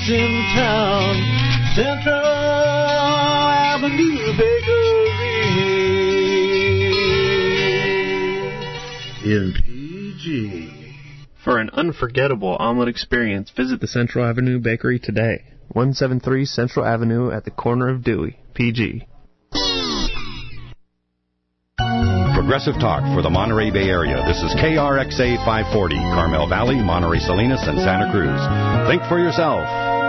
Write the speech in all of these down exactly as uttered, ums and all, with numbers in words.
best in town, Central Avenue Bakery in P G. For an unforgettable omelet experience, visit the Central Avenue Bakery today. one seventy-three Central Avenue at the corner of Dewey, P G. Progressive Talk for the Monterey Bay Area. This is K R X A five forty, Carmel Valley, Monterey Salinas, and Santa Cruz. Think for yourself.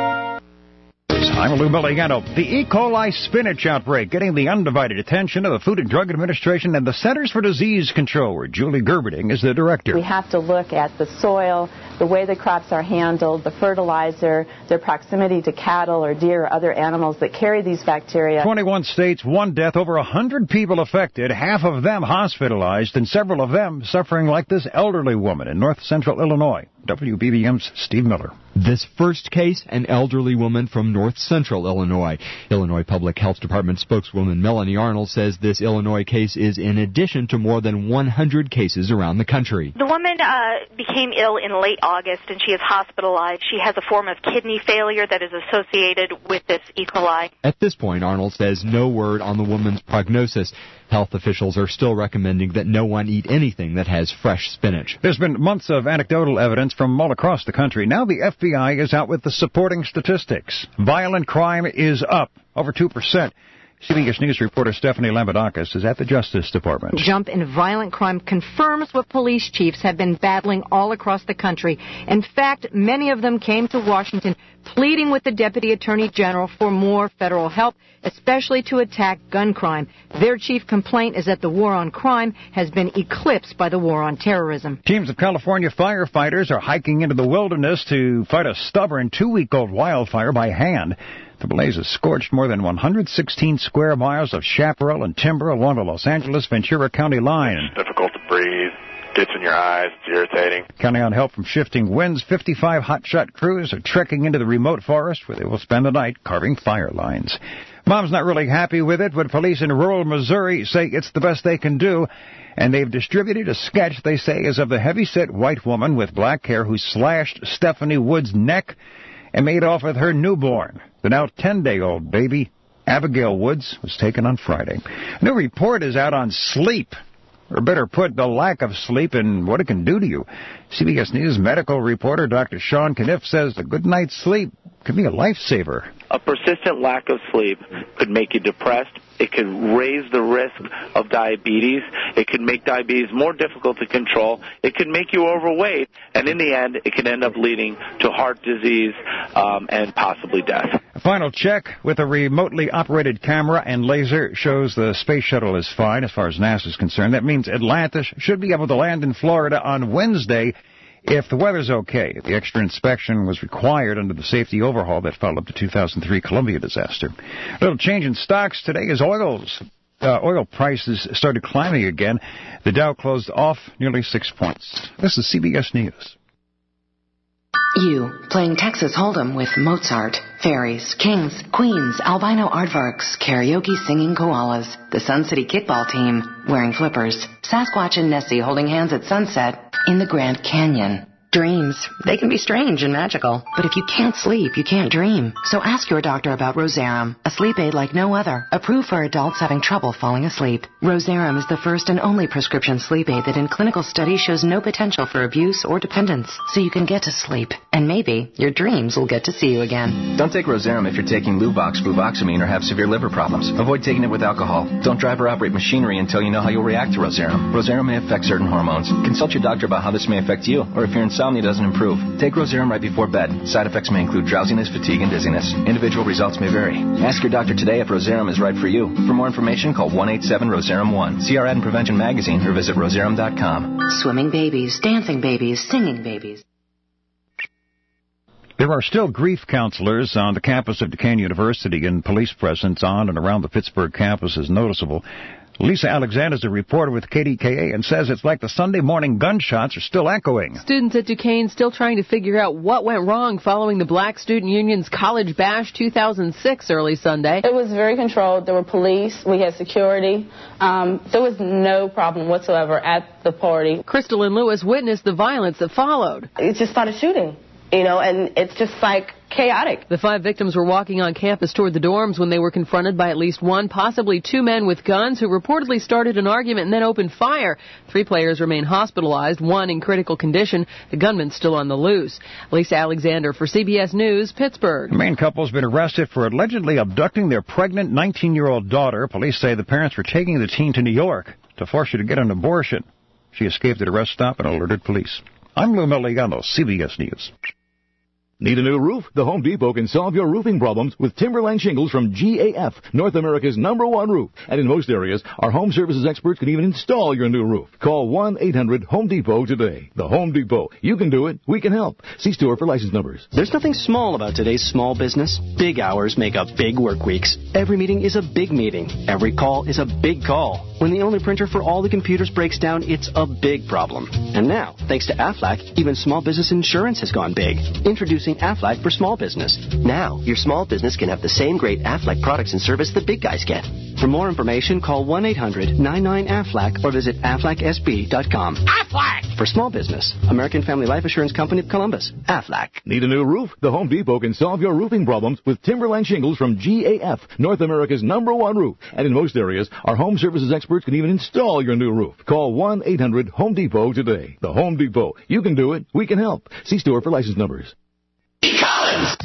I'm Lou Miliano. The E. coli spinach outbreak getting the undivided attention of the Food and Drug Administration and the Centers for Disease Control, where Julie Gerberding is the director. We have to look at the soil, the way the crops are handled, the fertilizer, their proximity to cattle or deer or other animals that carry these bacteria. twenty-one states, one death, over one hundred people affected, half of them hospitalized, and several of them suffering like this elderly woman in north central Illinois. W B B M's Steve Miller. This first case, an elderly woman from north central Illinois. Illinois Public Health Department spokeswoman Melanie Arnold says this Illinois case is in addition to more than one hundred cases around the country. The woman uh, became ill in late August, and she is hospitalized. She has a form of kidney failure that is associated with this E. coli. At this point, Arnold says no word on the woman's prognosis. Health officials are still recommending that no one eat anything that has fresh spinach. There's been months of anecdotal evidence from all across the country. Now the F B I is out with the supporting statistics. Violent crime is up over two percent. C B S News reporter Stephanie Lambadakis is at the Justice Department. Jump in violent crime confirms what police chiefs have been battling all across the country. In fact, many of them came to Washington pleading with the Deputy Attorney General for more federal help, especially to attack gun crime. Their chief complaint is that the war on crime has been eclipsed by the war on terrorism. Teams of California firefighters are hiking into the wilderness to fight a stubborn two-week-old wildfire by hand. The blaze has scorched more than one hundred sixteen square miles of chaparral and timber along the Los Angeles-Ventura County line. It's difficult to breathe. Gets in your eyes. It's irritating. Counting on help from shifting winds, fifty-five hotshot crews are trekking into the remote forest where they will spend the night carving fire lines. Mom's not really happy with it, but police in rural Missouri say it's the best they can do. And they've distributed a sketch they say is of the heavy-set white woman with black hair who slashed Stephanie Wood's neck and made off with her newborn. The now ten-day-old baby, Abigail Woods, was taken on Friday. A new report is out on sleep, or better put, the lack of sleep and what it can do to you. C B S News medical reporter Doctor Sean Caniff says a good night's sleep can be a lifesaver. A persistent lack of sleep could make you depressed. It could raise the risk of diabetes. It could make diabetes more difficult to control. It could make you overweight. And in the end, it could end up leading to heart disease um, and possibly death. A final check with a remotely operated camera and laser shows the space shuttle is fine as far as NASA is concerned. That means Atlantis should be able to land in Florida on Wednesday if the weather's okay. The extra inspection was required under the safety overhaul that followed the two thousand three Columbia disaster. A little change in stocks today as oils, uh, oil prices started climbing again. The Dow closed off nearly six points. This is C B S News. You, playing Texas Hold'em with Mozart, fairies, kings, queens, albino aardvarks, karaoke singing koalas, the Sun City kickball team, wearing flippers, Sasquatch and Nessie holding hands at sunset in the Grand Canyon. Dreams, they can be strange and magical, but if you can't sleep, you can't dream. So ask your doctor about Rosarum, a sleep aid like no other, approved for adults having trouble falling asleep. Rosarum is the first and only prescription sleep aid that in clinical studies shows no potential for abuse or dependence, so you can get to sleep. And maybe your dreams will get to see you again. Don't take Rosarum if you're taking Luvox, fluvoxamine, or have severe liver problems. Avoid taking it with alcohol. Don't drive or operate machinery until you know how you'll react to Rosarum. Rosarum may affect certain hormones. Consult your doctor about how this may affect you, or if you're in insomnia doesn't improve. Take Rosarum right before bed. Side effects may include drowsiness, fatigue, and dizziness. Individual results may vary. Ask your doctor today if Rosarum is right for you. For more information, call one eight seven Rosarum one. See our ad and prevention magazine or visit rosarum dot com. Swimming babies, dancing babies, singing babies. There are still grief counselors on the campus of Duquesne University, and police presence on and around the Pittsburgh campus is noticeable. Lisa Alexander is a reporter with K D K A and says it's like the Sunday morning gunshots are still echoing. Students at Duquesne still trying to figure out what went wrong following the Black Student Union's College Bash two thousand six early Sunday. It was very controlled. There were police. We had security. Um, there was no problem whatsoever at the party. Crystal and Lewis witnessed the violence that followed. It just started shooting, you know, and it's just like chaotic. The five victims were walking on campus toward the dorms when they were confronted by at least one, possibly two men with guns who reportedly started an argument and then opened fire. Three players remain hospitalized, one in critical condition. The gunman's still on the loose. Lisa Alexander for C B S News, Pittsburgh. The Maine couple's been arrested for allegedly abducting their pregnant nineteen-year-old daughter. Police say the parents were taking the teen to New York to force her to get an abortion. She escaped at a rest stop and alerted police. I'm Lou Miliano, C B S News. Need a new roof? The Home Depot can solve your roofing problems with Timberland shingles from G A F, North America's number one roof. And in most areas, our home services experts can even install your new roof. Call one eight hundred home depot today. The Home Depot. You can do it. We can help. See store for license numbers. There's nothing small about today's small business. Big hours make up big work weeks. Every meeting is a big meeting. Every call is a big call. When the only printer for all the computers breaks down, it's a big problem. And now, thanks to Aflac, even small business insurance has gone big. Introducing Aflac for small business. Now, your small business can have the same great Aflac products and service the big guys get. For more information, call one eight hundred nine nine A F L A C or visit aflac s b dot com. Aflac! For small business. American Family Life Assurance Company of Columbus. Aflac. Need a new roof? The Home Depot can solve your roofing problems with Timberland shingles from G A F, North America's number one roof. And in most areas, our home services experts can even install your new roof. Call one eight hundred home depot today. The Home Depot. You can do it. We can help. See store for license numbers. Collins.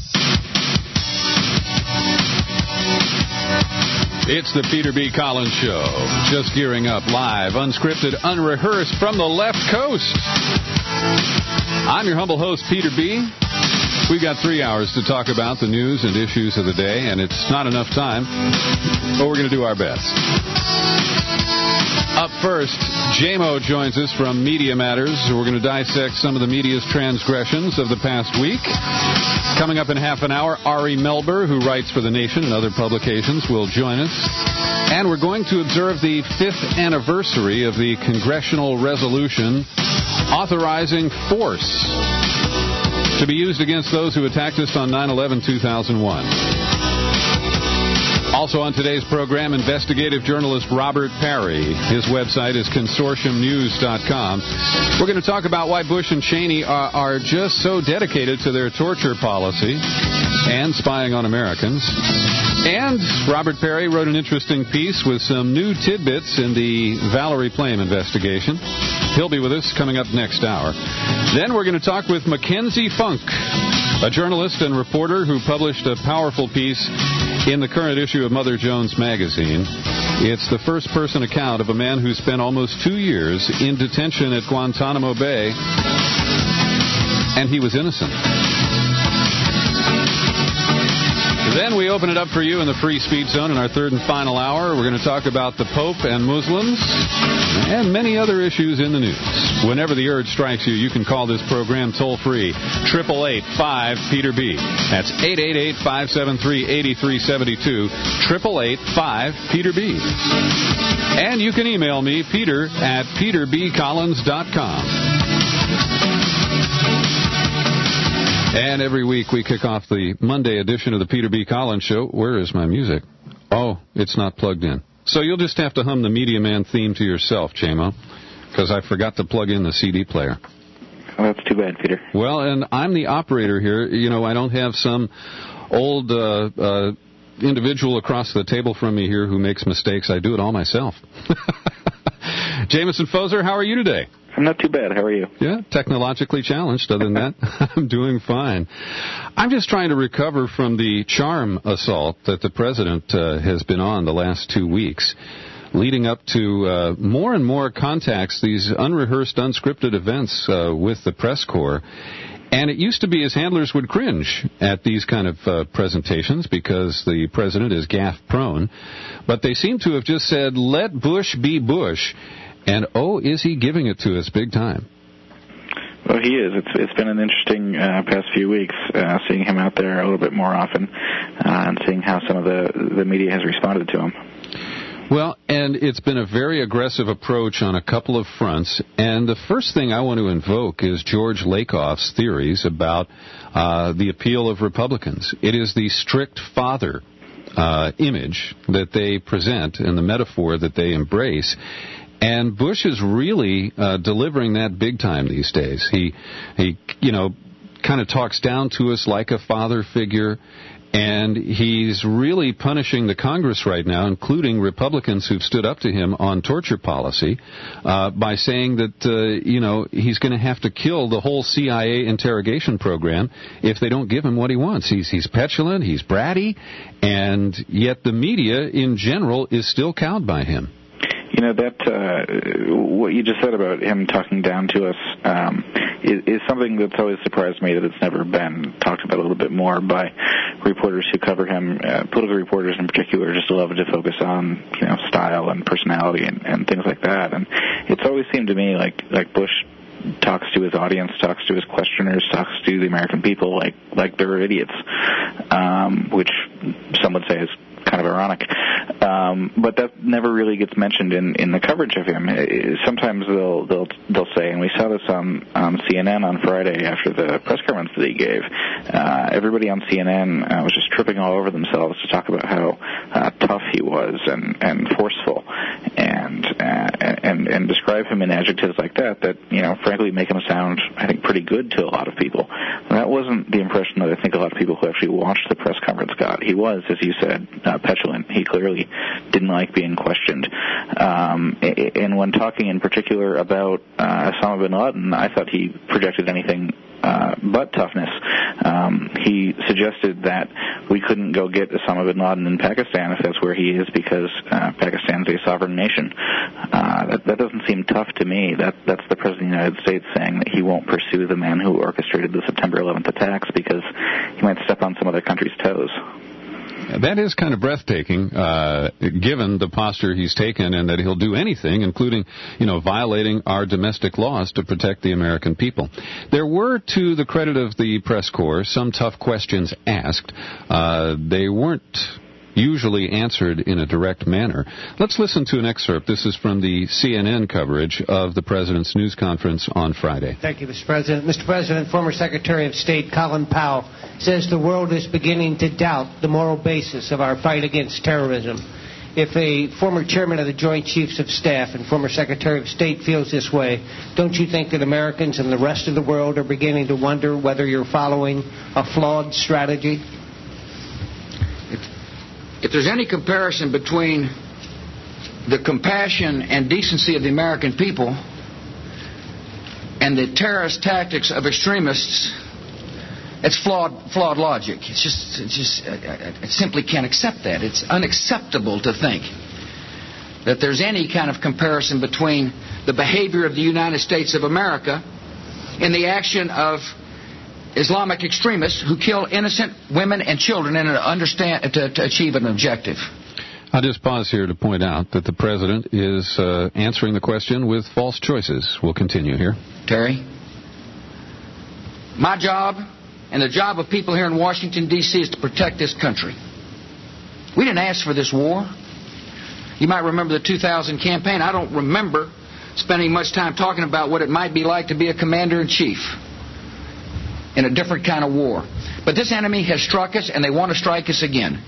It's the Peter B. Collins Show. Just gearing up live, unscripted, unrehearsed from the left coast. I'm your humble host, Peter B. We've got three hours to talk about the news and issues of the day, and it's not enough time, but we're going to do our best. Up first, J-Mo joins us from Media Matters. We're going to dissect some of the media's transgressions of the past week. Coming up in half an hour, Ari Melber, who writes for The Nation and other publications, will join us. And we're going to observe the fifth anniversary of the congressional resolution authorizing force to be used against those who attacked us on nine eleven two thousand one. Also on today's program, investigative journalist Robert Parry. His website is consortium news dot com. We're going to talk about why Bush and Cheney are, are just so dedicated to their torture policy and spying on Americans. And Robert Parry wrote an interesting piece with some new tidbits in the Valerie Plame investigation. He'll be with us coming up next hour. Then we're going to talk with Mackenzie Funk, a journalist and reporter who published a powerful piece in the current issue of Mother Jones magazine. It's the first-person account of a man who spent almost two years in detention at Guantanamo Bay, and he was innocent. Then we open it up for you in the Free Speech Zone in our third and final hour. We're going to talk about the Pope and Muslims and many other issues in the news. Whenever the urge strikes you, you can call this program toll-free, eight eight eight, five, Peter B. That's eight eight eight, five seven three, eight three seven two, eight eight eight, five, Peter B. And you can email me, Peter, at peter b collins dot com. And every week we kick off the Monday edition of the Peter B. Collins Show. Where is my music? Oh, it's not plugged in. So you'll just have to hum the Media Man theme to yourself, J-Mo, because I forgot to plug in the C D player. Oh, that's too bad, Peter. Well, and I'm the operator here. You know, I don't have some old uh, uh, individual across the table from me here who makes mistakes. I do it all myself. Jameson Foser, how are you today? I'm not too bad. How are you? Yeah, technologically challenged. Other than that, I'm doing fine. I'm just trying to recover from the charm assault that the president uh, has been on the last two weeks, leading up to uh, more and more contacts, these unrehearsed, unscripted events uh, with the press corps. And it used to be his handlers would cringe at these kind of uh, presentations because the president is gaffe-prone. But they seem to have just said, let Bush be Bush. And, oh, is he giving it to us big time? Well, he is. It's it's been an interesting uh, past few weeks, uh, seeing him out there a little bit more often uh, and seeing how some of the, the media has responded to him. Well, and it's been a very aggressive approach on a couple of fronts. And the first thing I want to invoke is George Lakoff's theories about uh, the appeal of Republicans. It is the strict father uh, image that they present and the metaphor that they embrace. And Bush is really uh, delivering that big time these days. He, he, you know, kind of talks down to us like a father figure. And he's really punishing the Congress right now, including Republicans who've stood up to him on torture policy, uh, by saying that, uh, you know, he's going to have to kill the whole C I A interrogation program if they don't give him what he wants. He's, he's petulant, he's bratty, and yet the media in general is still cowed by him. You know, that uh, what you just said about him talking down to us um, is, is something that's always surprised me that it's never been talked about a little bit more by reporters who cover him. Uh, political reporters in particular just love to focus on, you know, style and personality and, and things like that. And it's always seemed to me like like Bush talks to his audience, talks to his questioners, talks to the American people like like they're idiots, um, which some would say is kind of ironic. Um, but that never really gets mentioned in, in the coverage of him. Sometimes they'll they'll they'll say, and we saw this on um, C N N on Friday after the press conference that he gave. Uh, everybody on C N N uh, was just tripping all over themselves to talk about how uh, tough he was and, and forceful, and uh, and and describe him in adjectives like that that, you know, frankly make him sound, I think, pretty good to a lot of people. And that wasn't the impression that I think a lot of people who actually watched the press conference got. He was, as you said, uh, petulant. He clearly didn't like being questioned. Um, and when talking in particular about uh, Osama bin Laden, I thought he projected anything uh, but toughness. Um, he suggested that we couldn't go get Osama bin Laden in Pakistan if that's where he is because uh, Pakistan's a sovereign nation. Uh, that, that doesn't seem tough to me. That, that's the President of the United States saying that he won't pursue the man who orchestrated the September eleventh attacks because he might step on some other country's toes. That is kind of breathtaking, uh, given the posture he's taken, and that he'll do anything, including, you know, violating our domestic laws to protect the American people. There were, to the credit of the press corps, some tough questions asked. Uh, they weren't usually answered in a direct manner. Let's listen to an excerpt. This is from the C N N coverage of the President's news conference on Friday. Thank you, Mister President. Mister President, former Secretary of State Colin Powell says the world is beginning to doubt the moral basis of our fight against terrorism. If a former chairman of the Joint Chiefs of Staff and former Secretary of State feels this way, don't you think that Americans and the rest of the world are beginning to wonder whether you're following a flawed strategy? If there's any comparison between the compassion and decency of the American people and the terrorist tactics of extremists, it's flawed, flawed logic. It's just, it's just, I, I simply can't accept that. It's unacceptable to think that there's any kind of comparison between the behavior of the United States of America and the action of Islamic extremists who kill innocent women and children in an understand to, to achieve an objective. I'll just pause here to point out that the President is uh, answering the question with false choices. We'll continue here. Terry, my job and the job of people here in Washington, D C is to protect this country. We didn't ask for this war. You might remember the two thousand campaign. I don't remember spending much time talking about what it might be like to be a commander-in-chief in a different kind of war. But this enemy has struck us, and they want to strike us again.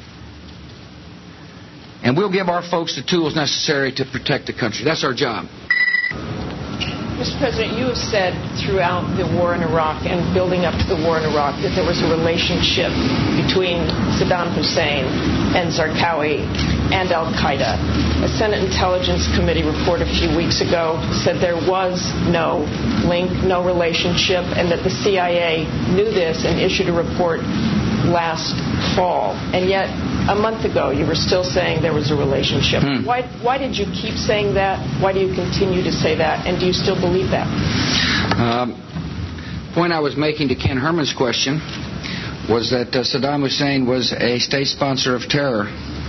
And we'll give our folks the tools necessary to protect the country. That's our job. Mister President, you have said throughout the war in Iraq and building up to the war in Iraq that there was a relationship between Saddam Hussein and Zarqawi and al-Qaeda. A Senate Intelligence Committee report a few weeks ago said there was no link, no relationship, and that the C I A knew this and issued a report last fall. And yet, a month ago, you were still saying there was a relationship. Hmm. Why, why did you keep saying that? Why do you continue to say that? And do you still believe that? Um, point I was making to Ken Herman's question was that uh, Saddam Hussein was a state sponsor of terror,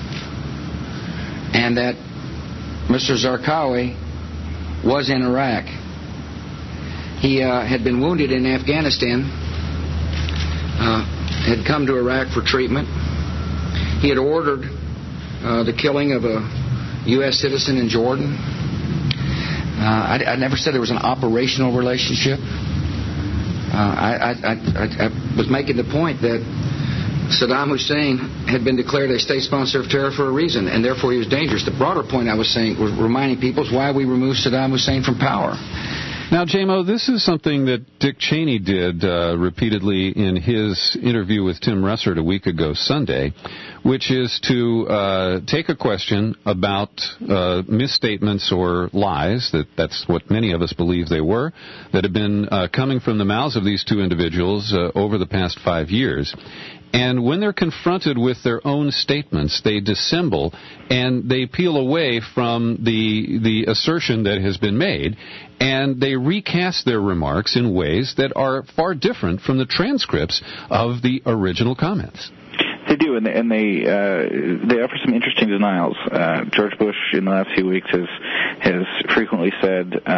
and that Mister Zarqawi was in Iraq. He uh, had been wounded in Afghanistan, uh, had come to Iraq for treatment. He had ordered uh, the killing of a U S citizen in Jordan. Uh, I, I never said there was an operational relationship. Uh, I, I, I, I was making the point that Saddam Hussein had been declared a state sponsor of terror for a reason, and therefore he was dangerous. The broader point I was saying, was reminding people, is why we removed Saddam Hussein from power. Now, J M O, this is something that Dick Cheney did uh, repeatedly in his interview with Tim Russert a week ago Sunday, which is to uh, take a question about uh, misstatements or lies, that that's what many of us believe they were, that have been uh, coming from the mouths of these two individuals uh, over the past five years. And when they're confronted with their own statements, they dissemble and they peel away from the the assertion that has been made, and they recast their remarks in ways that are far different from the transcripts of the original comments. They do, and they and they, uh, they offer some interesting denials. Uh, George Bush, in the last few weeks, has has frequently said, uh,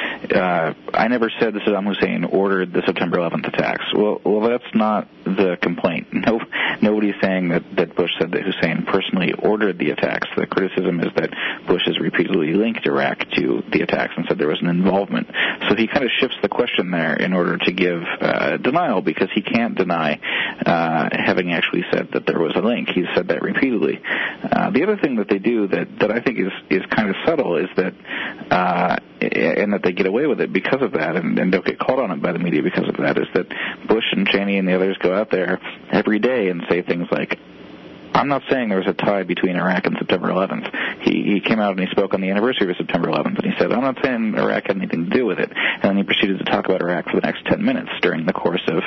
uh, "I never said that Saddam Hussein ordered the September eleventh attacks." Well, well, that's not the complaint. No, nobody's saying that that Bush said that Hussein personally ordered the attacks. The criticism is that Bush has repeatedly linked Iraq to the attacks and said there was an involvement. So he kind of shifts the question there in order to give uh, denial, because he can't deny uh, having actually said that there was a link. He's said that repeatedly. Uh, the other thing that they do that, that I think is, is kind of subtle is that, uh, and that they get away with it because of that, and, and don't get caught on it by the media because of that, is that Bush and Cheney and the others go out there every day and say things like, I'm not saying there was a tie between Iraq and September eleventh. He, he came out and he spoke on the anniversary of September eleventh, and he said, I'm not saying Iraq had anything to do with it. And then he proceeded to talk about Iraq for the next ten minutes during the course of,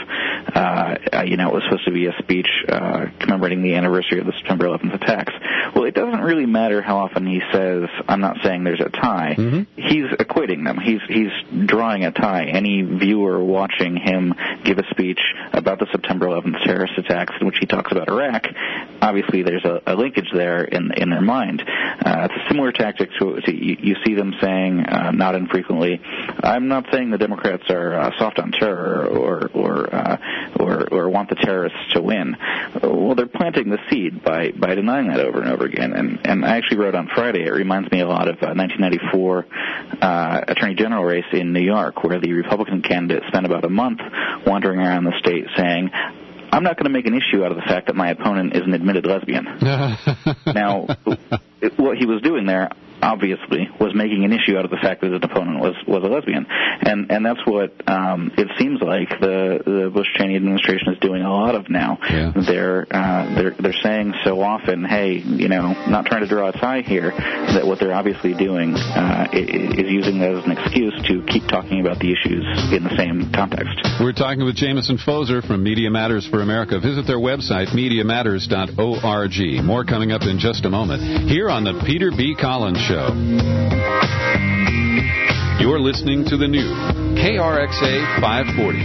uh, you know, it was supposed to be a speech uh, commemorating the anniversary of the September eleventh attacks. Well, it doesn't really matter how often he says, I'm not saying there's a tie. Mm-hmm. He's equating them. He's, he's drawing a tie. Any viewer watching him give a speech about the September eleventh terrorist attacks in which he talks about Iraq, obviously there's a, a linkage there in in their mind. Uh, it's a similar tactic to, to you, you see them saying, uh, not infrequently, I'm not saying the Democrats are uh, soft on terror or or, uh, or or want the terrorists to win. Well, they're planting the seed by, by denying that over and over again. And, and I actually wrote on Friday, it reminds me a lot of uh, nineteen ninety-four uh, Attorney General race in New York, where the Republican candidate spent about a month wandering around the state saying, I'm not going to make an issue out of the fact that my opponent is an admitted lesbian. Now, what he was doing there, obviously, was making an issue out of the fact that his opponent was, was a lesbian. And and that's what um, it seems like the, the Bush-Cheney administration is doing a lot of now. Yeah. They're, uh, they're, they're saying so often, hey, you know, not trying to draw a tie here, that what they're obviously doing uh, is using that as an excuse to keep talking about the issues in the same context. We're talking with Jameson Foser from Media Matters for America. Visit their website, media matters dot org. More coming up in just a moment here on the Peter B. Collins Show. You're listening to the new K R X A five forty.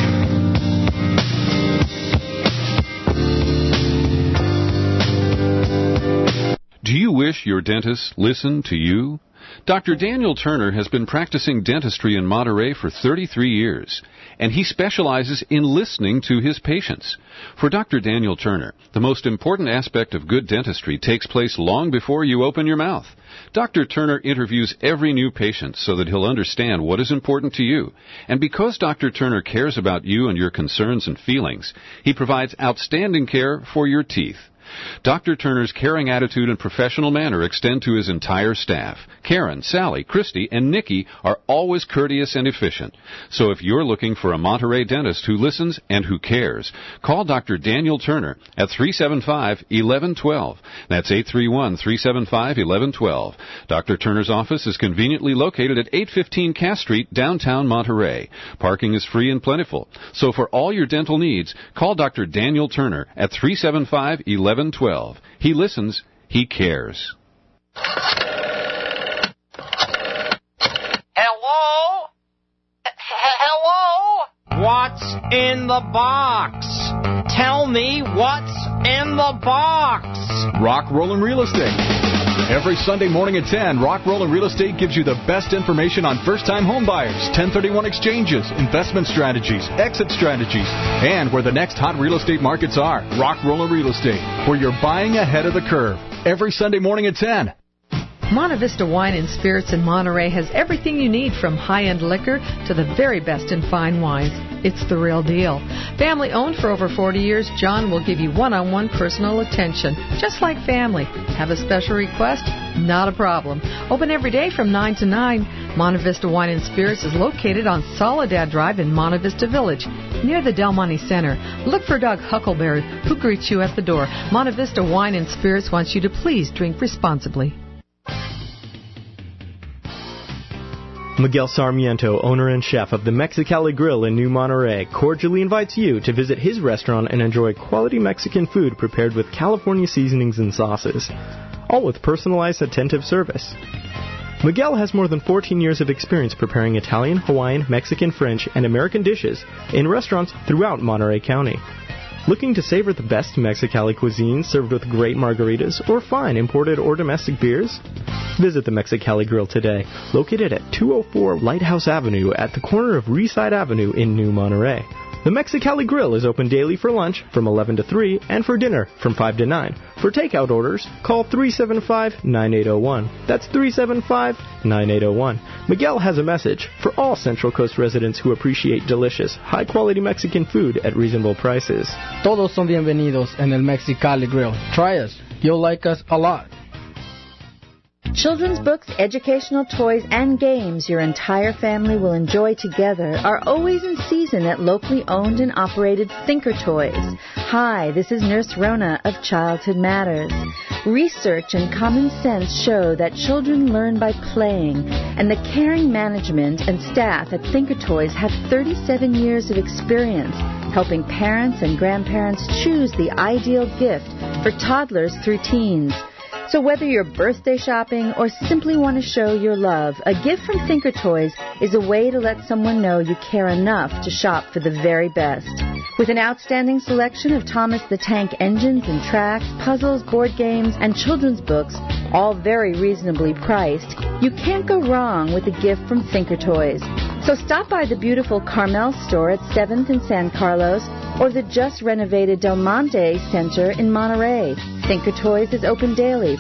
Do you wish your dentist listened to you? Doctor Daniel Turner has been practicing dentistry in Monterey for thirty-three years, and he specializes in listening to his patients. For Doctor Daniel Turner, the most important aspect of good dentistry takes place long before you open your mouth. Doctor Turner interviews every new patient so that he'll understand what is important to you. And because Doctor Turner cares about you and your concerns and feelings, he provides outstanding care for your teeth. Doctor Turner's caring attitude and professional manner extend to his entire staff. Karen, Sally, Christy, and Nikki are always courteous and efficient. So if you're looking for a Monterey dentist who listens and who cares, call Doctor Daniel Turner at three seven five, eleven twelve. That's eight three one, three seven five, eleven twelve. Doctor Turner's office is conveniently located at eight fifteen Cass Street, downtown Monterey. Parking is free and plentiful. So for all your dental needs, call Doctor Daniel Turner at three seven five, eleven twelve. He listens. He cares. Hello? Hello? What's in the box? Tell me what's in the box. Rock Rollin' Real Estate. Every Sunday morning at ten, Rock Rollin' Real Estate gives you the best information on first-time home buyers, ten thirty-one exchanges, investment strategies, exit strategies, and where the next hot real estate markets are. Rock Rollin' Real Estate, where you're buying ahead of the curve. Every Sunday morning at ten. Monta Vista Wine and Spirits in Monterey has everything you need, from high-end liquor to the very best in fine wines. It's the real deal. Family owned for over forty years, John will give you one-on-one personal attention, just like family. Have a special request? Not a problem. Open every day from nine to nine. Monte Vista Wine and Spirits is located on Soledad Drive in Monte Vista Village, near the Del Monte Center. Look for Doug Huckleberry, who greets you at the door. Monte Vista Wine and Spirits wants you to please drink responsibly. Miguel Sarmiento, owner and chef of the Mexicali Grill in New Monterey, cordially invites you to visit his restaurant and enjoy quality Mexican food prepared with California seasonings and sauces, all with personalized, attentive service. Miguel has more than fourteen years of experience preparing Italian, Hawaiian, Mexican, French, and American dishes in restaurants throughout Monterey County. Looking to savor the best Mexicali cuisine served with great margaritas or fine imported or domestic beers? Visit the Mexicali Grill today, located at two oh four Lighthouse Avenue at the corner of Reeside Avenue in New Monterey. The Mexicali Grill is open daily for lunch from eleven to three and for dinner from five to nine. For takeout orders, call three seven five, nine eight zero one. That's three seven five, nine eight zero one. Miguel has a message for all Central Coast residents who appreciate delicious, high-quality Mexican food at reasonable prices. Todos son bienvenidos en el Mexicali Grill. Try us. You'll like us a lot. Children's books, educational toys, and games your entire family will enjoy together are always in season at locally owned and operated Thinker Toys. Hi, this is Nurse Rona of Childhood Matters. Research and common sense show that children learn by playing, and the caring management and staff at Thinker Toys have thirty-seven years of experience helping parents and grandparents choose the ideal gift for toddlers through teens. So whether you're birthday shopping or simply want to show your love, a gift from Thinker Toys is a way to let someone know you care enough to shop for the very best. With an outstanding selection of Thomas the Tank engines and tracks, puzzles, board games, and children's books, all very reasonably priced, you can't go wrong with a gift from Thinker Toys. So stop by the beautiful Carmel store at seventh and San Carlos or the just renovated Del Monte Center in Monterey. Thinker Toys is open daily.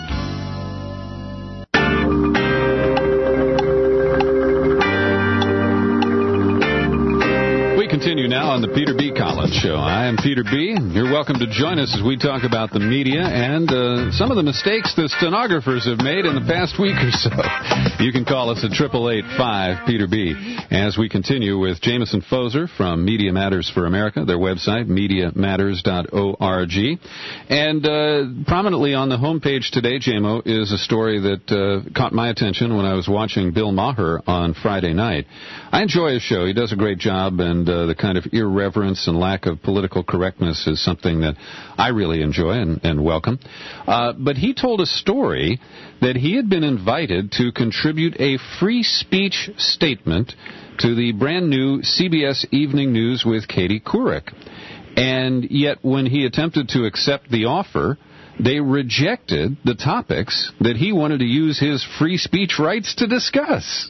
We continue now on the Peter B. Collins Show. I am Peter B. You're welcome to join us as we talk about the media and uh, some of the mistakes the stenographers have made in the past week or so. You can call us at eight eight eight, five, Peter B. as we continue with Jameson Foser from Media Matters for America, their website, media matters dot org. And uh, prominently on the homepage today, J M O, is a story that uh, caught my attention when I was watching Bill Maher on Friday night. I enjoy his show. He does a great job, and uh, the kind of irreverence and lack of political correctness is something that I really enjoy and, and welcome. Uh, but he told a story that he had been invited to contribute a free speech statement to the brand new C B S Evening News with Katie Couric. And yet when he attempted to accept the offer, they rejected the topics that he wanted to use his free speech rights to discuss.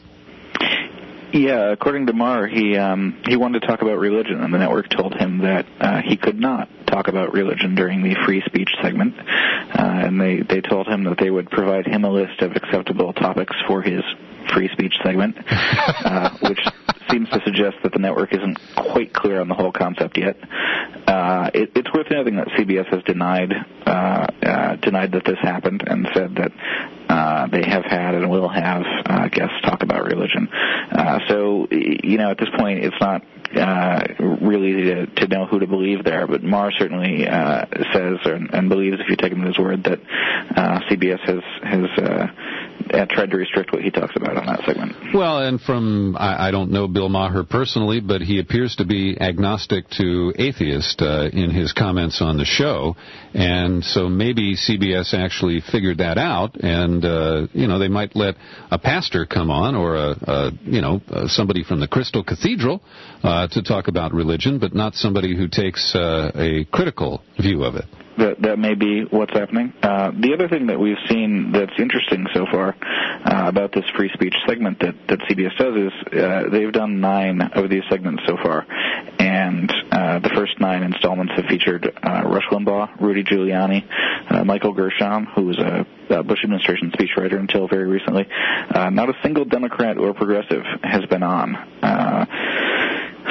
Yeah, according to Maher, he um, he wanted to talk about religion, and the network told him that uh, he could not talk about religion during the free speech segment. Uh, and they, they told him that they would provide him a list of acceptable topics for his free speech segment, uh, which seems to suggest that the network isn't quite clear on the whole concept yet. Uh, it, it's worth noting that C B S has denied uh, uh, denied that this happened and said that uh, they have had and will have uh, guests talk about religion. Uh, so, you know, at this point, it's not uh, really to, to know who to believe there, but Maher certainly uh, says or, and believes, if you take him at his word, that uh, C B S has has uh, uh, tried to restrict what he talks about on that segment. Well, and from, I, I don't know Bill Maher personally, but he appears to be agnostic to atheist uh, in his comments on the show, and so maybe C B S actually figured that out, and, uh, you know, they might let a pastor come on or, a, a you know, uh, somebody from the Crystal Cathedral uh, to talk about religion, but not somebody who takes uh, a critical view of it. That, that may be what's happening. Uh, the other thing that we've seen that's interesting so far uh, about this free speech segment that, that C B S does is uh, they've done nine of these segments so far, and uh, the first nine installments have featured uh, Rush Limbaugh, Rudy Giuliani, uh, Michael Gershom, who was a, a Bush administration speechwriter until very recently. Uh, not a single Democrat or progressive has been on. Uh, So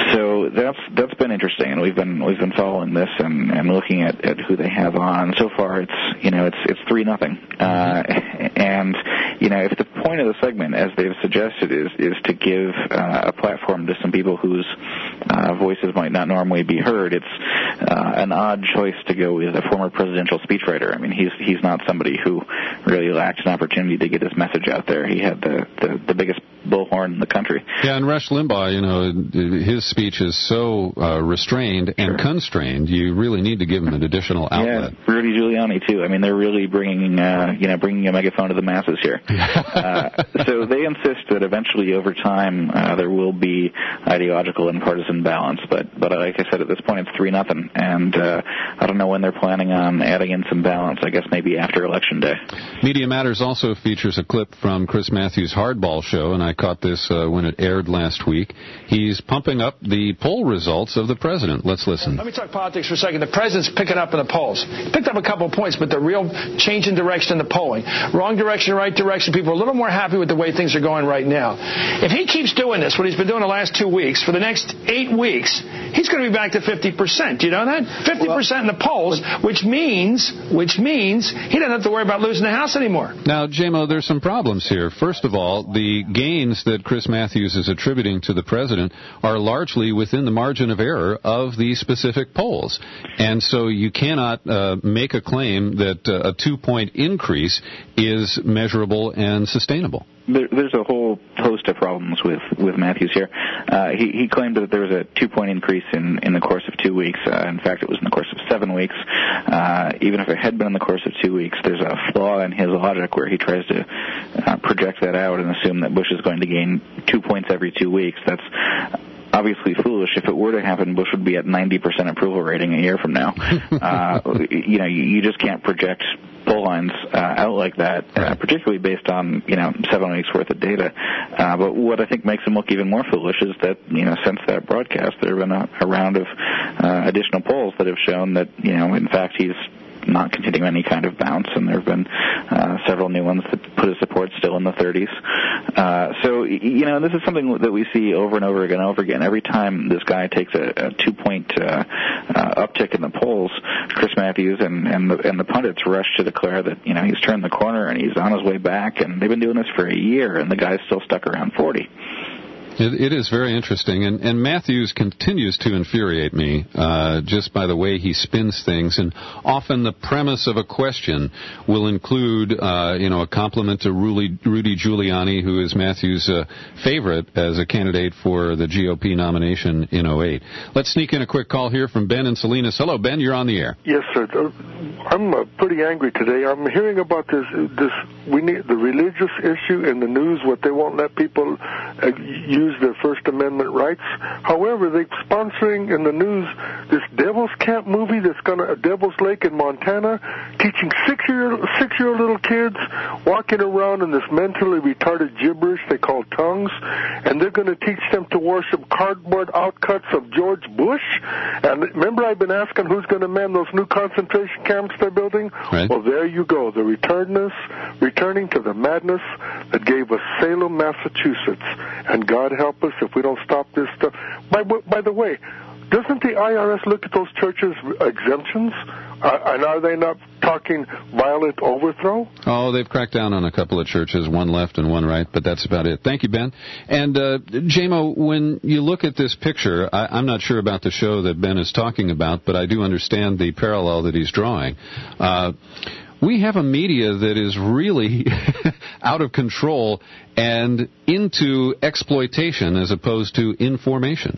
so that's that's been interesting, and we've been we've been following this and, and looking at, at who they have on. So far, it's you know it's it's three nothing, uh, and you know if the point of the segment, as they've suggested, is is to give uh, a platform to some people whose uh, voices might not normally be heard, it's uh, an odd choice to go with a former presidential speechwriter. I mean, he's he's not somebody who really lacked an opportunity to get his message out there. He had the the, the biggest bullhorn in the country. Yeah, and Rush Limbaugh, you know, his speech is so uh, restrained and sure. constrained. You really need to give him an additional outlet. Yeah, Rudy Giuliani too. I mean, they're really bringing, uh, you know, bringing a megaphone to the masses here. uh, so they insist that eventually, over time, uh, there will be ideological and partisan balance. But, but like I said, at this point, it's three nothing, and uh, I don't know when they're planning on adding in some balance. I guess maybe after Election Day. Media Matters also features a clip from Chris Matthews' Hardball show, and I caught this uh, when it aired last week. He's pumping up the poll results of the president. Let's listen. Let me talk politics for a second. The president's picking up in the polls. He picked up a couple of points, but the real change in direction in the polling. Wrong direction, right direction. People are a little more happy with the way things are going right now. If he keeps doing this, what he's been doing the last two weeks, for the next eight weeks, he's going to be back to fifty percent. Do you know that? fifty percent in the polls, which means, which means he doesn't have to worry about losing the House anymore. Now, J-Mo, there's some problems here. First of all, the gains that Chris Matthews is attributing to the president are largely within the margin of error of the specific polls. And so you cannot uh, make a claim that uh, a two-point increase is measurable and sustainable. There, there's a whole host of problems with, with Matthews here. Uh, he, he claimed that there was a two-point increase in, in the course of two weeks. Uh, in fact, it was in the course of seven weeks. Uh, even if it had been in the course of two weeks, there's a flaw in his logic where he tries to uh, project that out and assume that Bush is going to gain two points every two weeks. That's obviously foolish. If it were to happen, Bush would be at ninety percent approval rating a year from now. uh, you know, you, you just can't project poll lines uh, out like that, uh, particularly based on, you know, seven weeks worth of data. Uh, but what I think makes him look even more foolish is that, you know, since that broadcast, there have been a, a round of uh, additional polls that have shown that, you know, in fact, he's not continuing any kind of bounce, and there have been uh, several new ones that put his support still in the thirties. Uh, so, you know, this is something that we see over and over again and over again. Every time this guy takes a, a two-point uh, uh, uptick in the polls, Chris Matthews and, and, the, and the pundits rush to declare that, you know, he's turned the corner and he's on his way back, and they've been doing this for a year, and the guy's still stuck around forty. It, it is very interesting, and, and Matthews continues to infuriate me uh, just by the way he spins things, and often the premise of a question will include, uh, you know, a compliment to Rudy, Rudy Giuliani, who is Matthews' uh, favorite as a candidate for the G O P nomination in oh eight. Let's sneak in a quick call here from Ben in Salinas. Hello, Ben, you're on the air. Yes, sir. I'm uh, pretty angry today. I'm hearing about this, this we need the religious issue in the news, what they won't let people uh, use their First Amendment rights. However, they're sponsoring in the news this Devil's Camp movie that's going to, Devil's Lake in Montana, teaching six-year, six-year-old little kids walking around in this mentally retarded gibberish they call tongues, and they're going to teach them to worship cardboard outcuts of George Bush. And remember, I've been asking who's going to man those new concentration camps they're building? Right. Well, there you go. The returness, returning to the madness that gave us Salem, Massachusetts. And God help us if we don't stop this stuff. By, by the way, doesn't the I R S look at those churches' exemptions? Uh, and are they not talking violent overthrow? Oh, they've cracked down on a couple of churches, one left and one right, but that's about it. Thank you, Ben. And, uh, J-Mo, when you look at this picture, I, I'm not sure about the show that Ben is talking about, but I do understand the parallel that he's drawing. Uh, we have a media that is really out of control and into exploitation as opposed to information.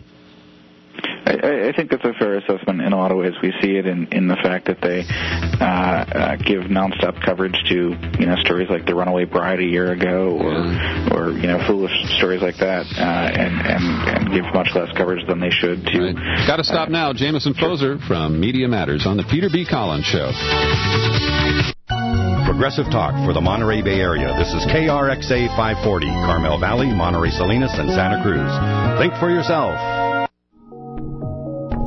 I, I think that's a fair assessment in a lot of ways. We see it in, in the fact that they uh, uh, give nonstop coverage to, you know, stories like the runaway bride a year ago, or yeah. or you know, foolish stories like that, uh, and, and and give much less coverage than they should. To right. Got to stop uh, now. Jamison Foser from Media Matters on the Peter B. Collins Show. Progressive Talk for the Monterey Bay Area. This is K R X A five forty, Carmel Valley, Monterey Salinas, and Santa Cruz. Think for yourself.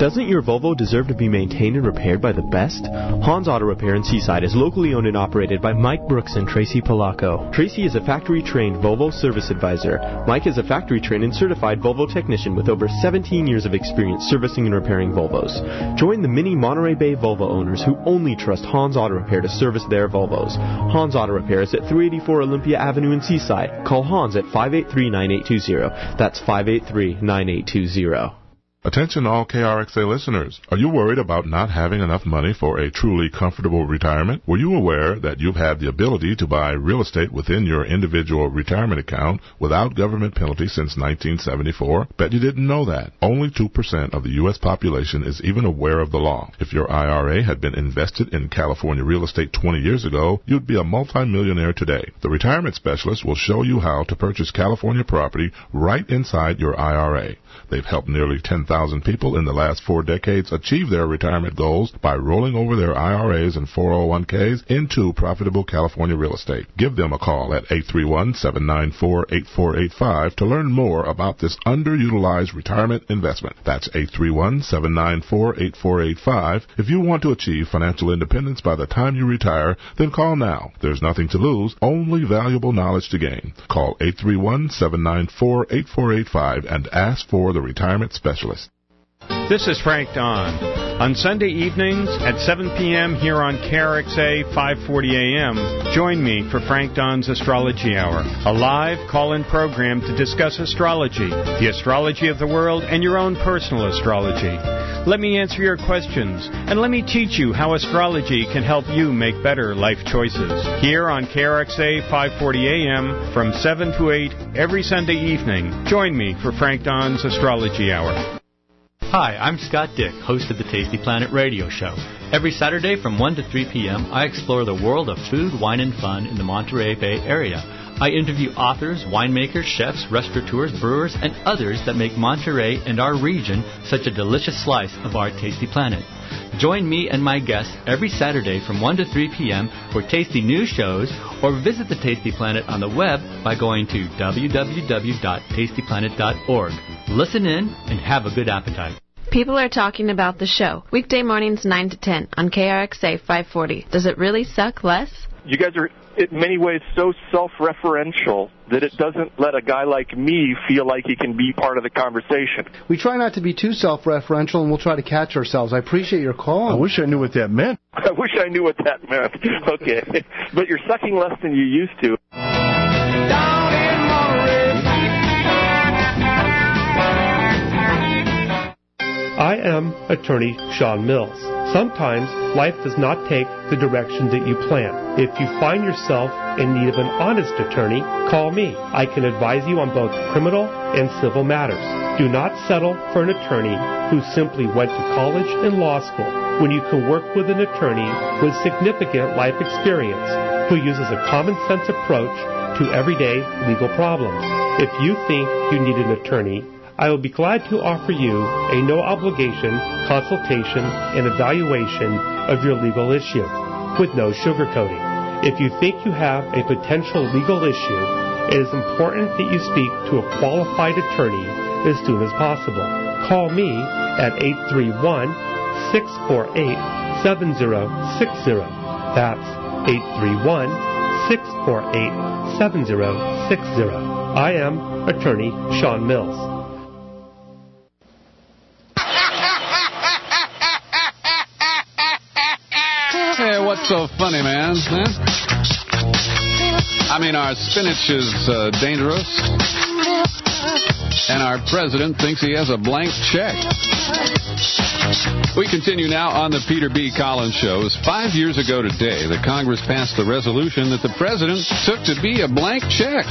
Doesn't your Volvo deserve to be maintained and repaired by the best? Hans Auto Repair in Seaside is locally owned and operated by Mike Brooks and Tracy Polacco. Tracy is a factory-trained Volvo service advisor. Mike is a factory-trained and certified Volvo technician with over seventeen years of experience servicing and repairing Volvos. Join the many Monterey Bay Volvo owners who only trust Hans Auto Repair to service their Volvos. Hans Auto Repair is at three eighty-four Olympia Avenue in Seaside. Call Hans at five eight three, nine eight two zero. That's five eight three, nine eight two zero. Attention all K R X A listeners. Are you worried about not having enough money for a truly comfortable retirement? Were you aware that you've had the ability to buy real estate within your individual retirement account without government penalty since nineteen seventy-four? Bet you didn't know that. Only two percent of the U S population is even aware of the law. If your I R A had been invested in California real estate twenty years ago, you'd be a multimillionaire today. The retirement specialist will show you how to purchase California property right inside your I R A. They've helped nearly ten thousand people in the last four decades achieve their retirement goals by rolling over their I R As and four oh one k's into profitable California real estate. Give them a call at eight three one, seven nine four, eight four eight five to learn more about this underutilized retirement investment. That's eight three one, seven nine four, eight four eight five. If you want to achieve financial independence by the time you retire, then call now. There's nothing to lose, only valuable knowledge to gain. Call eight three one, seven nine four, eight four eight five and ask for the retirement specialist. This is Frank Don. On Sunday evenings at seven p.m. here on K R X A five forty A M, join me for Frank Don's Astrology Hour, a live call-in program to discuss astrology, the astrology of the world, and your own personal astrology. Let me answer your questions, and let me teach you how astrology can help you make better life choices. Here on K R X A five forty A M from seven to eight every Sunday evening, join me for Frank Don's Astrology Hour. Hi, I'm Scott Dick, host of the Tasty Planet radio show. Every Saturday from one to three p.m., I explore the world of food, wine, and fun in the Monterey Bay area. I interview authors, winemakers, chefs, restaurateurs, brewers, and others that make Monterey and our region such a delicious slice of our Tasty Planet. Join me and my guests every Saturday from one to three p.m. for tasty news shows, or visit the Tasty Planet on the web by going to w w w dot tasty planet dot org. Listen in and have a good appetite. People are talking about the show. Weekday mornings nine to ten on K R X A five forty. Does it really suck less? You guys are, in many ways, so self-referential that it doesn't let a guy like me feel like he can be part of the conversation. We try not to be too self-referential, and we'll try to catch ourselves. I appreciate your call. I wish I knew what that meant. I wish I knew what that meant. Okay. But you're sucking less than you used to. I am attorney Sean Mills. Sometimes life does not take the direction that you plan. If you find yourself in need of an honest attorney, call me. I can advise you on both criminal and civil matters. Do not settle for an attorney who simply went to college and law school when you can work with an attorney with significant life experience who uses a common sense approach to everyday legal problems. If you think you need an attorney, I will be glad to offer you a no-obligation consultation and evaluation of your legal issue with no sugarcoating. If you think you have a potential legal issue, it is important that you speak to a qualified attorney as soon as possible. Call me at eight three one, six four eight, seven zero six zero. That's eight three one, six four eight, seven zero six zero. I am attorney Sean Mills. Hey, what's so funny, man? Huh? I mean, our spinach is uh, dangerous, and our president thinks he has a blank check. We continue now on the Peter B. Collins Show. It was five years ago today that Congress passed the resolution that the president took to be a blank check.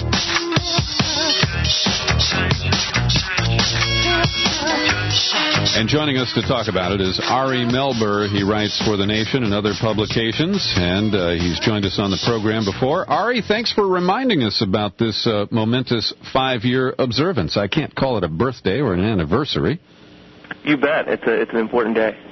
And joining us to talk about it is Ari Melber. He writes for The Nation and other publications, and uh, he's joined us on the program before. Ari, thanks for reminding us about this uh, momentous five-year observance. I can't call it a birthday or an anniversary. You bet. It's a it's an important day.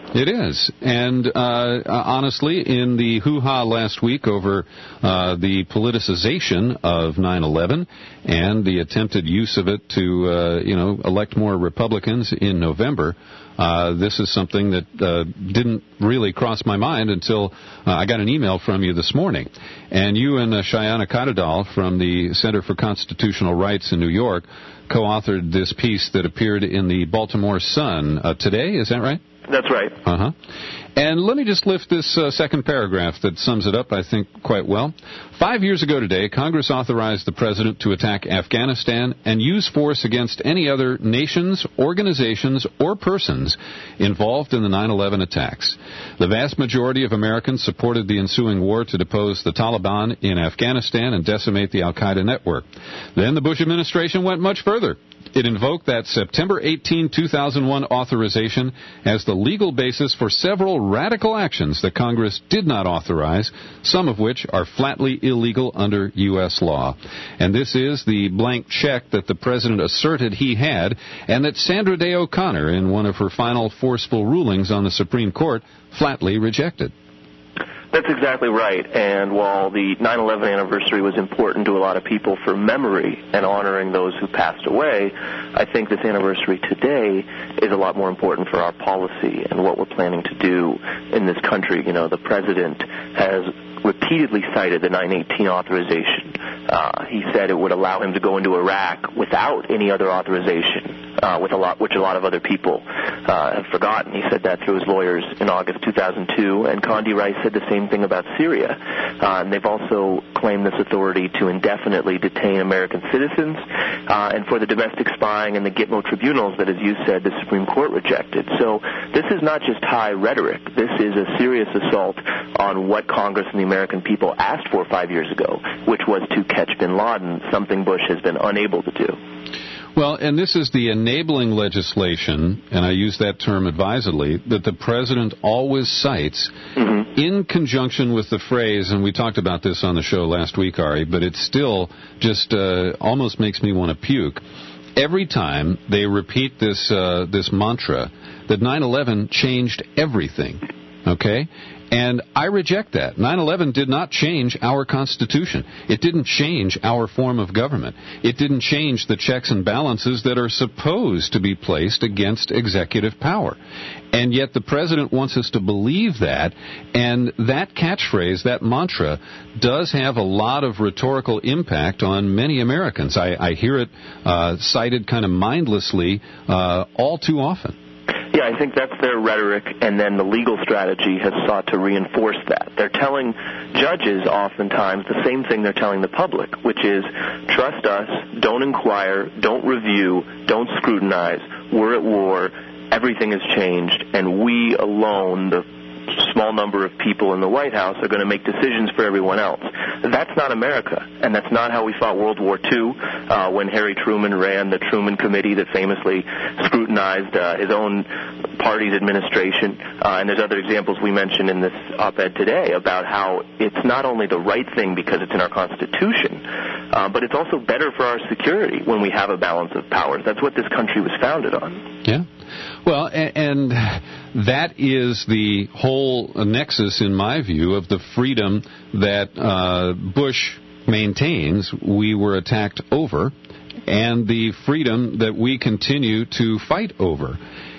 It is. And uh, uh, honestly, in the hoo-ha last week over uh, the politicization of nine eleven and the attempted use of it to, uh, you know, elect more Republicans in November, uh, this is something that uh, didn't really cross my mind until uh, I got an email from you this morning. And you and uh, Shayana Kadadal from the Center for Constitutional Rights in New York co-authored this piece that appeared in the Baltimore Sun uh, today. Is that right? That's right. Uh-huh. And let me just lift this uh, second paragraph that sums it up, I think, quite well. Five years ago today, Congress authorized the President to attack Afghanistan and use force against any other nations, organizations, or persons involved in the nine eleven attacks. The vast majority of Americans supported the ensuing war to depose the Taliban in Afghanistan and decimate the al-Qaeda network. Then the Bush administration went much further. It invoked that September eighteenth, two thousand one authorization as the legal basis for several radical actions that Congress did not authorize, some of which are flatly illegal under U S law. And this is the blank check that the President asserted he had, and that Sandra Day O'Connor, in one of her final forceful rulings on the Supreme Court, flatly rejected. That's exactly right. And while the nine eleven anniversary was important to a lot of people for memory and honoring those who passed away, I think this anniversary today is a lot more important for our policy and what we're planning to do in this country. You know, the President has repeatedly cited the nine eighteen authorization. Uh, he said it would allow him to go into Iraq without any other authorization, uh, with a lot, which a lot of other people uh, have forgotten. He said that through his lawyers in August two thousand two, and Condi Rice said the same thing about Syria. Uh, and they've also claimed this authority to indefinitely detain American citizens, uh, and for the domestic spying and the Gitmo tribunals that, as you said, the Supreme Court rejected. So this is not just high rhetoric. This is a serious assault on what Congress and the American people asked for five years ago, which was to catch bin Laden, something Bush has been unable to do. Well, and this is the enabling legislation, and I use that term advisedly, that the President always cites mm-hmm. in conjunction with the phrase, and we talked about this on the show last week, Ari, but it still just uh, almost makes me want to puke. Every time they repeat this uh, this mantra that nine eleven changed everything, okay? And I reject that. nine eleven did not change our Constitution. It didn't change our form of government. It didn't change the checks and balances that are supposed to be placed against executive power. And yet the President wants us to believe that, and that catchphrase, that mantra, does have a lot of rhetorical impact on many Americans. I, I hear it uh, cited kind of mindlessly uh, all too often. Yeah, I think that's their rhetoric, and then the legal strategy has sought to reinforce that. They're telling judges oftentimes the same thing they're telling the public, which is trust us, don't inquire, don't review, don't scrutinize, we're at war, everything has changed, and we alone, the small number of people in the White House, are going to make decisions for everyone else. That's not America, and that's not how we fought World War Two uh, when Harry Truman ran the Truman Committee that famously scrutinized uh, his own party's administration. Uh, and there's other examples we mentioned in this op-ed today about how it's not only the right thing because it's in our Constitution, uh, but it's also better for our security when we have a balance of powers. That's what this country was founded on. Yeah. Well, and that is the whole nexus, in my view, of the freedom that uh, Bush maintains we were attacked over, and the freedom that we continue to fight over.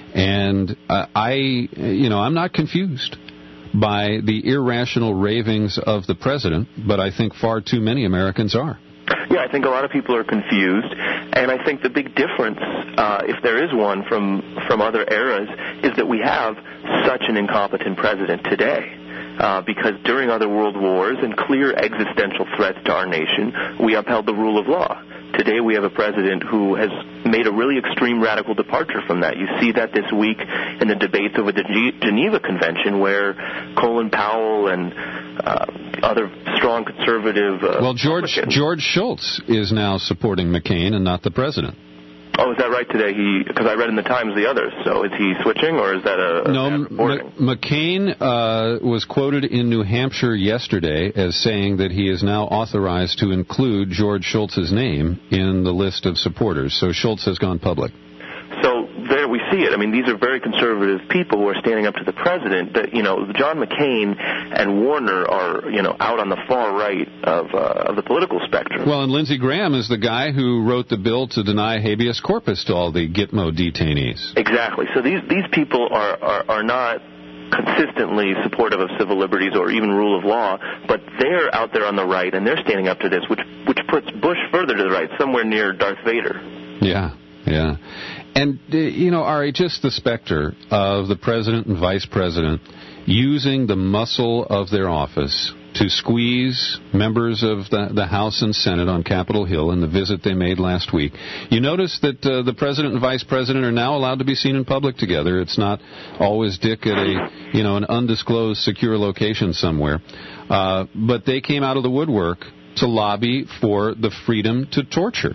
And uh, I, you know, I'm not confused by the irrational ravings of the President, but I think far too many Americans are. Yeah, I think a lot of people are confused, and I think the big difference, uh, if there is one from, from other eras, is that we have such an incompetent president today. Uh, because during other world wars and clear existential threats to our nation, we upheld the rule of law. Today we have a president who has made a really extreme radical departure from that. You see that this week in the debates over the G- Geneva Convention, where Colin Powell and uh, other strong conservative... Uh, well, George George Shultz is now supporting McCain and not the president. Oh, is that right today? He because I read in the Times the others. So is he switching, or is that a, a no? M- McCain uh, was quoted in New Hampshire yesterday as saying that he is now authorized to include George Shultz's name in the list of supporters. So Shultz has gone public. So there, extent we see it. I mean, these are very conservative people who are standing up to the president. That, you know, John McCain and Warner are, you know, out on the far right of, uh, of the political spectrum. Well, and Lindsey Graham is the guy who wrote the bill to deny habeas corpus to all the Gitmo detainees. Exactly. So these these people are, are, are not consistently supportive of civil liberties or even rule of law, but they're out there on the right, and they're standing up to this, which which puts Bush further to the right, somewhere near Darth Vader. Yeah, yeah. And, uh, you know, Ari, just the specter of the president and vice president using the muscle of their office to squeeze members of the, the House and Senate on Capitol Hill in the visit they made last week. You notice that uh, the president and vice president are now allowed to be seen in public together. It's not always Dick at a, you know, an undisclosed secure location somewhere. Uh, but they came out of the woodwork to lobby for the freedom to torture.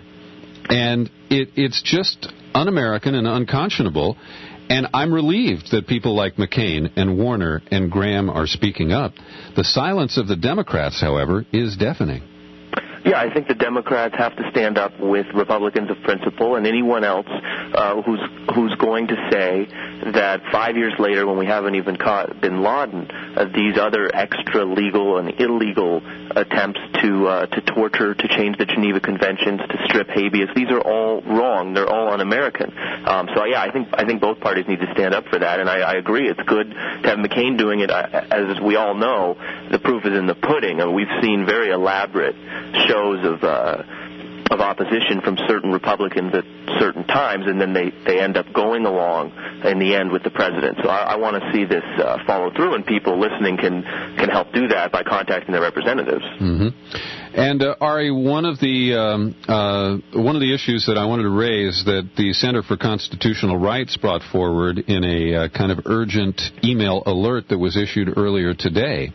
And it, it's just un-American and unconscionable. And I'm relieved that people like McCain and Warner and Graham are speaking up. The silence of the Democrats, however, is deafening. Yeah, I think the Democrats have to stand up with Republicans of principle and anyone else uh, who's who's going to say that five years later, when we haven't even caught bin Laden, uh, these other extra legal and illegal attempts to uh, to torture, to change the Geneva Conventions, to strip habeas, these are all wrong. They're all un-American. Um, so yeah, I think I think both parties need to stand up for that, and I, I agree. It's good to have McCain doing it. As we all know, the proof is in the pudding. I mean, we've seen very elaborate shows of uh, of opposition from certain Republicans at certain times, and then they, they end up going along in the end with the president. So I, I want to see this uh, follow through, and people listening can can help do that by contacting their representatives. Mm-hmm. And uh, Ari, one of the um, uh, one of the issues that I wanted to raise that the Center for Constitutional Rights brought forward in a uh, kind of urgent email alert that was issued earlier today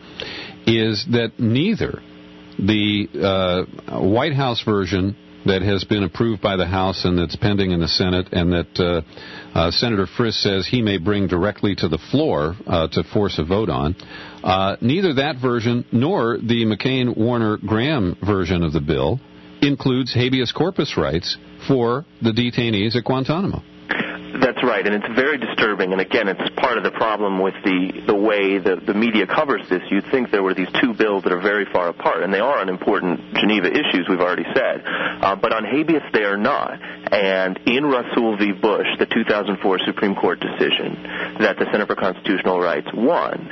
is that neither the uh, White House version that has been approved by the House and that's pending in the Senate, and that uh, uh, Senator Frist says he may bring directly to the floor uh, to force a vote on, uh, neither that version nor the McCain-Warner-Graham version of the bill includes habeas corpus rights for the detainees at Guantanamo. That's right, and it's very disturbing. And again, it's part of the problem with the, the way the, the media covers this. You'd think there were these two bills that are very far apart, and they are on important Geneva issues, we've already said. Uh, but on habeas, they are not. And in Rasool v. Bush, the two thousand four Supreme Court decision that the Center for Constitutional Rights won,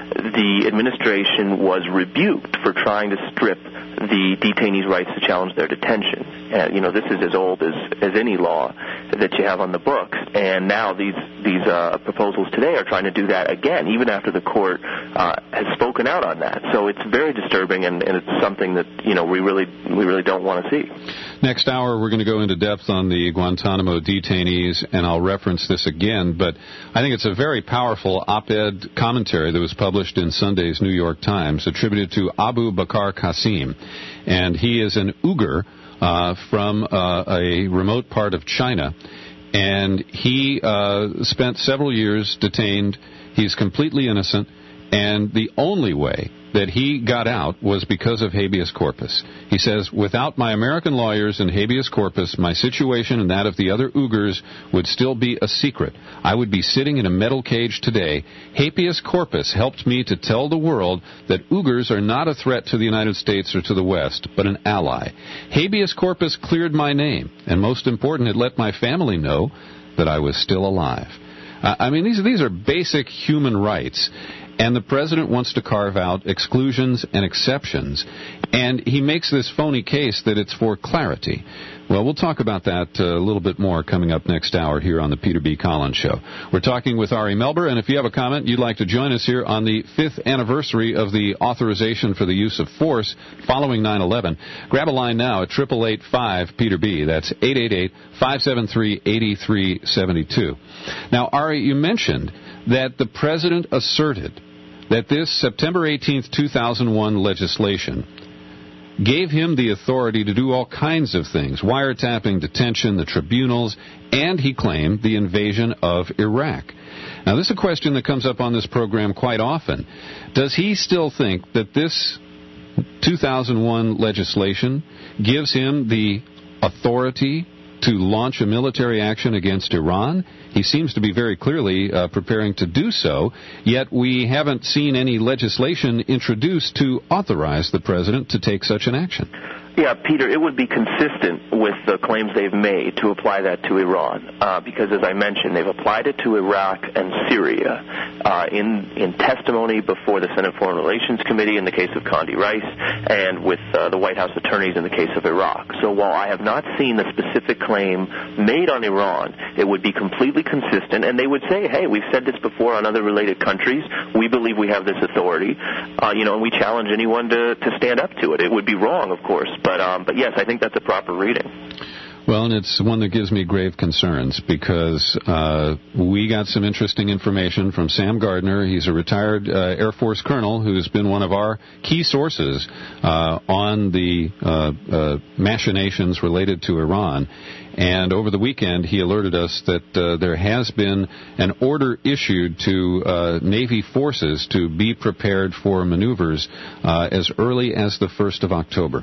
the administration was rebuked for trying to strip the detainees' rights to challenge their detention. And, you know, this is as old as, as any law that you have on the books. And now these these uh, proposals today are trying to do that again, even after the court uh, has spoken out on that. So it's very disturbing, and, and it's something that, you know, we really we really don't want to see. Next hour, we're going to go into depth on the Guantanamo detainees, and I'll reference this again, but I think it's a very powerful op-ed commentary that was published in Sunday's New York Times, attributed to Abu Bakr Qasim, and he is an Uyghur uh, from uh, a remote part of China. And he uh, spent several years detained. He's completely innocent. And the only way that he got out was because of habeas corpus. He says, without my American lawyers and habeas corpus, my situation and that of the other Uyghurs would still be a secret. I would be sitting in a metal cage today. Habeas corpus helped me to tell the world that Uyghurs are not a threat to the United States or to the West, but an ally. Habeas corpus cleared my name, and most important, it let my family know that I was still alive. Uh, I mean, these, these are basic human rights. And the president wants to carve out exclusions and exceptions. And he makes this phony case that it's for clarity. Well, we'll talk about that uh, a little bit more coming up next hour here on the Peter B. Collins Show. We're talking with Ari Melber, and if you have a comment you'd like to join us here on the fifth anniversary of the authorization for the use of force following nine eleven, grab a line now at eight eight eight five Peter B. That's eight eight eight, five seven three, eight three seven two. Now, Ari, you mentioned that the president asserted that this September eighteenth, two thousand one legislation gave him the authority to do all kinds of things, wiretapping, detention, the tribunals, and he claimed the invasion of Iraq. Now, this is a question that comes up on this program quite often. Does he still think that this two thousand one legislation gives him the authority to launch a military action against Iran? He seems to be very clearly uh, preparing to do so, yet we haven't seen any legislation introduced to authorize the president to take such an action. Yeah, Peter, it would be consistent with the claims they've made to apply that to Iran, uh, because, as I mentioned, they've applied it to Iraq and Syria uh, in in testimony before the Senate Foreign Relations Committee in the case of Condi Rice, and with uh, the White House attorneys in the case of Iraq. So while I have not seen the specific claim made on Iran, it would be completely consistent, and they would say, hey, we've said this before on other related countries. We believe we have this authority, uh, you know, and we challenge anyone to, to stand up to it. It would be wrong, of course. But, um, but yes, I think that's a proper reading. Well, and it's one that gives me grave concerns because uh, we got some interesting information from Sam Gardner. He's a retired uh, Air Force colonel who's been one of our key sources uh, on the uh, uh, machinations related to Iran. And over the weekend, he alerted us that uh, there has been an order issued to uh, Navy forces to be prepared for maneuvers uh, as early as the first of October.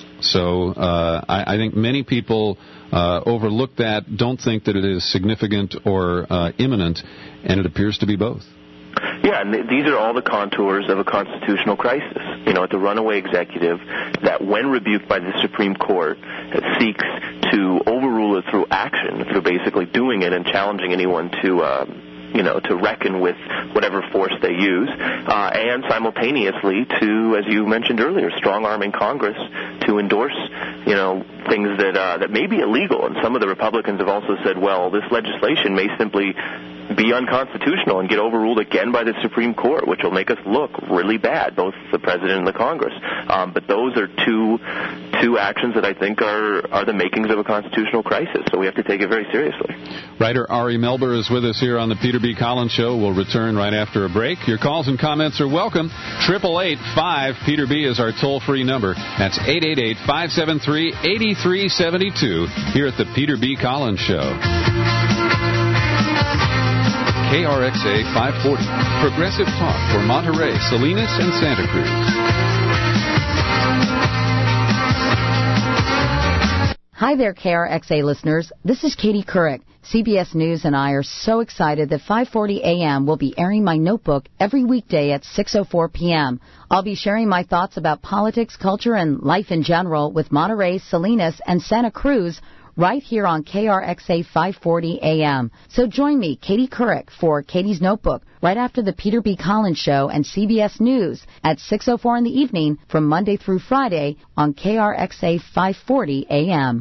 So uh, I, I think many people uh, overlook that, don't think that it is significant or uh, imminent, and it appears to be both. Yeah, and th- these are all the contours of a constitutional crisis. You know, the runaway executive that, when rebuked by the Supreme Court, seeks to overrule it through action, through basically doing it and challenging anyone to... Uh, you know, to reckon with whatever force they use, uh, and simultaneously to, as you mentioned earlier, strong-arming Congress to endorse, you know, things that uh, that may be illegal. And some of the Republicans have also said, well, this legislation may simply be unconstitutional and get overruled again by the Supreme Court, which will make us look really bad, both the President and the Congress. Um, but those are two two actions that I think are, are the makings of a constitutional crisis, so we have to take it very seriously. Writer Ari Melber is with us here on the Peter B. Collins Show. We'll return right after a break. Your calls and comments are welcome. eight eight eight, five, Peter B is our toll-free number. That's eight eight eight, five seven three, eight three seven two here at the Peter B. Collins Show. K R X A five forty, Progressive Talk for Monterey, Salinas, and Santa Cruz. Hi there, K R X A listeners. This is Katie Couric. C B S News and I are so excited that five forty A M will be airing my notebook every weekday at six oh four p.m. I'll be sharing my thoughts about politics, culture, and life in general with Monterey, Salinas, and Santa Cruz right here on K R X A five forty A M. So join me, Katie Couric, for Katie's Notebook right after the Peter B. Collins Show and C B S News at six oh four in the evening from Monday through Friday on K R X A five forty A M.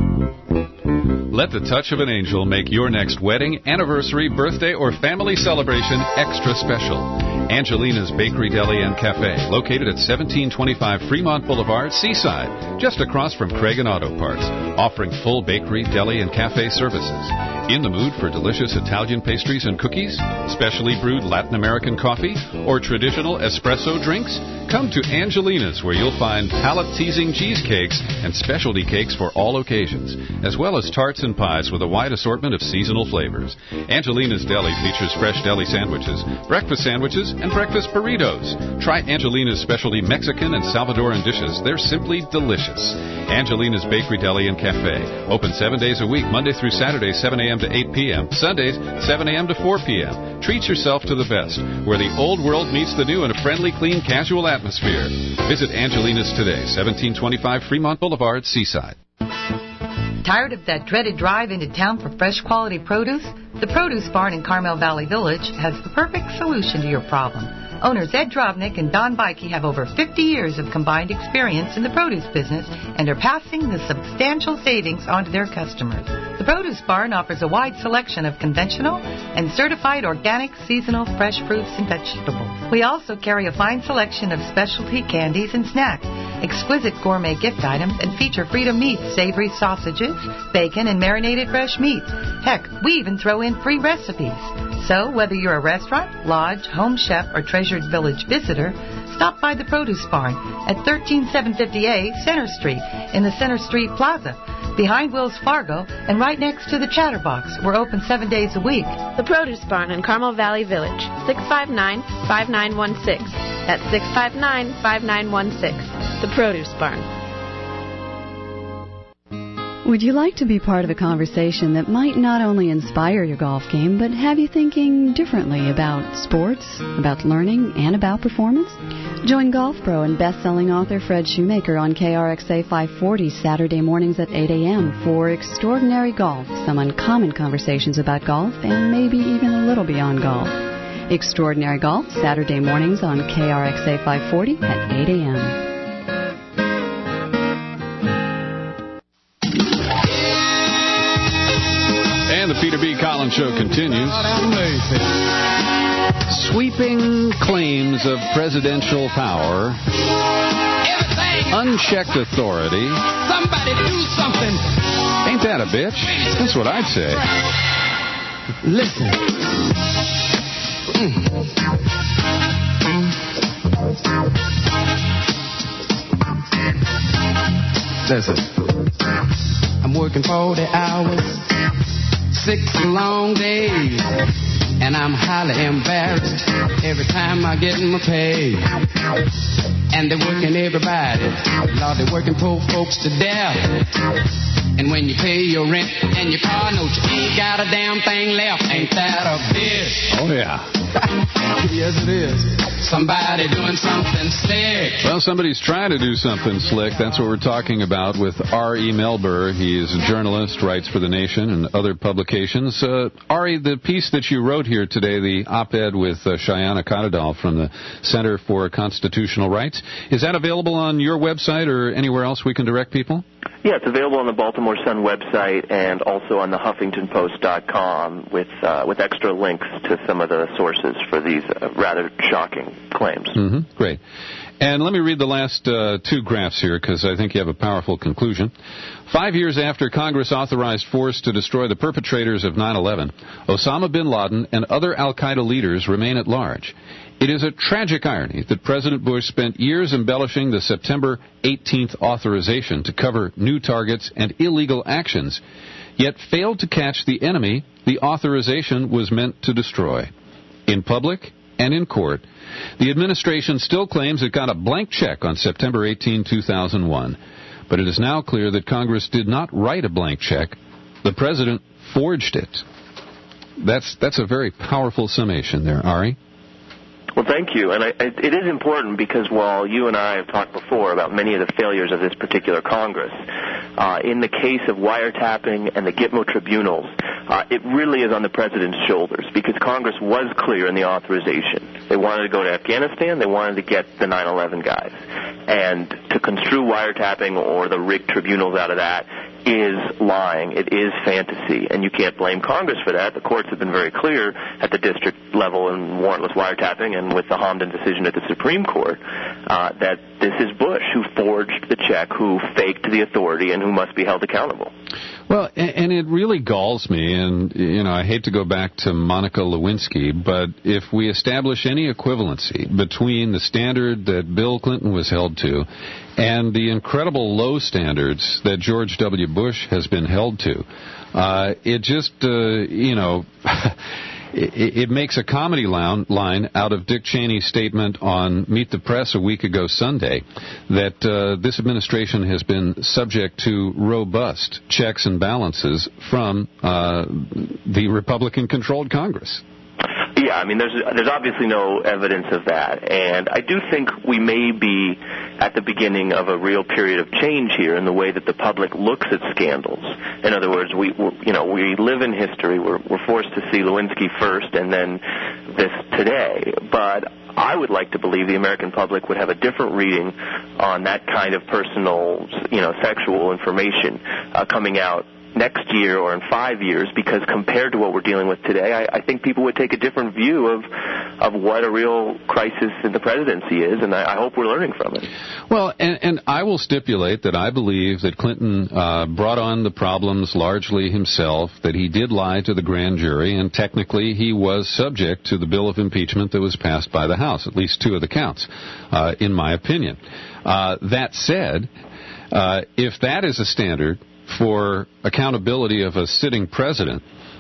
Let the touch of an angel make your next wedding, anniversary, birthday, or family celebration extra special. Angelina's Bakery, Deli, and Cafe, located at seventeen twenty-five Fremont Boulevard, Seaside, just across from Craig and Auto Parts, offering full bakery, deli, and cafe services. In the mood for delicious Italian pastries and cookies, specially brewed Latin American coffee, or traditional espresso drinks? Come to Angelina's, where you'll find palate-teasing cheesecakes and specialty cakes for all occasions, as well as tarts and pies with a wide assortment of seasonal flavors. Angelina's Deli features fresh deli sandwiches, breakfast sandwiches, and breakfast burritos. Try Angelina's specialty Mexican and Salvadoran dishes. They're simply delicious. Angelina's Bakery, Deli, and Cafe. Open seven days a week, Monday through Saturday, seven a.m. to eight p.m., Sundays, seven a.m. to four p.m. Treat yourself to the best, where the old world meets the new in a friendly, clean, casual atmosphere. Visit Angelina's today, seventeen twenty-five Fremont Boulevard, Seaside. Tired of that dreaded drive into town for fresh quality produce? The Produce Barn in Carmel Valley Village has the perfect solution to your problem. Owners Ed Drovnik and Don Bikey have over fifty years of combined experience in the produce business and are passing the substantial savings on to their customers. The Produce Barn offers a wide selection of conventional and certified organic seasonal fresh fruits and vegetables. We also carry a fine selection of specialty candies and snacks, exquisite gourmet gift items, and feature Freedom Meats, savory sausages, bacon, and marinated fresh meats. Heck, we even throw in free recipes. So, whether you're a restaurant, lodge, home chef, or Treasured Village visitor, stop by the Produce Barn at thirteen seven fifty A Center Street in the Center Street Plaza, behind Wells Fargo and right next to the Chatterbox. We're open seven days a week. The Produce Barn in Carmel Valley Village, six five nine, five nine one six. That's six five nine, five nine one six. The Produce Barn. Would you like to be part of a conversation that might not only inspire your golf game, but have you thinking differently about sports, about learning, and about performance? Join Golf Pro and best-selling author Fred Shoemaker on K R X A five forty Saturday mornings at eight a.m. for Extraordinary Golf, some uncommon conversations about golf, and maybe even a little beyond golf. Extraordinary Golf, Saturday mornings on K R X A five forty at eight a.m. And the Peter B. Collins Show continues. Sweeping claims of presidential power, unchecked authority. Somebody do something. Ain't that a bitch? That's what I'd say. Listen. Mm. Listen. I'm working forty hours, six long days, and I'm highly embarrassed every time I get my pay. And they're working everybody, Lord, they're working poor folks to death. And when you pay your rent and your car note, you ain't got a damn thing left. Ain't that a bitch? Oh, yeah. Yes, it is. Somebody doing something slick. Well, somebody's trying to do something slick. That's what we're talking about with R E. Melber. He is a journalist, writes for The Nation and other publications. Uh, Ari, the piece that you wrote here today, the op-ed with uh, Cheyenne Akadadal from the Center for Constitutional Rights, is that available on your website or anywhere else we can direct people? Yeah, it's available on the Baltimore Sun website and also on the Huffington Post dot com with uh, with extra links to some of the sources for these uh, rather shocking claims. Mm-hmm. Great. And let me read the last uh, two graphs here because I think you have a powerful conclusion. Five years after Congress authorized force to destroy the perpetrators of nine eleven, Osama bin Laden and other al-Qaeda leaders remain at large. It is a tragic irony that President Bush spent years embellishing the September eighteenth authorization to cover new targets and illegal actions, yet failed to catch the enemy the authorization was meant to destroy. In public and in court, the administration still claims it got a blank check on September eighteenth, two thousand one, but it is now clear that Congress did not write a blank check. The president forged it. That's, that's a very powerful summation there, Ari. Well, thank you. And I, it is important because while you and I have talked before about many of the failures of this particular Congress, uh, in the case of wiretapping and the Gitmo tribunals, uh, it really is on the president's shoulders because Congress was clear in the authorization. They wanted to go to Afghanistan. They wanted to get the nine eleven guys. And to construe wiretapping or the rigged tribunals out of that is lying. It is fantasy, and you can't blame Congress for that. The courts have been very clear at the district level in warrantless wiretapping and with the Hamdan decision at the Supreme Court uh, that this is Bush who forged the check, who faked the authority, and who must be held accountable. Well, and it really galls me, and, you know, I hate to go back to Monica Lewinsky, but if we establish any equivalency between the standard that Bill Clinton was held to and the incredible low standards that George W. Bush has been held to, uh, it just, uh, you know... It, it makes a comedy line out of Dick Cheney's statement on Meet the Press a week ago Sunday that uh, this administration has been subject to robust checks and balances from uh, the Republican-controlled Congress. Yeah, I mean, there's there's obviously no evidence of that, and I do think we may be at the beginning of a real period of change here in the way that the public looks at scandals. In other words, we we're, you know we live in history. We're we're forced to see Lewinsky first, and then this today. But I would like to believe the American public would have a different reading on that kind of personal, you know, sexual information uh, coming out next year or in five years, because compared to what we're dealing with today, I, I think people would take a different view of of what a real crisis in the presidency is, and I, I hope we're learning from it. Well, and, and I will stipulate that I believe that Clinton uh, brought on the problems largely himself, that he did lie to the grand jury, and technically he was subject to the bill of impeachment that was passed by the House, at least two of the counts, uh, in my opinion. Uh, that said, uh, if that is a standard for accountability of a sitting president,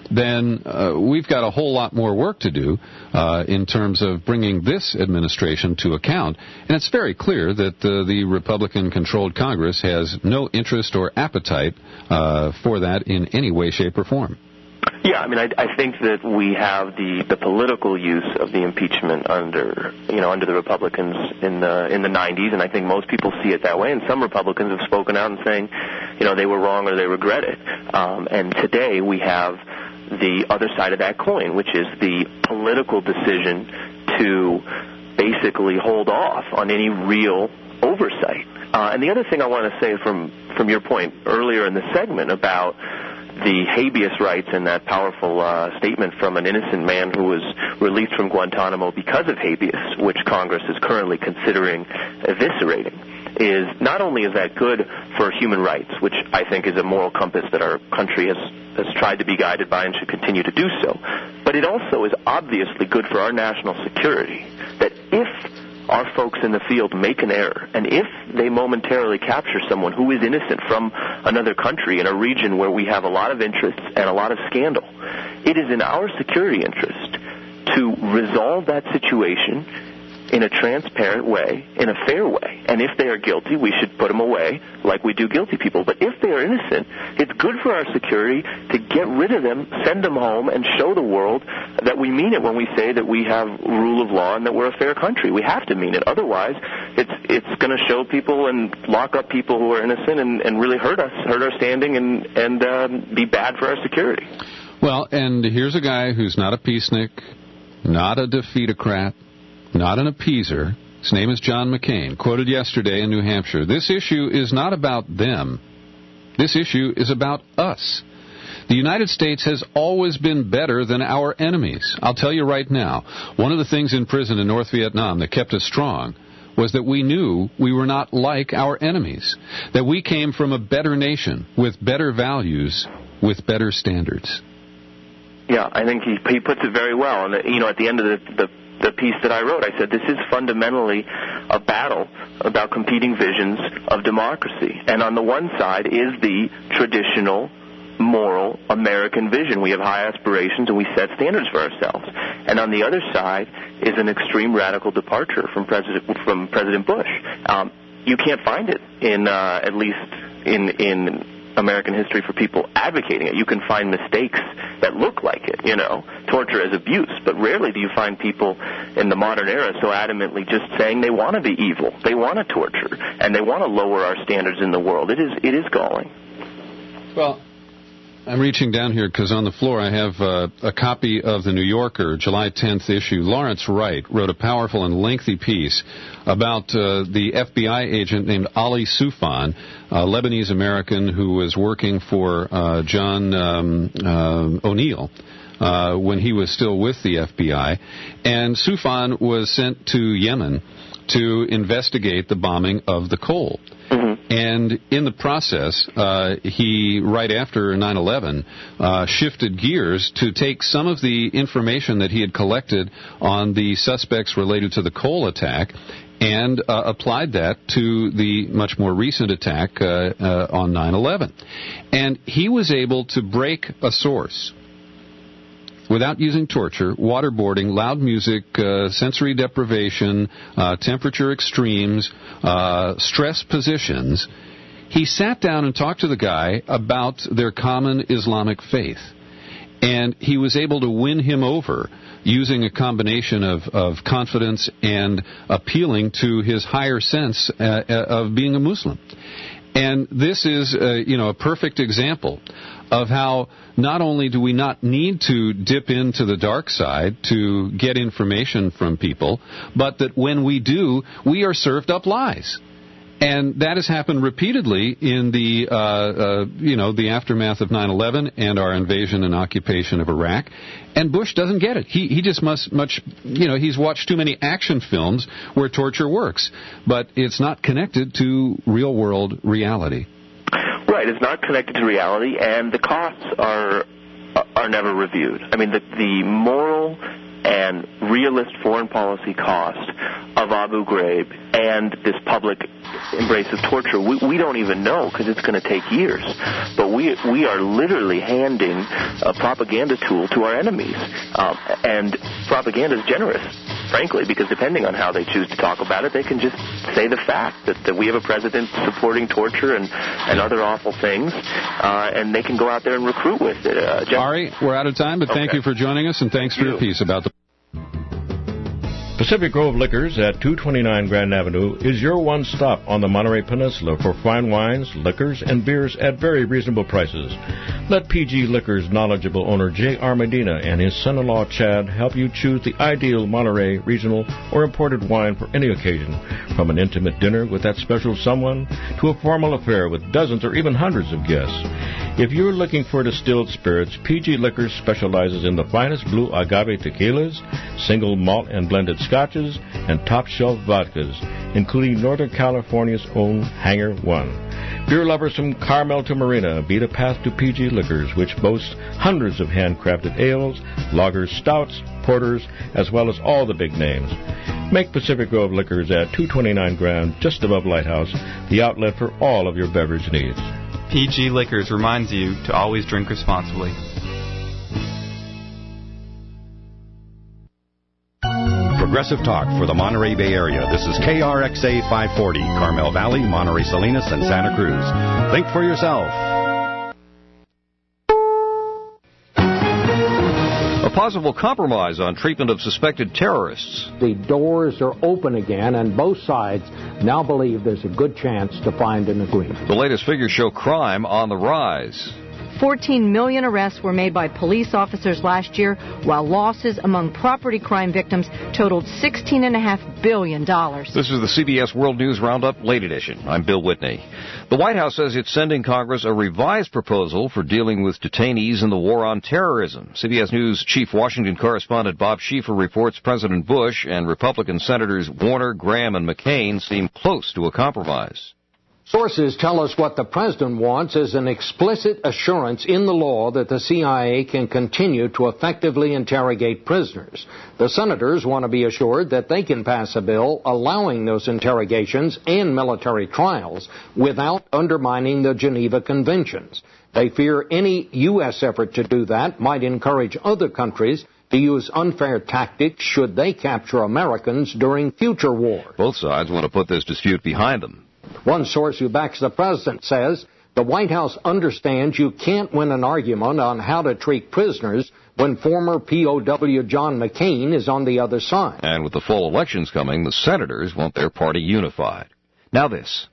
then uh, we've got a whole lot more work to do uh, in terms of bringing this administration to account. And it's very clear that uh, the Republican-controlled Congress has no interest or appetite uh, for that in any way, shape, or form. Yeah, I mean, I, I think that we have the, the political use of the impeachment under, you know, under the Republicans in the in the nineties, and I think most people see it that way. And some Republicans have spoken out and saying, you know, they were wrong or they regret it. Um, and today we have the other side of that coin, which is the political decision to basically hold off on any real oversight. Uh, and the other thing I want to say from from your point earlier in the segment about the habeas rights and that powerful uh, statement from an innocent man who was released from Guantanamo because of habeas, which Congress is currently considering eviscerating, is not only is that good for human rights, which I think is a moral compass that our country has, has tried to be guided by and should continue to do so, but it also is obviously good for our national security, that if our folks in the field make an error, and if they momentarily capture someone who is innocent from another country in a region where we have a lot of interests and a lot of scandal, it is in our security interest to resolve that situation in a transparent way, in a fair way. And if they are guilty, we should put them away like we do guilty people. But if they are innocent, it's good for our security to get rid of them, send them home, and show the world that we mean it when we say that we have rule of law and that we're a fair country. We have to mean it. Otherwise, it's it's going to show people and lock up people who are innocent and, and really hurt us, hurt our standing, and, and um, be bad for our security. Well, and here's a guy who's not a peacenik, not a defeatocrat, not an appeaser. His name is John McCain, quoted yesterday in New Hampshire. This issue is not about them. This issue is about us. The United States has always been better than our enemies. I'll tell you right now, one of the things in prison in North Vietnam that kept us strong was that we knew we were not like our enemies, that we came from a better nation with better values, with better standards. Yeah, I think he he puts it very well. And, you know, at the end of the, the the piece that I wrote, I said this is fundamentally a battle about competing visions of democracy. And on the one side is the traditional, moral American vision. We have high aspirations and we set standards for ourselves. And on the other side is an extreme radical departure from President from President Bush. Um, you can't find it in uh, at least in in American history for people advocating it. You can find mistakes that look like it, you know, torture as abuse, but rarely do you find people in the modern era so adamantly just saying they want to be evil, they want to torture, and they want to lower our standards in the world. It is it is galling. Well, I'm reaching down here because on the floor I have uh, a copy of the New Yorker, July tenth issue. Lawrence Wright wrote a powerful and lengthy piece about uh, the F B I agent named Ali Soufan, a Lebanese-American who was working for uh, John um, uh, O'Neill uh, when he was still with the F B I. And Soufan was sent to Yemen to investigate the bombing of the Cole. And in the process, uh, he, right after nine eleven, uh, shifted gears to take some of the information that he had collected on the suspects related to the Cole attack and uh, applied that to the much more recent attack uh, uh, on nine eleven. And he was able to break a source without using torture, waterboarding, loud music, uh, sensory deprivation, uh, temperature extremes, uh, stress positions. He sat down and talked to the guy about their common Islamic faith. And he was able to win him over using a combination of, of confidence and appealing to his higher sense uh, of being a Muslim. And this is, uh, you know, a perfect example of how not only do we not need to dip into the dark side to get information from people, but that when we do, we are served up lies. And that has happened repeatedly in the, uh, uh, you know, the aftermath of nine eleven and our invasion and occupation of Iraq. And Bush doesn't get it. He he just must much, you know, he's watched too many action films where torture works. But it's not connected to real-world reality. Right, it's not connected to reality, and the costs are are never reviewed. I mean, the, the moral and realist foreign policy cost of Abu Ghraib and this public embrace of torture, we, we don't even know because it's going to take years. But we we are literally handing a propaganda tool to our enemies. Um, and propaganda is generous, frankly, because depending on how they choose to talk about it, they can just say the fact that, that we have a president supporting torture and, and other awful things, uh, and they can go out there and recruit with it. Uh, Jeff- Ari, we're out of time, but thank okay. you for joining us, and thanks for your piece about the... Pacific Grove Liquors at two twenty-nine Grand Avenue is your one stop on the Monterey Peninsula for fine wines, liquors, and beers at very reasonable prices. Let P G Liquors' knowledgeable owner J R. Medina and his son-in-law Chad help you choose the ideal Monterey regional or imported wine for any occasion, from an intimate dinner with that special someone to a formal affair with dozens or even hundreds of guests. If you're looking for distilled spirits, P G Liquors specializes in the finest blue agave tequilas, single malt and blended scotches, and top-shelf vodkas, including Northern California's own Hangar One. Beer lovers from Carmel to Marina beat a path to P G Liquors, which boasts hundreds of handcrafted ales, lagers, stouts, porters, as well as all the big names. Make Pacific Grove Liquors at two twenty-nine Grand, just above Lighthouse, the outlet for all of your beverage needs. P G Liquors reminds you to always drink responsibly. Progressive Talk for the Monterey Bay Area. This is K R X A five forty, Carmel Valley, Monterey Salinas, and Santa Cruz. Think for yourself. A possible compromise on treatment of suspected terrorists. The doors are open again, and both sides now believe there's a good chance to find an agreement. The latest figures show crime on the rise. fourteen million arrests were made by police officers last year, while losses among property crime victims totaled sixteen point five billion dollars. This is the C B S World News Roundup Late Edition. I'm Bill Whitney. The White House says it's sending Congress a revised proposal for dealing with detainees in the war on terrorism. C B S News Chief Washington Correspondent Bob Schieffer reports President Bush and Republican Senators Warner, Graham, and McCain seem close to a compromise. Sources tell us what the president wants is an explicit assurance in the law that the C I A can continue to effectively interrogate prisoners. The senators want to be assured that they can pass a bill allowing those interrogations and military trials without undermining the Geneva Conventions. They fear any U S effort to do that might encourage other countries to use unfair tactics should they capture Americans during future wars. Both sides want to put this dispute behind them. One source who backs the president says the White House understands you can't win an argument on how to treat prisoners when former P O W John McCain is on the other side. And with the fall elections coming, the senators want their party unified. Now this.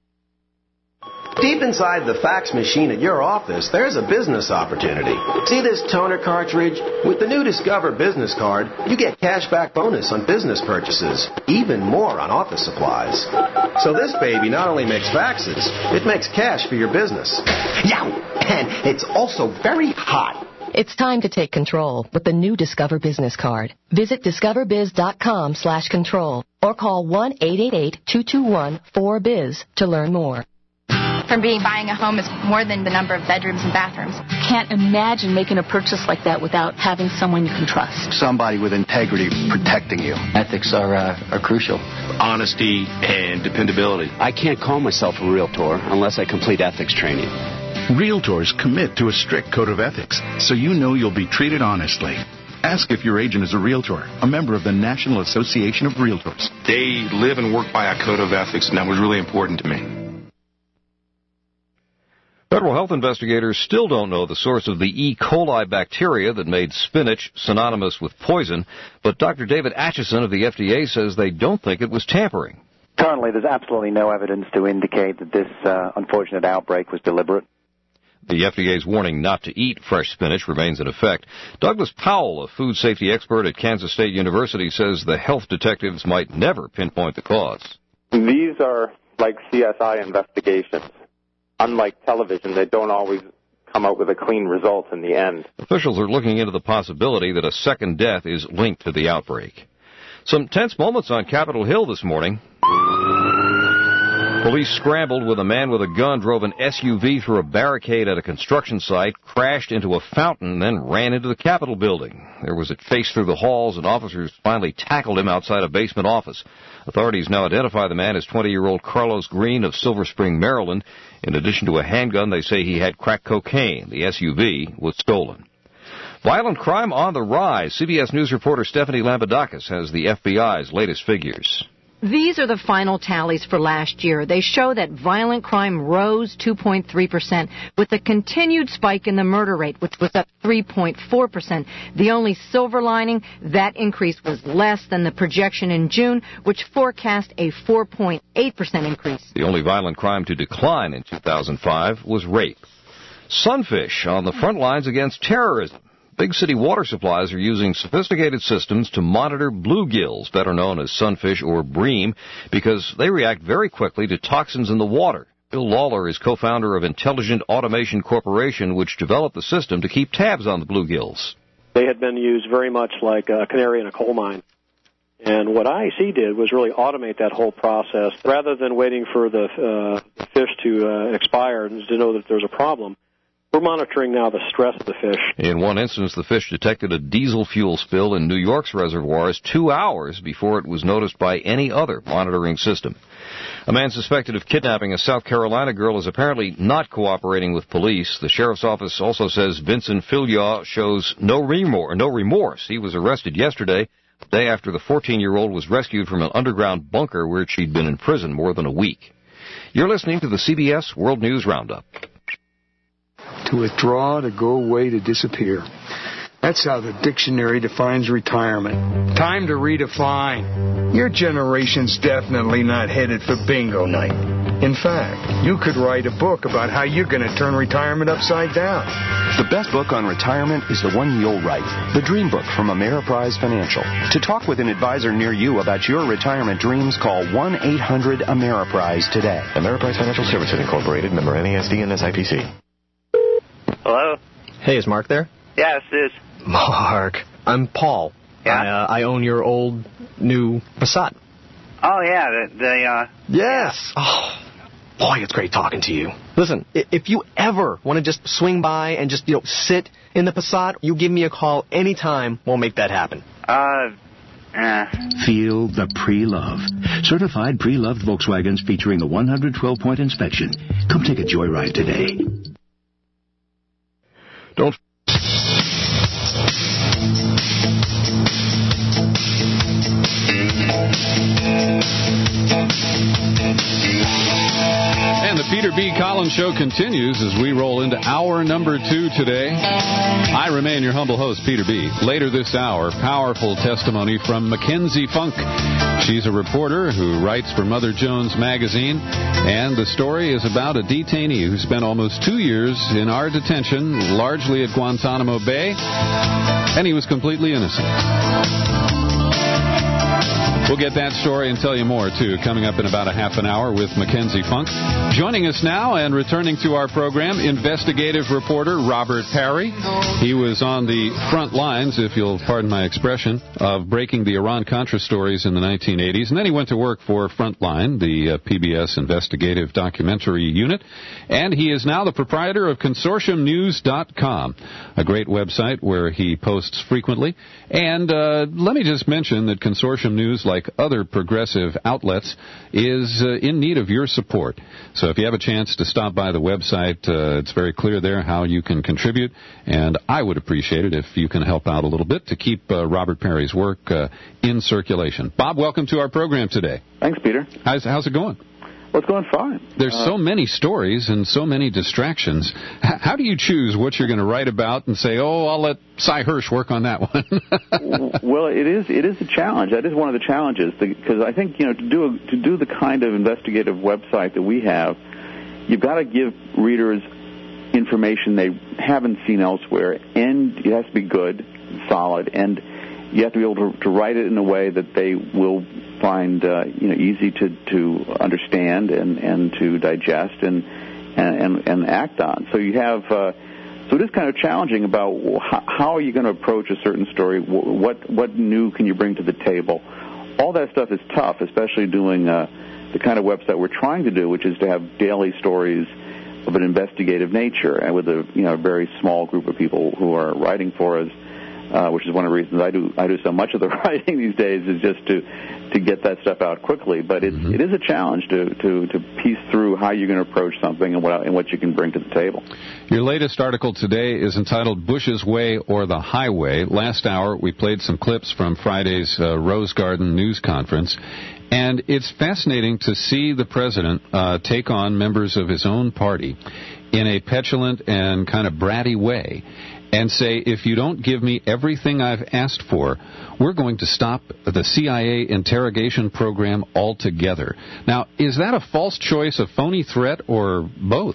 Deep inside the fax machine at your office, there's a business opportunity. See this toner cartridge? With the new Discover Business Card, you get cashback bonus on business purchases, even more on office supplies. So this baby not only makes faxes, it makes cash for your business. Yeah, and it's also very hot. It's time to take control with the new Discover Business Card. Visit discoverbiz.com slash control or call one eight eight eight, two two one, four B I Z to learn more. For me, buying a home is more than the number of bedrooms and bathrooms. Can't imagine making a purchase like that without having someone you can trust. Somebody with integrity protecting you. Ethics are uh, are crucial. Honesty and dependability. I can't call myself a realtor unless I complete ethics training. Realtors commit to a strict code of ethics, so you know you'll be treated honestly. Ask if your agent is a realtor, a member of the National Association of Realtors. They live and work by a code of ethics, and that was really important to me. Federal health investigators still don't know the source of the E. coli bacteria that made spinach synonymous with poison, but Doctor David Atchison of the F D A says they don't think it was tampering. Currently, there's absolutely no evidence to indicate that this uh, unfortunate outbreak was deliberate. The F D A's warning not to eat fresh spinach remains in effect. Douglas Powell, a food safety expert at Kansas State University, says the health detectives might never pinpoint the cause. These are like C S I investigations. Unlike television, they don't always come out with a clean result in the end. Officials are looking into the possibility that a second death is linked to the outbreak. Some tense moments on Capitol Hill this morning. Police scrambled with a man with a gun drove an S U V through a barricade at a construction site, crashed into a fountain, then ran into the Capitol building. There was a chase through the halls, and officers finally tackled him outside a basement office. Authorities now identify the man as twenty-year-old Carlos Green of Silver Spring, Maryland. In addition to a handgun, they say he had crack cocaine. The S U V was stolen. Violent crime on the rise. C B S News reporter Stephanie Lambadakis has the F B I's latest figures. These are the final tallies for last year. They show that violent crime rose two point three percent, with a continued spike in the murder rate, which was up three point four percent. The only silver lining, that increase was less than the projection in June, which forecast a four point eight percent increase. The only violent crime to decline in two thousand five was rape. Sunfish on the front lines against terrorism. Big city water supplies are using sophisticated systems to monitor bluegills, better known as sunfish or bream, because they react very quickly to toxins in the water. Bill Lawler is co-founder of Intelligent Automation Corporation, which developed the system to keep tabs on the bluegills. They had been used very much like a canary in a coal mine. And what I I C did was really automate that whole process. Rather than waiting for the uh, fish to uh, expire and to know that there's a problem, we're monitoring now the stress of the fish. In one instance, the fish detected a diesel fuel spill in New York's reservoirs two hours before it was noticed by any other monitoring system. A man suspected of kidnapping a South Carolina girl is apparently not cooperating with police. The sheriff's office also says Vincent Filyaw shows no remorse. No remorse. He was arrested yesterday, the day after the fourteen-year-old was rescued from an underground bunker where she'd been in prison more than a week. You're listening to the C B S World News Roundup. To withdraw, to go away, to disappear. That's how the dictionary defines retirement. Time to redefine. Your generation's definitely not headed for bingo night. In fact, you could write a book about how you're going to turn retirement upside down. The best book on retirement is the one you'll write, The Dream Book from Ameriprise Financial. To talk with an advisor near you about your retirement dreams, call one eight hundred Ameriprise today. Ameriprise Financial Services Incorporated, member N A S D and S I P C. Hello? Hey, is Mark there? Yes, it is. Mark, I'm Paul. Yeah? I, uh, I own your old, new Passat. Oh, yeah, the, the uh... Yes! Oh, boy, it's great talking to you. Listen, if you ever want to just swing by and just, you know, sit in the Passat, you give me a call anytime. We'll make that happen. Uh... Uh. Feel the pre-love. Certified pre-loved Volkswagens featuring the one hundred twelve point inspection. Come take a joyride today. Don't. And the Peter B. Collins Show continues as we roll into hour number two today. I remain your humble host, Peter B. Later this hour, powerful testimony from Mackenzie Funk. She's a reporter who writes for Mother Jones magazine, and the story is about a detainee who spent almost two years in our detention, largely at Guantanamo Bay, and he was completely innocent. We'll get that story and tell you more, too, coming up in about a half an hour with Mackenzie Funk. Joining us now and returning to our program, investigative reporter Robert Parry. He was on the front lines, if you'll pardon my expression, of breaking the Iran-Contra stories in the nineteen eighties. And then he went to work for Frontline, the uh, P B S investigative documentary unit. And he is now the proprietor of Consortium News dot com, a great website where he posts frequently. And uh, let me just mention that Consortium News, like other progressive outlets, is uh, in need of your support. So if you have a chance to stop by the website, uh, it's very clear there how you can contribute, and I would appreciate it if you can help out a little bit to keep uh, Robert Parry's work uh, in circulation. Bob, welcome to our program today. Thanks, Peter. How's, how's it going? Well, it's going fine. There's uh, so many stories and so many distractions. H- how do you choose what you're going to write about and say, oh, I'll let Cy Hirsch work on that one? Well, it is it is a challenge. That is one of the challenges, because I think, you know, to do a, to do the kind of investigative website that we have, you've got to give readers information they haven't seen elsewhere, and it has to be good, solid, and you have to be able to, to write it in a way that they will find uh, you know easy to, to understand and, and to digest and, and and act on. So you have uh, so it is kind of challenging about how, how are you going to approach a certain story. What what new can you bring to the table? All that stuff is tough, especially doing uh, the kind of website we're trying to do, which is to have daily stories of an investigative nature, and with a you know a very small group of people who are writing for us, uh, which is one of the reasons I do I do so much of the writing these days, is just to to get that stuff out quickly. But it's, mm-hmm. it is a challenge to, to, to piece through how you're going to approach something and what and what you can bring to the table. Your latest article today is entitled Bush's Way or the Highway. Last hour we played some clips from Friday's uh, Rose Garden news conference. And it's fascinating to see the president uh, take on members of his own party in a petulant and kind of bratty way and say, if you don't give me everything I've asked for, we're going to stop the C I A interrogation program altogether. Now, is that a false choice, a phony threat, or both?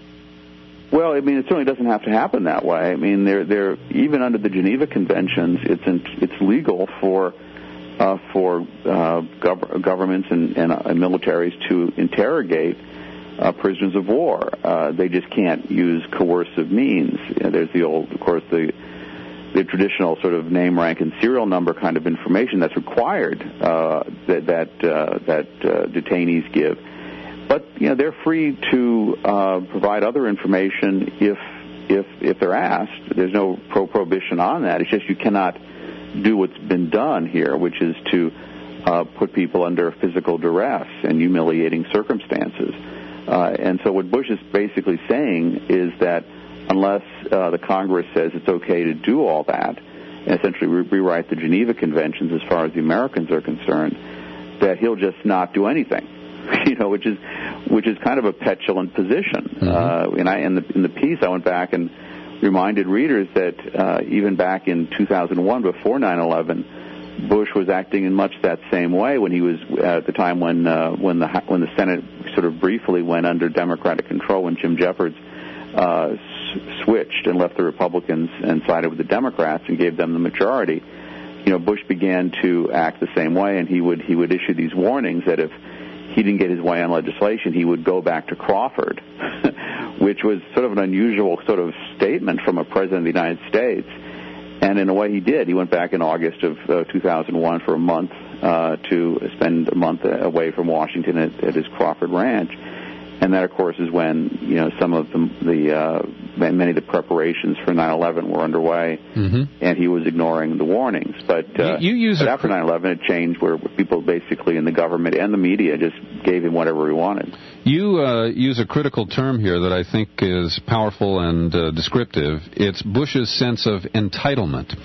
Well, I mean, it certainly doesn't have to happen that way. I mean, they're, they're, even under the Geneva Conventions, it's, in, it's legal for... Uh, for uh, gov- governments and, and, uh, and militaries to interrogate uh, prisoners of war. Uh, they just can't use coercive means. You know, there's the old, of course, the the traditional sort of name, rank, and serial number kind of information that's required uh, that that uh, that uh, detainees give. But you know, they're free to uh, provide other information if if if they're asked. There's no pro prohibition on that. It's just you cannot do what's been done here, which is to uh, put people under physical duress and humiliating circumstances. Uh, and so what Bush is basically saying is that unless uh, the Congress says it's okay to do all that, and essentially re- rewrite the Geneva Conventions as far as the Americans are concerned, that he'll just not do anything. You know, which is which is kind of a petulant position. Mm-hmm. Uh, and I in the in the piece I went back and reminded readers that uh, even back in two thousand one, before nine eleven, Bush was acting in much that same way when he was uh, at the time when uh, when the when the Senate sort of briefly went under Democratic control, when Jim Jeffords uh, s- switched and left the Republicans and sided with the Democrats and gave them the majority. You know, Bush began to act the same way, and he would he would issue these warnings that if he didn't get his way on legislation, he would go back to Crawford, which was sort of an unusual sort of statement from a president of the United States. And in a way he did. He went back in August of uh, two thousand one for a month uh, to spend a month away from Washington at, at his Crawford Ranch. And that, of course, is when, you know, some of the, the uh, many of the preparations for nine eleven were underway, mm-hmm. and he was ignoring the warnings. But, uh, you, you use but after nine eleven, it changed where people basically in the government and the media just gave him whatever he wanted. You uh, use a critical term here that I think is powerful and uh, descriptive. It's Bush's sense of entitlement.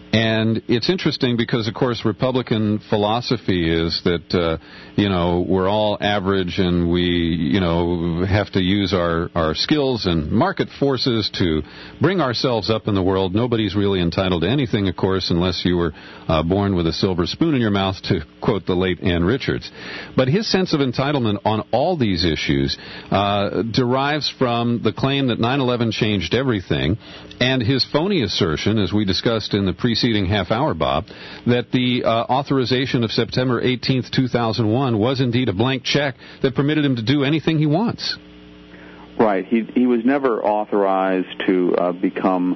And it's interesting because, of course, Republican philosophy is that, uh, you know, we're all average and we, you know, have to use our, our skills and market forces to bring ourselves up in the world. Nobody's really entitled to anything, of course, unless you were uh, born with a silver spoon in your mouth, to quote the late Ann Richards. But his sense of entitlement on all these issues uh, derives from the claim that nine eleven changed everything, and his phony assertion, as we discussed in the preceding half hour, Bob, that the uh, authorization of September eighteenth, two thousand one was indeed a blank check that permitted him to do anything he wants. Right. He he was never authorized to uh, become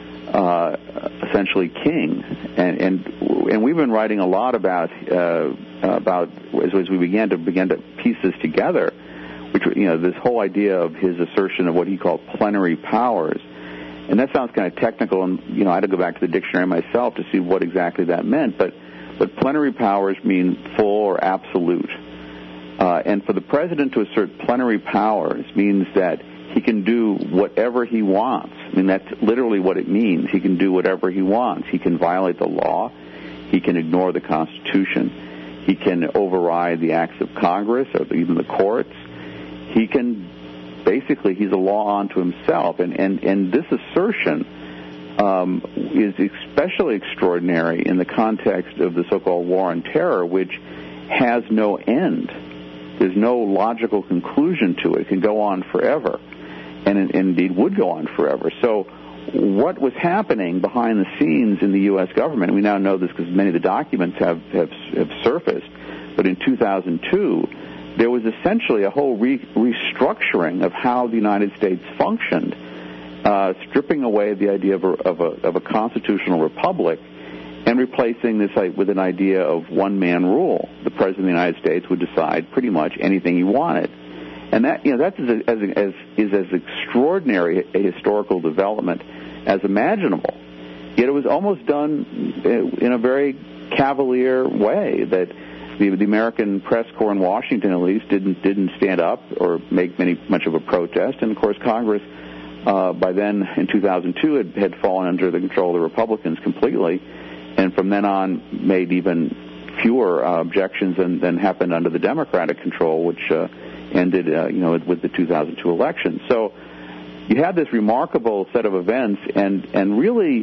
uh, essentially king, and and and we've been writing a lot about uh, about as, as we began to begin to piece this together, which, you know, this whole idea of his assertion of what he called plenary powers. And that sounds kind of technical, and, you know, I had to go back to the dictionary myself to see what exactly that meant. But, but plenary powers mean full or absolute. Uh, and for the president to assert plenary powers means that he can do whatever he wants. I mean, that's literally what it means. He can do whatever he wants. He can violate the law. He can ignore the Constitution. He can override the acts of Congress or even the courts. He can... Basically, he's a law unto himself, and, and, and this assertion um, is especially extraordinary in the context of the so-called war on terror, which has no end. There's no logical conclusion to it. It can go on forever, and it, indeed would go on forever. So what was happening behind the scenes in the U S government, and we now know this because many of the documents have, have, have surfaced, but in two thousand two, there was essentially a whole re- restructuring of how the United States functioned, uh, stripping away the idea of a, of, a, of a constitutional republic and replacing this like, with an idea of one-man rule. The President of the United States would decide pretty much anything he wanted. And that, you know, that's as, as, as, is as extraordinary a historical development as imaginable. Yet it was almost done in a very cavalier way, that the, the American press corps in Washington, at least, didn't didn't stand up or make many much of a protest. And of course, Congress, uh, by then in two thousand two, had, had fallen under the control of the Republicans completely, and from then on made even fewer uh, objections than, than happened under the Democratic control, which uh, ended, uh, you know, with the two thousand two election. So you had this remarkable set of events, and and really,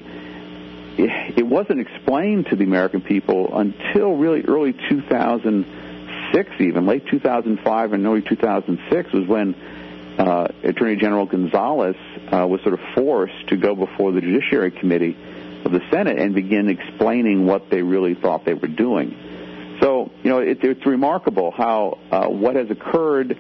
it wasn't explained to the American people until really early two thousand six, even late two thousand five and early two thousand six was when uh, Attorney General Gonzalez uh, was sort of forced to go before the Judiciary Committee of the Senate and begin explaining what they really thought they were doing. So, you know, it, it's remarkable how uh, what has occurred,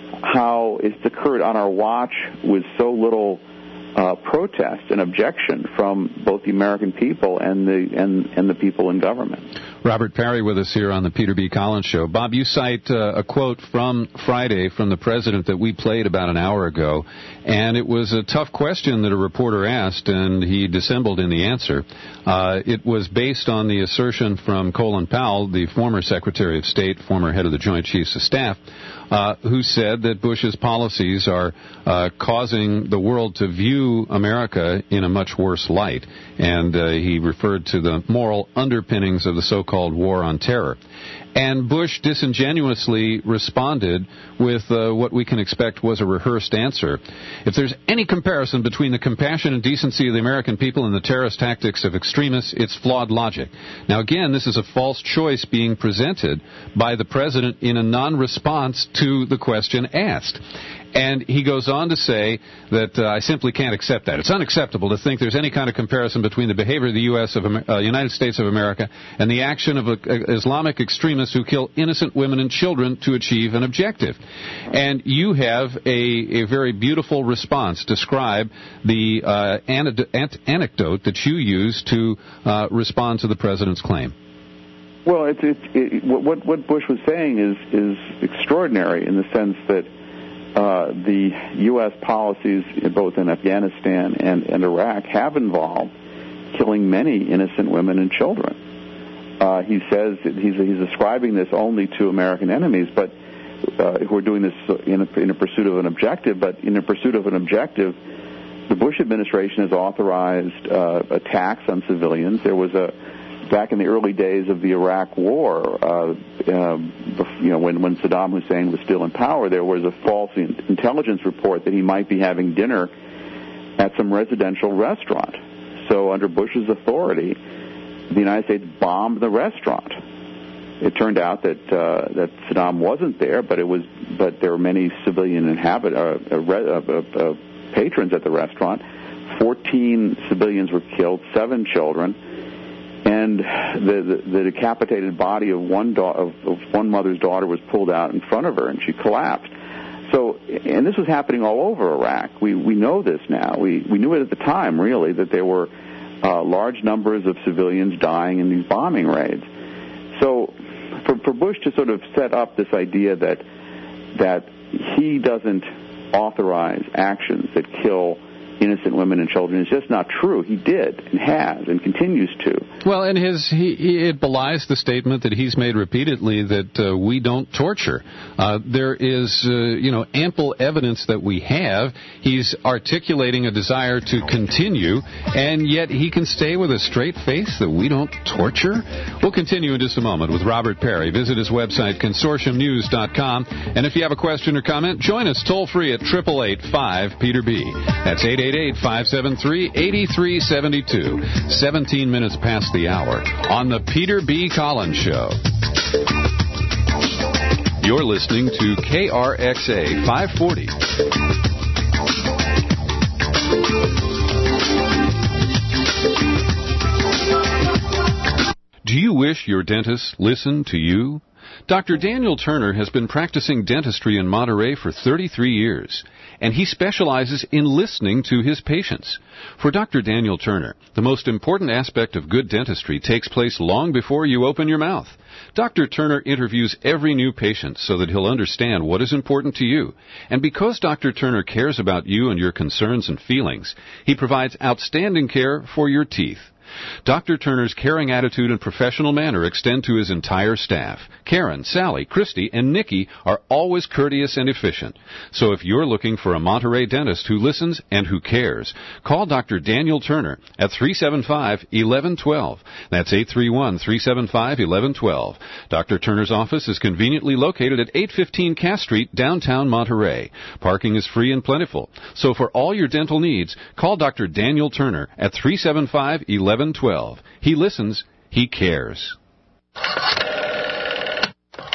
how it's occurred on our watch with so little Uh, protest and objection from both the American people and the and, and the people in government. Robert Parry with us here on the Peter B. Collins Show. Bob, you cite uh, a quote from Friday from the president that we played about an hour ago, and it was a tough question that a reporter asked, and he dissembled in the answer. Uh, it was based on the assertion from Colin Powell, the former Secretary of State, former head of the Joint Chiefs of Staff, uh, who said that Bush's policies are uh, causing the world to view America in a much worse light, and uh, he referred to the moral underpinnings of the so-called war on terror. And Bush disingenuously responded with uh, what we can expect was a rehearsed answer. If there's any comparison between the compassion and decency of the American people and the terrorist tactics of extremists, it's flawed logic. Now, again, this is a false choice being presented by the president in a non-response to the question asked. And he goes on to say that uh, I simply can't accept that. It's unacceptable to think there's any kind of comparison between the behavior of the U S of uh, United States of America and the action of uh, Islamic extremists who kill innocent women and children to achieve an objective. And you have a, a very beautiful response. Describe the uh, ant- anecdote that you use to uh, respond to the president's claim. Well, it's, it's, it, what, what Bush was saying is, is extraordinary in the sense that Uh, the U S policies both in Afghanistan and, and Iraq have involved killing many innocent women and children. Uh, he says that he's, he's ascribing this only to American enemies, but uh, who are doing this in a, in a pursuit of an objective. But in a pursuit of an objective, the Bush administration has authorized uh, attacks on civilians. There was a Back in the early days of the Iraq War, uh, uh, you know, when, when Saddam Hussein was still in power, there was a false intelligence report that he might be having dinner at some residential restaurant. So under Bush's authority, the United States bombed the restaurant. It turned out that uh, that Saddam wasn't there, but it was, but there were many civilian inhabit uh, uh, uh, uh, patrons at the restaurant. Fourteen civilians were killed, seven children. And the, the, the decapitated body of one da- of, of one mother's daughter was pulled out in front of her, and she collapsed. So, and this was happening all over Iraq. We we know this now. We we knew it at the time, really, that there were uh, large numbers of civilians dying in these bombing raids. So, for for Bush to sort of set up this idea that that he doesn't authorize actions that kill innocent women and children is just not true. He did and has and continues to. Well, and his he, he it belies the statement that he's made repeatedly that uh, we don't torture. Uh, there is, uh, you know, ample evidence that we have. He's articulating a desire to continue, and yet he can stay with a straight face that we don't torture? We'll continue in just a moment with Robert Parry. Visit his website, consortium news dot com, and if you have a question or comment, join us toll-free at eight eight eight, five, Peter B. That's eight eight eight, five seven three, eight three seven two. seventeen minutes past the hour on the Peter B. Collins Show. You're listening to K R X A five forty. Do you wish your dentist listened to you? Doctor Daniel Turner has been practicing dentistry in Monterey for thirty-three years, and he specializes in listening to his patients. For Doctor Daniel Turner, the most important aspect of good dentistry takes place long before you open your mouth. Doctor Turner interviews every new patient so that he'll understand what is important to you. And because Doctor Turner cares about you and your concerns and feelings, he provides outstanding care for your teeth. Doctor Turner's caring attitude and professional manner extend to his entire staff. Karen, Sally, Christy, and Nikki are always courteous and efficient. So if you're looking for a Monterey dentist who listens and who cares, call Doctor Daniel Turner at three seven five, one one one two. That's eight three one, three seven five, one one one two. Doctor Turner's office is conveniently located at eight fifteen Cass Street, downtown Monterey. Parking is free and plentiful. So for all your dental needs, call Doctor Daniel Turner at three seven five, one one one two. He listens, he cares. Hello?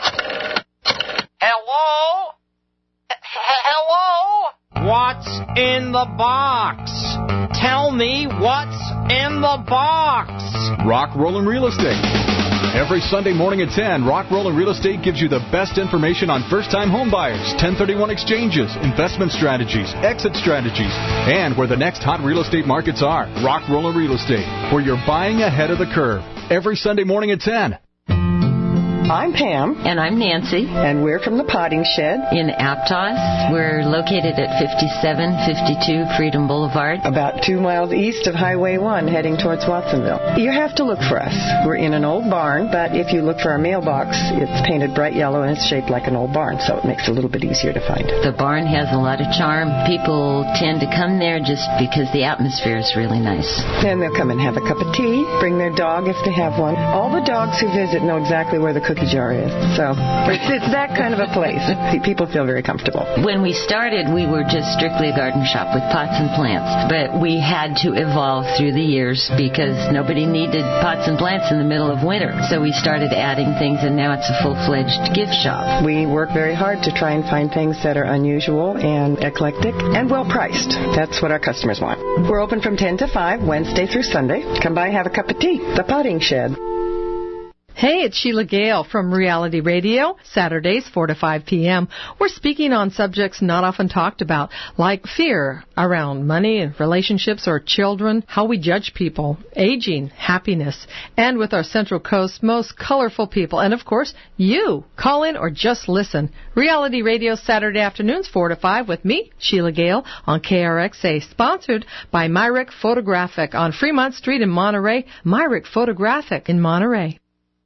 H- hello? What's in the box? Tell me what's in the box. Rock Rollin' Real Estate. Every Sunday morning at ten, Rock Rollin' Real Estate gives you the best information on first-time home buyers, ten thirty-one exchanges, investment strategies, exit strategies, and where the next hot real estate markets are. Rock Rollin' Real Estate, where you're buying ahead of the curve. Every Sunday morning at ten. I'm Pam. And I'm Nancy. And we're from the Potting Shed. In Aptos. We're located at fifty-seven fifty-two Freedom Boulevard. About two miles east of Highway one, heading towards Watsonville. You have to look for us. We're in an old barn, but if you look for our mailbox, it's painted bright yellow and it's shaped like an old barn, so it makes it a little bit easier to find. The barn has a lot of charm. People tend to come there just because the atmosphere is really nice. And they'll come and have a cup of tea, bring their dog if they have one. All the dogs who visit know exactly where the cookie jar is. So it's, it's that kind of a place. People feel very comfortable. When we started, we were just strictly a garden shop with pots and plants. But we had to evolve through the years because nobody needed pots and plants in the middle of winter. So we started adding things, and now it's a full-fledged gift shop. We work very hard to try and find things that are unusual and eclectic and well-priced. That's what our customers want. We're open from ten to five, Wednesday through Sunday. Come by and have a cup of tea. The Potting Shed. Hey, it's Sheila Gale from Reality Radio, Saturdays four to five p.m. We're speaking on subjects not often talked about, like fear around money and relationships or children, how we judge people, aging, happiness, and with our Central Coast's most colorful people, and of course, you. Call in or just listen. Reality Radio, Saturday afternoons four to five with me, Sheila Gale, on K R X A, sponsored by Myrick Photographic on Fremont Street in Monterey. Myrick Photographic in Monterey.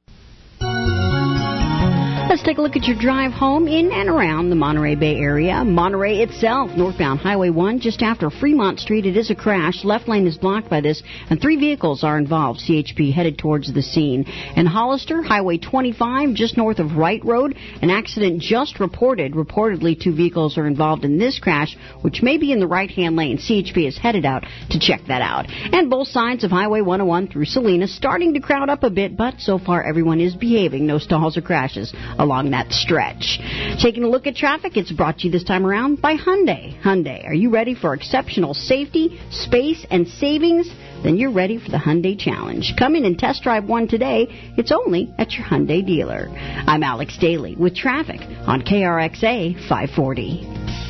Let's take a look at your drive home in and around the Monterey Bay area. Monterey itself, northbound Highway one, just after Fremont Street, it is a crash. Left lane is blocked by this, and three vehicles are involved. C H P headed towards the scene. In Hollister, Highway twenty-five, just north of Wright Road, an accident just reported. Reportedly, two vehicles are involved in this crash, which may be in the right-hand lane. C H P is headed out to check that out. And both sides of Highway one oh one through Salinas starting to crowd up a bit, but so far everyone is behaving. No stalls or crashes along that stretch. Taking a look at traffic, it's brought to you this time around by Hyundai. Hyundai, are you ready for exceptional safety, space, and savings? Then you're ready for the Hyundai Challenge. Come in and test drive one today. It's only at your Hyundai dealer. I'm Alex Daly with traffic on K R X A five forty.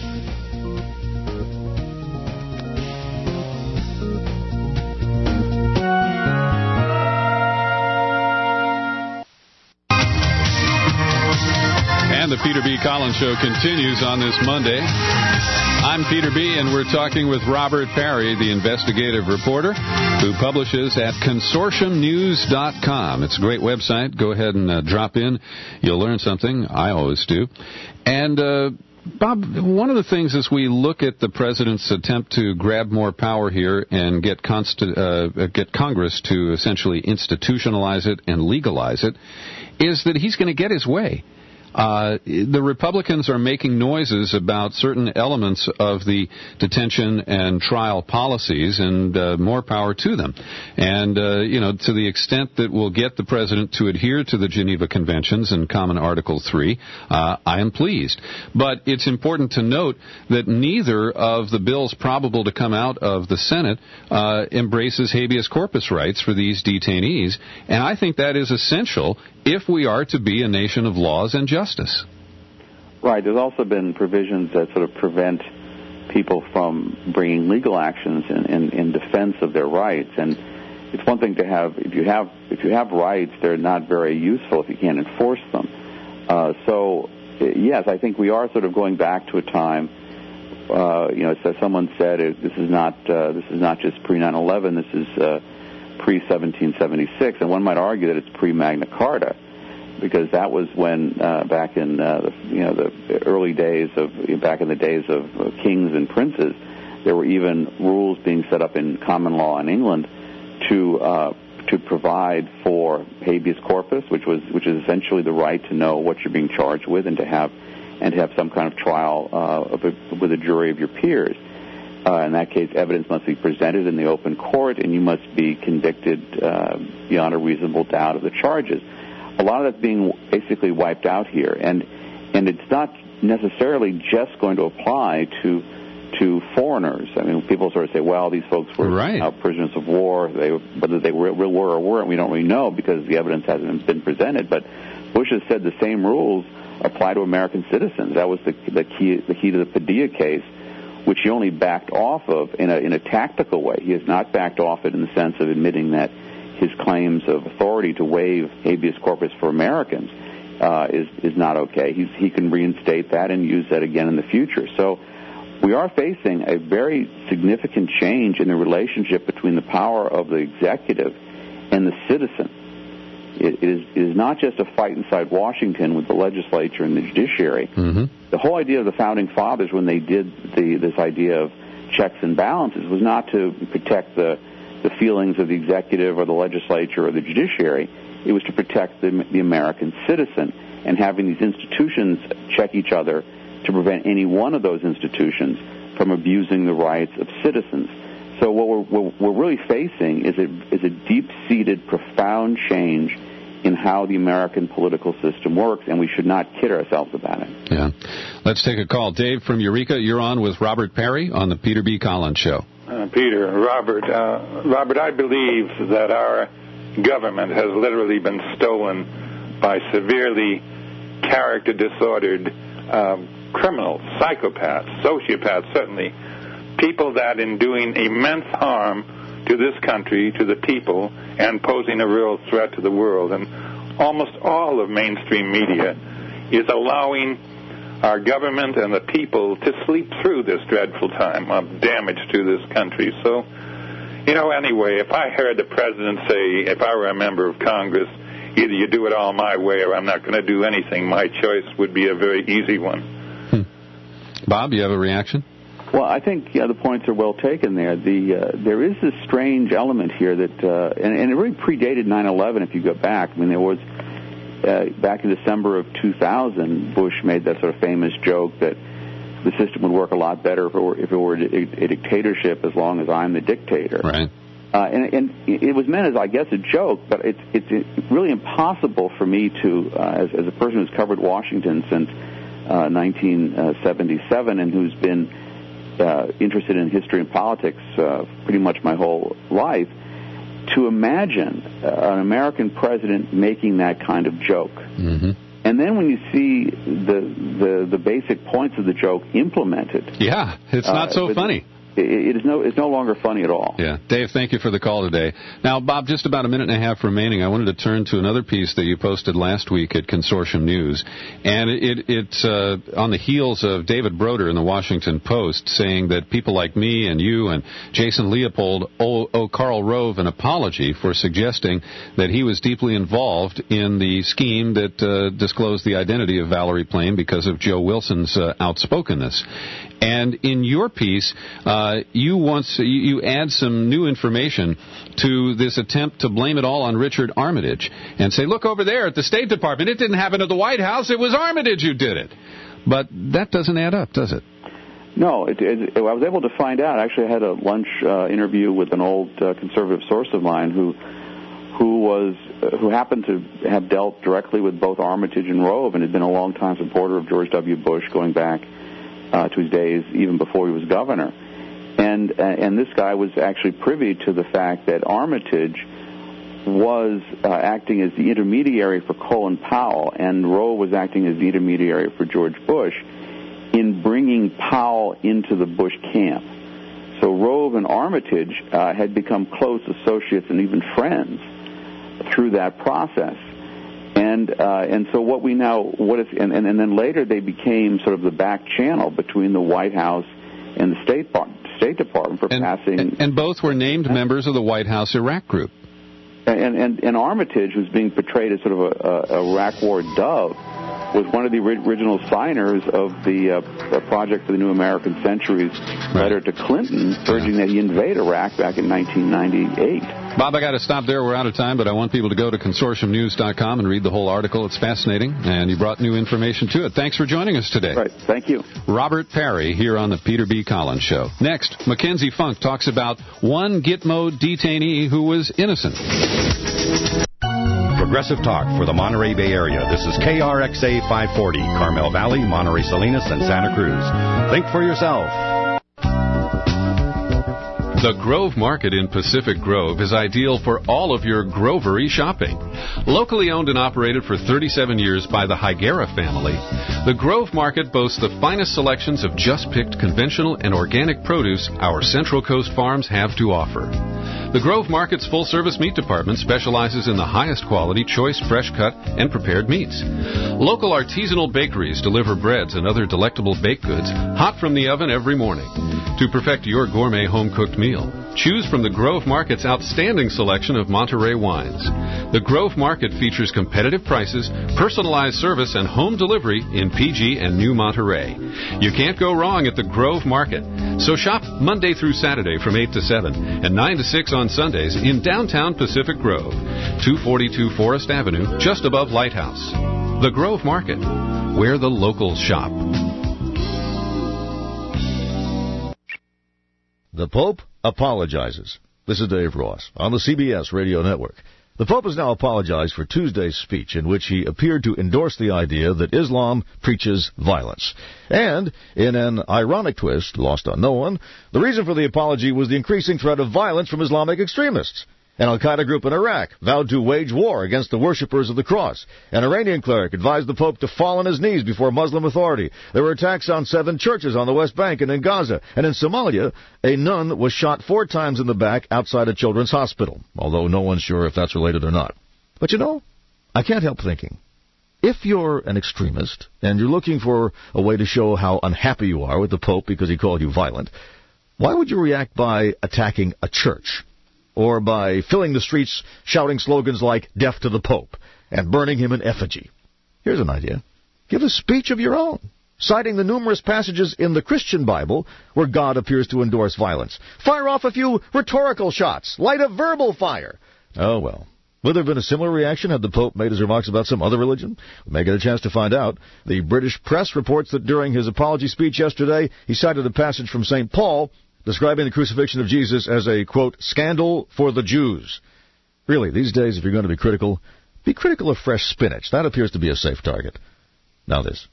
And the Peter B. Collins Show continues on this Monday. I'm Peter B., and we're talking with Robert Parry, the investigative reporter, who publishes at consortium news dot com. It's a great website. Go ahead and uh, drop in. You'll learn something. I always do. And, uh, Bob, one of the things as we look at the president's attempt to grab more power here and get, consti- uh, get Congress to essentially institutionalize it and legalize it is that he's going to get his way. Uh, the Republicans are making noises about certain elements of the detention and trial policies, and uh, more power to them. And, uh, you know, to the extent that we'll get the president to adhere to the Geneva Conventions and Common Article three, uh, I am pleased. But it's important to note that neither of the bills probable to come out of the Senate uh, embraces habeas corpus rights for these detainees, and I think that is essential if we are to be a nation of laws and justice. Right. There's also been provisions that sort of prevent people from bringing legal actions in, in, in defense of their rights. And it's one thing to have, if you have if you have rights, they're not very useful if you can't enforce them. Uh, so, yes, I think we are sort of going back to a time, uh, you know, as someone said, it, this is not uh, this is not just pre nine eleven, this is uh, pre seventeen seventy-six, and one might argue that it's pre-Magna Carta, because that was when, uh, back in uh, the, you know the early days of back in the days of uh, kings and princes, there were even rules being set up in common law in England to uh, to provide for habeas corpus, which was which is essentially the right to know what you're being charged with and to have and to have some kind of trial uh, of a, with a jury of your peers. Uh, in that case, evidence must be presented in the open court, and you must be convicted uh, beyond a reasonable doubt of the charges. A lot of that's being basically wiped out here, and and it's not necessarily just going to apply to to foreigners. I mean, people sort of say, well, these folks were right. uh, prisoners of war. They, whether they were, were or weren't, we don't really know because the evidence hasn't been presented. But Bush has said the same rules apply to American citizens. That was the, the key the key to the Padilla case, which he only backed off of in a in a tactical way. He has not backed off it in the sense of admitting that his claims of authority to waive habeas corpus for Americans uh, is is not okay. He's, he can reinstate that and use that again in the future. So we are facing a very significant change in the relationship between the power of the executive and the citizen. It is, it is not just a fight inside Washington with the legislature and the judiciary. Mm-hmm. The whole idea of the Founding Fathers when they did the, this idea of checks and balances was not to protect the, the feelings of the executive or the legislature or the judiciary. It was to protect the, the American citizen, and having these institutions check each other to prevent any one of those institutions from abusing the rights of citizens. So what we're, what we're really facing is a, is a deep-seated, profound change in how the American political system works, and we should not kid ourselves about it. Yeah. Let's take a call. Dave from Eureka, you're on with Robert Perry on the Peter B. Collins Show. Uh, Peter, Robert, uh, Robert, I believe that our government has literally been stolen by severely character-disordered um, criminals, psychopaths, sociopaths, certainly, people that in doing immense harm to this country, to the people, and posing a real threat to the world. And almost all of mainstream media is allowing our government and the people to sleep through this dreadful time of damage to this country. So, you know, anyway, if I heard the president say, if I were a member of Congress, either you do it all my way or I'm not going to do anything, my choice would be a very easy one. Hmm. Bob, you have a reaction? Well, I think yeah, the points are well taken there. The uh, there is this strange element here that, uh, and, and it really predated nine eleven if you go back. I mean, there was, uh, back in December of two thousand, Bush made that sort of famous joke that the system would work a lot better if it were, if it were a, a dictatorship as long as I'm the dictator. Right. Uh, and, and it was meant as, I guess, a joke, but it's it's really impossible for me to, uh, as, as a person who's covered Washington since uh, nineteen seventy-seven and who's been Uh, interested in history and politics uh, pretty much my whole life, to imagine uh, an American president making that kind of joke. Mm-hmm. And then when you see the, the the basic points of the joke implemented, yeah, it's not uh, so funny. It, it is no it's no longer funny at all. Yeah, Dave, thank you for the call today. Now, Bob, just about a minute and a half remaining. I wanted to turn to another piece that you posted last week at Consortium News, and it, it's uh, on the heels of David Broder in the Washington Post saying that people like me and you and Jason Leopold owe, owe Karl Rove an apology for suggesting that he was deeply involved in the scheme that uh, disclosed the identity of Valerie Plame because of Joe Wilson's uh, outspokenness. And in your piece, uh, you once you, you add some new information to this attempt to blame it all on Richard Armitage and say, look over there at the State Department, it didn't happen at the White House, it was Armitage who did it. But that doesn't add up, does it? No, it, it, I was able to find out. Actually, I had a lunch uh, interview with an old uh, conservative source of mine who who was uh, who happened to have dealt directly with both Armitage and Rove and had been a longtime supporter of George W. Bush going back Uh, to his days even before he was governor. And uh, and this guy was actually privy to the fact that Armitage was uh, acting as the intermediary for Colin Powell, and Rove was acting as the intermediary for George Bush in bringing Powell into the Bush camp. So Rove and Armitage uh, had become close associates and even friends through that process. And uh, and so what we now what is and, and, and then later they became sort of the back channel between the White House and the State State Department for and, passing. And, and both were named members of the White House Iraq Group. And and, and Armitage, who's being portrayed as sort of a, a, a Iraq War dove, was one of the original signers of the uh, Project for the New American Century's letter to Clinton, urging that he invade Iraq back in nineteen ninety-eight. Bob, I got to stop there. We're out of time, but I want people to go to consortium news dot com and read the whole article. It's fascinating, and you brought new information to it. Thanks for joining us today. Right. Thank you. Robert Parry here on the Peter B. Collins Show. Next, Mackenzie Funk talks about one Gitmo detainee who was innocent. Progressive Talk for the Monterey Bay Area. This is K R X A five forty, Carmel Valley, Monterey Salinas, and Santa Cruz. Think for yourself. The Grove Market in Pacific Grove is ideal for all of your grovery shopping. Locally owned and operated for thirty-seven years by the Higuera family, the Grove Market boasts the finest selections of just-picked conventional and organic produce our Central Coast farms have to offer. The Grove Market's full-service meat department specializes in the highest quality, choice, fresh-cut, and prepared meats. Local artisanal bakeries deliver breads and other delectable baked goods hot from the oven every morning. To perfect your gourmet home-cooked meal, choose from the Grove Market's outstanding selection of Monterey wines. The Grove Market features competitive prices, personalized service, and home delivery in P G and New Monterey. You can't go wrong at the Grove Market. So shop Monday through Saturday from eight to seven and nine to six on Sundays in downtown Pacific Grove, two forty-two Forest Avenue, just above Lighthouse. The Grove Market, where the locals shop. The Pope apologizes. This is Dave Ross on the C B S Radio Network. The Pope has now apologized for Tuesday's speech in which he appeared to endorse the idea that Islam preaches violence. And, in an ironic twist, lost on no one, the reason for the apology was the increasing threat of violence from Islamic extremists. An al-Qaeda group in Iraq vowed to wage war against the worshippers of the cross. An Iranian cleric advised the Pope to fall on his knees before Muslim Authority. There were attacks on seven churches on the West Bank and in Gaza. And in Somalia, a nun was shot four times in the back outside a children's hospital, although no one's sure if that's related or not. But you know, I can't help thinking, if you're an extremist and you're looking for a way to show how unhappy you are with the Pope because he called you violent, why would you react by attacking a church? Or by filling the streets shouting slogans like "Death to the Pope" and burning him in effigy? Here's an idea. Give a speech of your own, citing the numerous passages in the Christian Bible where God appears to endorse violence. Fire off a few rhetorical shots. Light a verbal fire. Oh, well. Would there have been a similar reaction had the Pope made his remarks about some other religion? We may get a chance to find out. The British press reports that during his apology speech yesterday, he cited a passage from Saint Paul describing the crucifixion of Jesus as a, quote, scandal for the Jews. Really, these days, if you're going to be critical, be critical of fresh spinach. That appears to be a safe target. Now this.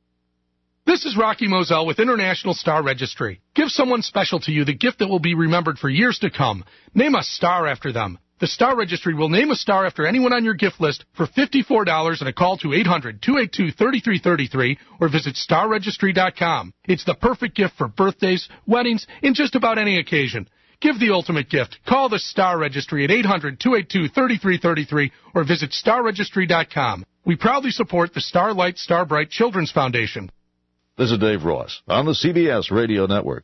This is Rocky Moselle with International Star Registry. Give someone special to you the gift that will be remembered for years to come. Name a star after them. The Star Registry will name a star after anyone on your gift list for fifty-four dollars and a call to eight hundred, two eight two, three three three three or visit star registry dot com. It's the perfect gift for birthdays, weddings, and just about any occasion. Give the ultimate gift. Call the Star Registry at eight hundred, two eight two, three three three three or visit star registry dot com. We proudly support the Starlight Starbright Children's Foundation. This is Dave Ross on the C B S Radio Network.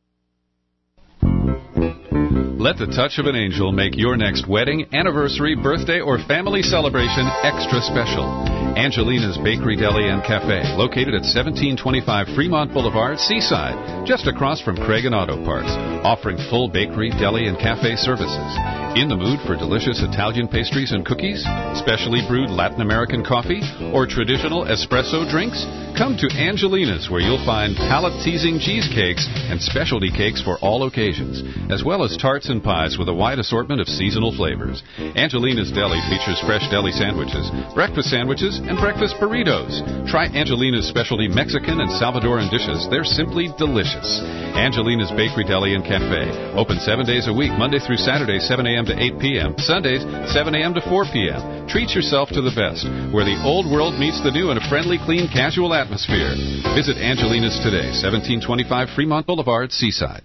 Let the touch of an angel make your next wedding, anniversary, birthday, or family celebration extra special. Angelina's Bakery, Deli, and Cafe, located at seventeen twenty-five Fremont Boulevard, Seaside, just across from Craig and Auto Parts, offering full bakery, deli, and cafe services. In the mood for delicious Italian pastries and cookies, specially brewed Latin American coffee, or traditional espresso drinks? Come to Angelina's, where you'll find palate-teasing cheesecakes and specialty cakes for all occasions, as well as tarts and and pies with a wide assortment of seasonal flavors. Angelina's Deli features fresh deli sandwiches, breakfast sandwiches, and breakfast burritos. Try Angelina's specialty Mexican and Salvadoran dishes. They're simply delicious. Angelina's Bakery, Deli, and Cafe. Open seven days a week, Monday through Saturday, seven a.m. to eight p.m. Sundays, seven a.m. to four p.m. Treat yourself to the best, where the old world meets the new in a friendly, clean, casual atmosphere. Visit Angelina's today, seventeen twenty-five Fremont Boulevard, Seaside.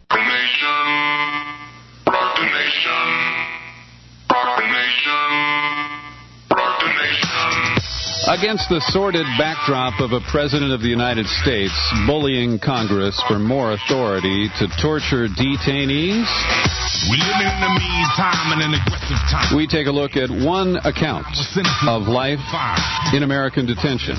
Against the sordid backdrop of a president of the United States bullying Congress for more authority to torture detainees, we live in the meantime and an aggressive time. We take a look at one account of life in American detention.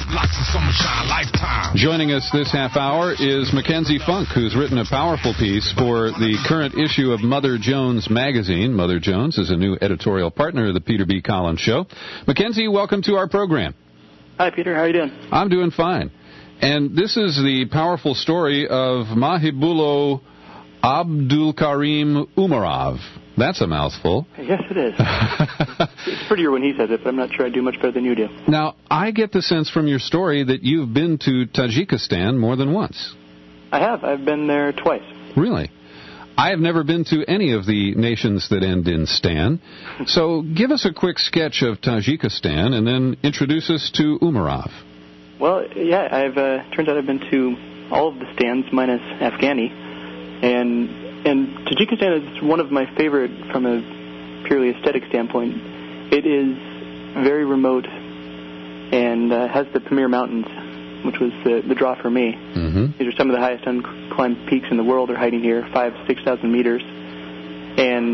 Joining us this half hour is Mackenzie Funk, who's written a powerful piece for the current issue of Mother Jones magazine. Mother Jones is a new editorial partner of the Peter B. Collins Show. Mackenzie, welcome to our program. Hi, Peter. How are you doing? I'm doing fine. And this is the powerful story of Mahibullo Abdul Karim Umarov. That's a mouthful. Yes, it is. It's prettier when he says it, but I'm not sure I do much better than you do. Now, I get the sense from your story that you've been to Tajikistan more than once. I have. I've been there twice. Really? I have never been to any of the nations that end in Stan. So give us a quick sketch of Tajikistan and then introduce us to Umarov. Well, yeah, I've uh, turns out I've been to all of the Stans minus Afghani. And and Tajikistan is one of my favorite from a purely aesthetic standpoint. It is very remote and uh, has the Pamir Mountains, which was the, the draw for me. Mm-hmm. These are some of the highest unclimbed peaks in the world are hiding here, five, six thousand meters. And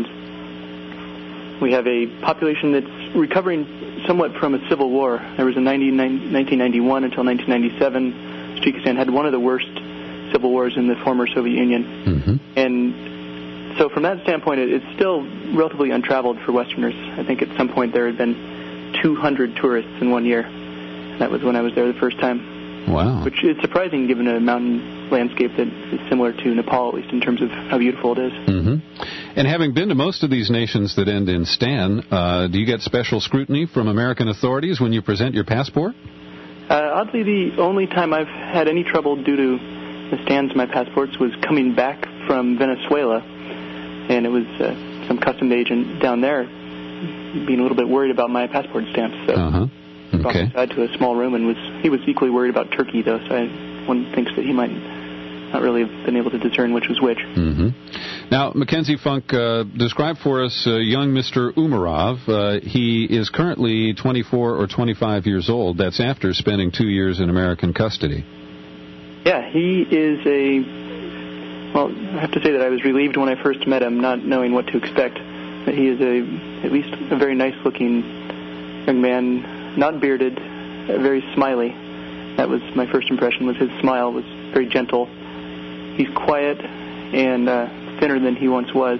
we have a population that's recovering somewhat from a civil war. There was a nineteen ninety-one until nineteen ninety-seven. Tajikistan had one of the worst civil wars in the former Soviet Union. Mm-hmm. And so from that standpoint, it, it's still relatively untraveled for Westerners. I think at some point there had been two hundred tourists in one year. That was when I was there the first time. Wow. Which is surprising given a mountain landscape that is similar to Nepal, at least in terms of how beautiful it is. Mm-hmm. And having been to most of these nations that end in Stan, uh, do you get special scrutiny from American authorities when you present your passport? Uh, oddly, the only time I've had any trouble due to the Stans in my passports was coming back from Venezuela. And it was uh, some customs agent down there being a little bit worried about my passport stamps. So uh-huh. Okay. Brought me aside to a small room, and was he was equally worried about Turkey, though, so I, one thinks that he might not really have been able to discern which was which. Mm-hmm. Now, Mackenzie Funk, uh, describe for us uh, young Mister Umarov. Uh, he is currently twenty-four or twenty-five years old. That's after spending two years in American custody. Yeah, he is a... Well, I have to say that I was relieved when I first met him, not knowing what to expect. But he is a at least a very nice-looking young man, not bearded, very smiley. That was my first impression, was his smile was very gentle. He's quiet and uh, thinner than he once was.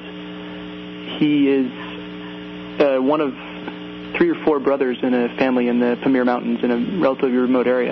He is uh, one of three or four brothers in a family in the Pamir Mountains in a relatively remote area.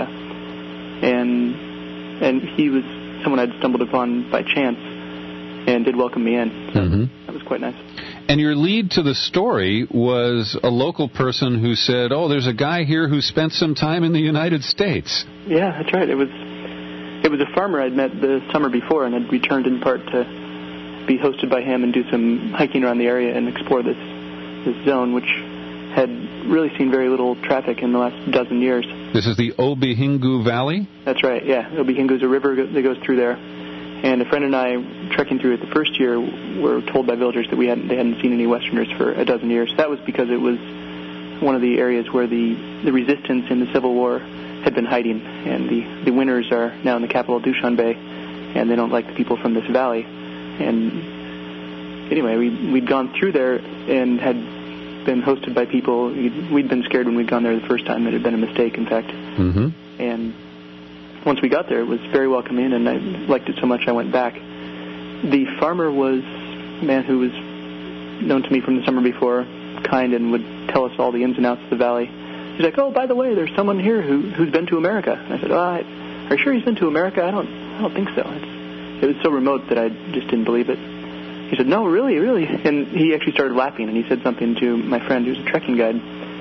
And and he was someone I'd stumbled upon by chance and did welcome me in. So mm-hmm. that was quite nice. And your lead to the story was a local person who said, oh, there's a guy here who spent some time in the United States. Yeah, that's right. It was it was a farmer I'd met the summer before and had returned in part to be hosted by him and do some hiking around the area and explore this this zone, which had really seen very little traffic in the last dozen years. This is the Obihingu Valley? That's right, yeah. Obihingu is a river that goes through there. And a friend and I, trekking through it the first year, were told by villagers that we hadn't they hadn't seen any Westerners for a dozen years. That was because it was one of the areas where the, the resistance in the Civil War had been hiding, and the, the winners are now in the capital, Dushanbe, and they don't like the people from this valley. And anyway, we, we'd gone through there and had been hosted by people. We'd, we'd been scared when we'd gone there the first time. It had been a mistake, in fact. Mm-hmm. And once we got there, it was very welcoming, and I liked it so much I went back. The farmer was a man who was known to me from the summer before, kind, and would tell us all the ins and outs of the valley. He's like, oh, by the way, there's someone here who, who's been to America. And I said, oh, I, are you sure he's been to America? I don't I don't think so. It's, it was so remote that I just didn't believe it. he said, no, really, really. And he actually started laughing, and he said something to my friend who's a trekking guide,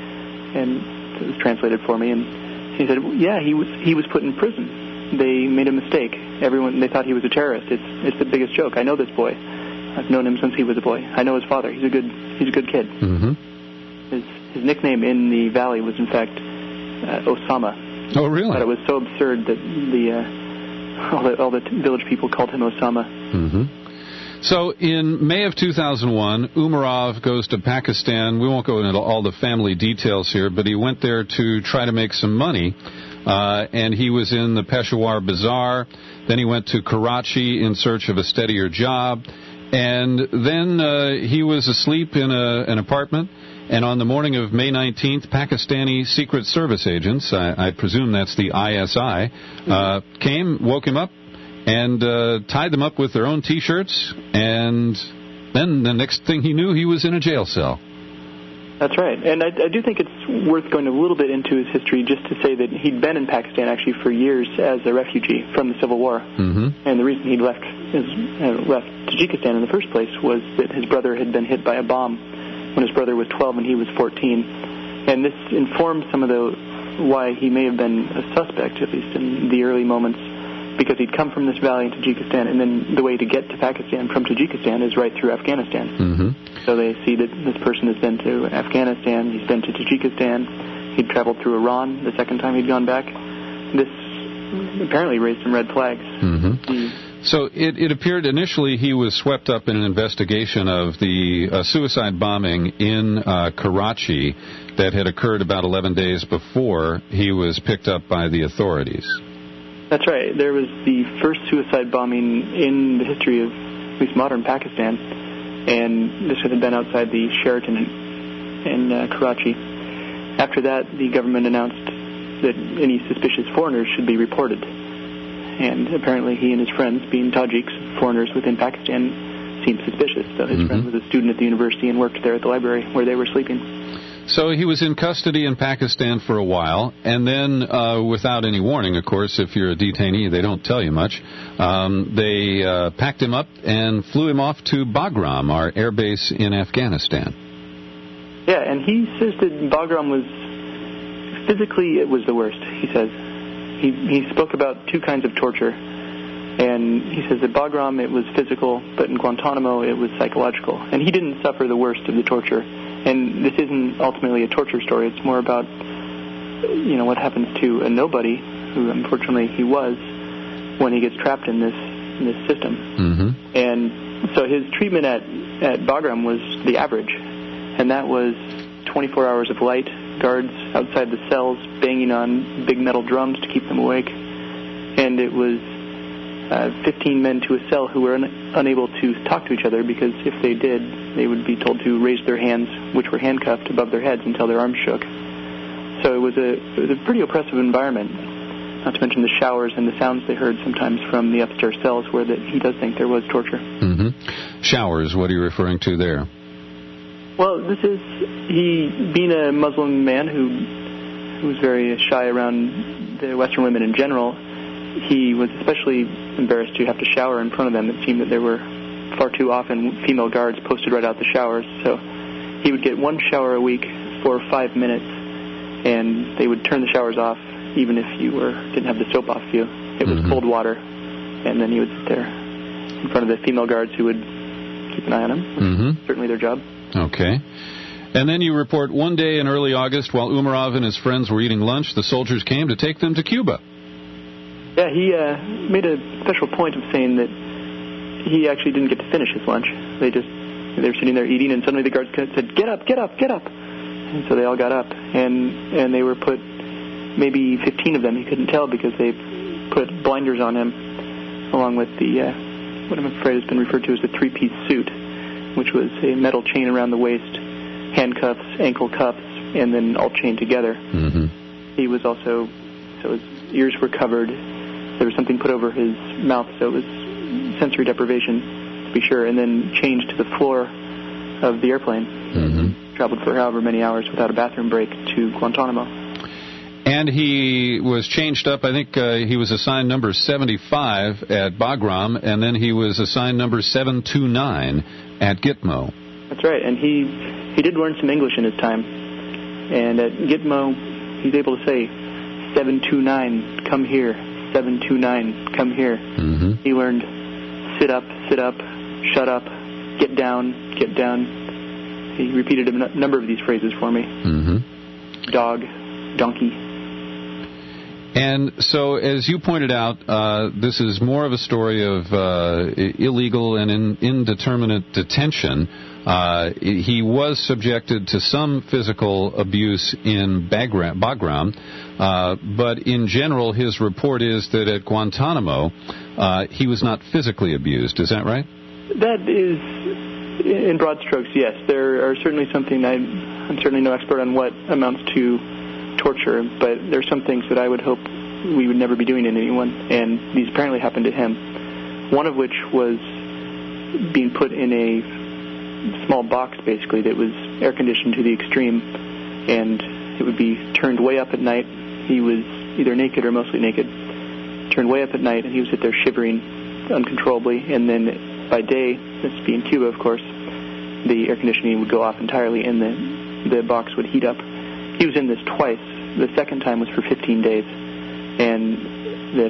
and it was translated for me. And he said, yeah, he was he was put in prison. They made a mistake. Everyone, they thought he was a terrorist. It's it's the biggest joke. I know this boy. I've known him since he was a boy. I know his father. He's a good he's a good kid. Mm-hmm. His his nickname in the valley was, in fact, uh, Osama. Oh, really? But it was so absurd that the uh, all the all the village people called him Osama. Mm-hmm. So in May of two thousand one, Umarov goes to Pakistan. We won't go into all the family details here, but he went there to try to make some money. Uh, and he was in the Peshawar Bazaar. Then he went to Karachi in search of a steadier job. And then uh, he was asleep in a, an apartment. And on the morning of May nineteenth, Pakistani Secret Service agents, I, I presume that's the I S I, uh, came, woke him up, and uh, tied them up with their own T-shirts. And then the next thing he knew, he was in a jail cell. That's right. And I, I do think it's worth going a little bit into his history just to say that he'd been in Pakistan actually for years as a refugee from the Civil War. Mm-hmm. And the reason he'd left, his, uh, left Tajikistan in the first place was that his brother had been hit by a bomb when his brother was twelve and he was fourteen. And this informs some of the why he may have been a suspect, at least in the early moments, because he'd come from this valley in Tajikistan, and then the way to get to Pakistan from Tajikistan is right through Afghanistan. Mm-hmm. So they see that this person has been to Afghanistan, he's been to Tajikistan, he'd traveled through Iran the second time he'd gone back. This apparently raised some red flags. Mm-hmm. He, So it, it appeared initially he was swept up in an investigation of the uh, suicide bombing in uh, Karachi that had occurred about eleven days before he was picked up by the authorities. That's right. There was the first suicide bombing in the history of at least modern Pakistan, and this had been outside the Sheraton in, in uh, Karachi. After that, the government announced that any suspicious foreigners should be reported. And apparently he and his friends, being Tajiks, foreigners within Pakistan, seemed suspicious. So his Mm-hmm. friend was a student at the university and worked there at the library where they were sleeping. So he was in custody in Pakistan for a while, and then uh, without any warning, of course, if you're a detainee, they don't tell you much. Um, they uh, packed him up and flew him off to Bagram, our air base in Afghanistan. Yeah, and he says that Bagram was, physically it was the worst, he says. He, he spoke about two kinds of torture, and he says that Bagram it was physical, but in Guantanamo it was psychological. And he didn't suffer the worst of the torture. And this isn't ultimately a torture story. It's more about, you know, what happens to a nobody, who unfortunately he was, when he gets trapped in this in this system. Mm-hmm. And so his treatment at, at Bagram was the average, and that was twenty-four hours of light, guards outside the cells banging on big metal drums to keep them awake. And it was uh, fifteen men to a cell who were un- unable to talk to each other because if they did, they would be told to raise their hands, which were handcuffed above their heads until their arms shook. So it was a it was a pretty oppressive environment, not to mention the showers and the sounds they heard sometimes from the upstairs cells where that he does think there was torture. Mm-hmm. Showers, what are you referring to there? Well, this is, he, being a Muslim man who, who was very shy around the Western women in general, he was especially embarrassed to have to shower in front of them. It seemed that there were far too often female guards posted right out the showers. So he would get one shower a week for five minutes, and they would turn the showers off even if you were didn't have the soap off you. It was Mm-hmm. cold water, and then he would sit there in front of the female guards who would keep an eye on him. Mm-hmm. Certainly their job. Okay. And then you report one day in early August, while Umarov and his friends were eating lunch, the soldiers came to take them to Cuba. Yeah, he uh, made a special point of saying that he actually didn't get to finish his lunch. They just, they were sitting there eating, and suddenly the guards said, "Get up, get up, get up!" And so they all got up, and and they were put, maybe fifteen of them, he couldn't tell because they put blinders on him, along with the, uh, what I'm afraid has been referred to as the three-piece suit, which was a metal chain around the waist, handcuffs, ankle cuffs, and then all chained together. Mm-hmm. He was also, so his ears were covered. There was something put over his mouth, so it was sensory deprivation, to be sure, and then changed to the floor of the airplane. Mm-hmm. Traveled for however many hours without a bathroom break to Guantanamo. And he was changed up. I think uh, he was assigned number seventy-five at Bagram, and then he was assigned number seven two nine at Gitmo. That's right, and he he did learn some English in his time. And at Gitmo, he's able to say, seven two nine, come here, seven two nine, come here. Mm-hmm. He learned sit up, sit up, shut up, get down, get down. He repeated a n- number of these phrases for me. Mm-hmm. Dog, donkey. And so, as you pointed out, uh, this is more of a story of uh, illegal and in, indeterminate detention. Uh, he was subjected to some physical abuse in Bagram, Bagram uh, but in general, his report is that at Guantanamo, uh, he was not physically abused. Is that right? That is, in broad strokes, yes. There are certainly something, I, I'm certainly no expert on what amounts to torture, but there's some things that I would hope we would never be doing to anyone, and these apparently happened to him. One of which was being put in a small box, basically, that was air-conditioned to the extreme, and it would be turned way up at night. He was either naked or mostly naked, turned way up at night, and he would sit there shivering uncontrollably, and then by day, this would be in Cuba, of course, the air conditioning would go off entirely, and the, the box would heat up. He was in this twice. The second time was for fifteen days, and the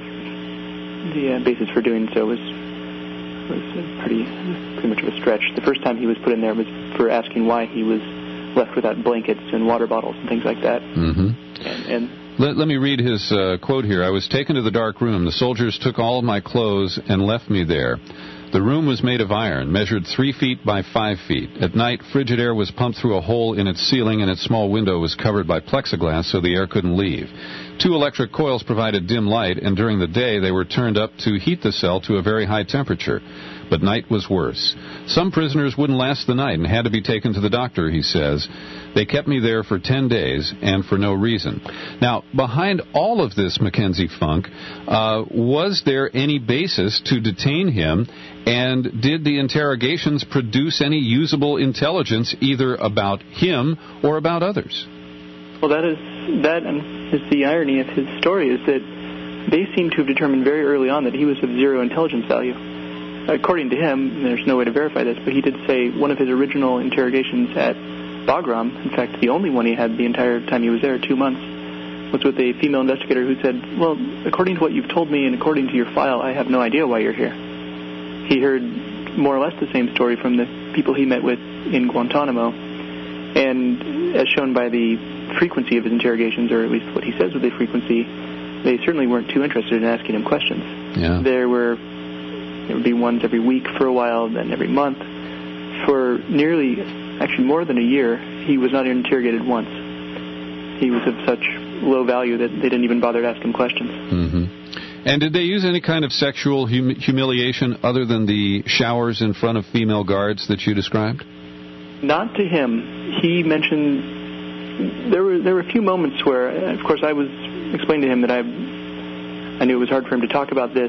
the uh, basis for doing so was was pretty pretty much of a stretch. The first time he was put in there was for asking why he was left without blankets and water bottles and things like that. Mm-hmm. And, and let, let me read his uh, quote here. I was taken to the dark room. The soldiers took all of my clothes and left me there. The room was made of iron, measured three feet by five feet. At night, frigid air was pumped through a hole in its ceiling, and its small window was covered by plexiglass so the air couldn't leave. Two electric coils provided dim light, and during the day they were turned up to heat the cell to a very high temperature. But night was worse. Some prisoners wouldn't last the night and had to be taken to the doctor, he says. They kept me there for ten days, and for no reason. Now, behind all of this, Mackenzie Funk, uh, was there any basis to detain him, and did the interrogations produce any usable intelligence either about him or about others? Well, that is that is the irony of his story, is that they seem to have determined very early on that he was of zero intelligence value. According to him, there's no way to verify this, but he did say one of his original interrogations at Bagram, in fact, the only one he had the entire time he was there, two months, was with a female investigator who said, well, according to what you've told me and according to your file, I have no idea why you're here. He heard more or less the same story from the people he met with in Guantanamo, and as shown by the frequency of his interrogations, or at least what he says with the frequency, they certainly weren't too interested in asking him questions. Yeah. There were There would be ones every week for a while, then every month. For nearly, actually more than a year, he was not interrogated once. He was of such low value that they didn't even bother to ask him questions. Mm-hmm. And did they use any kind of sexual hum- humiliation other than the showers in front of female guards that you described? Not to him. He mentioned there were there were a few moments where, of course, I was explained to him that I I knew it was hard for him to talk about this,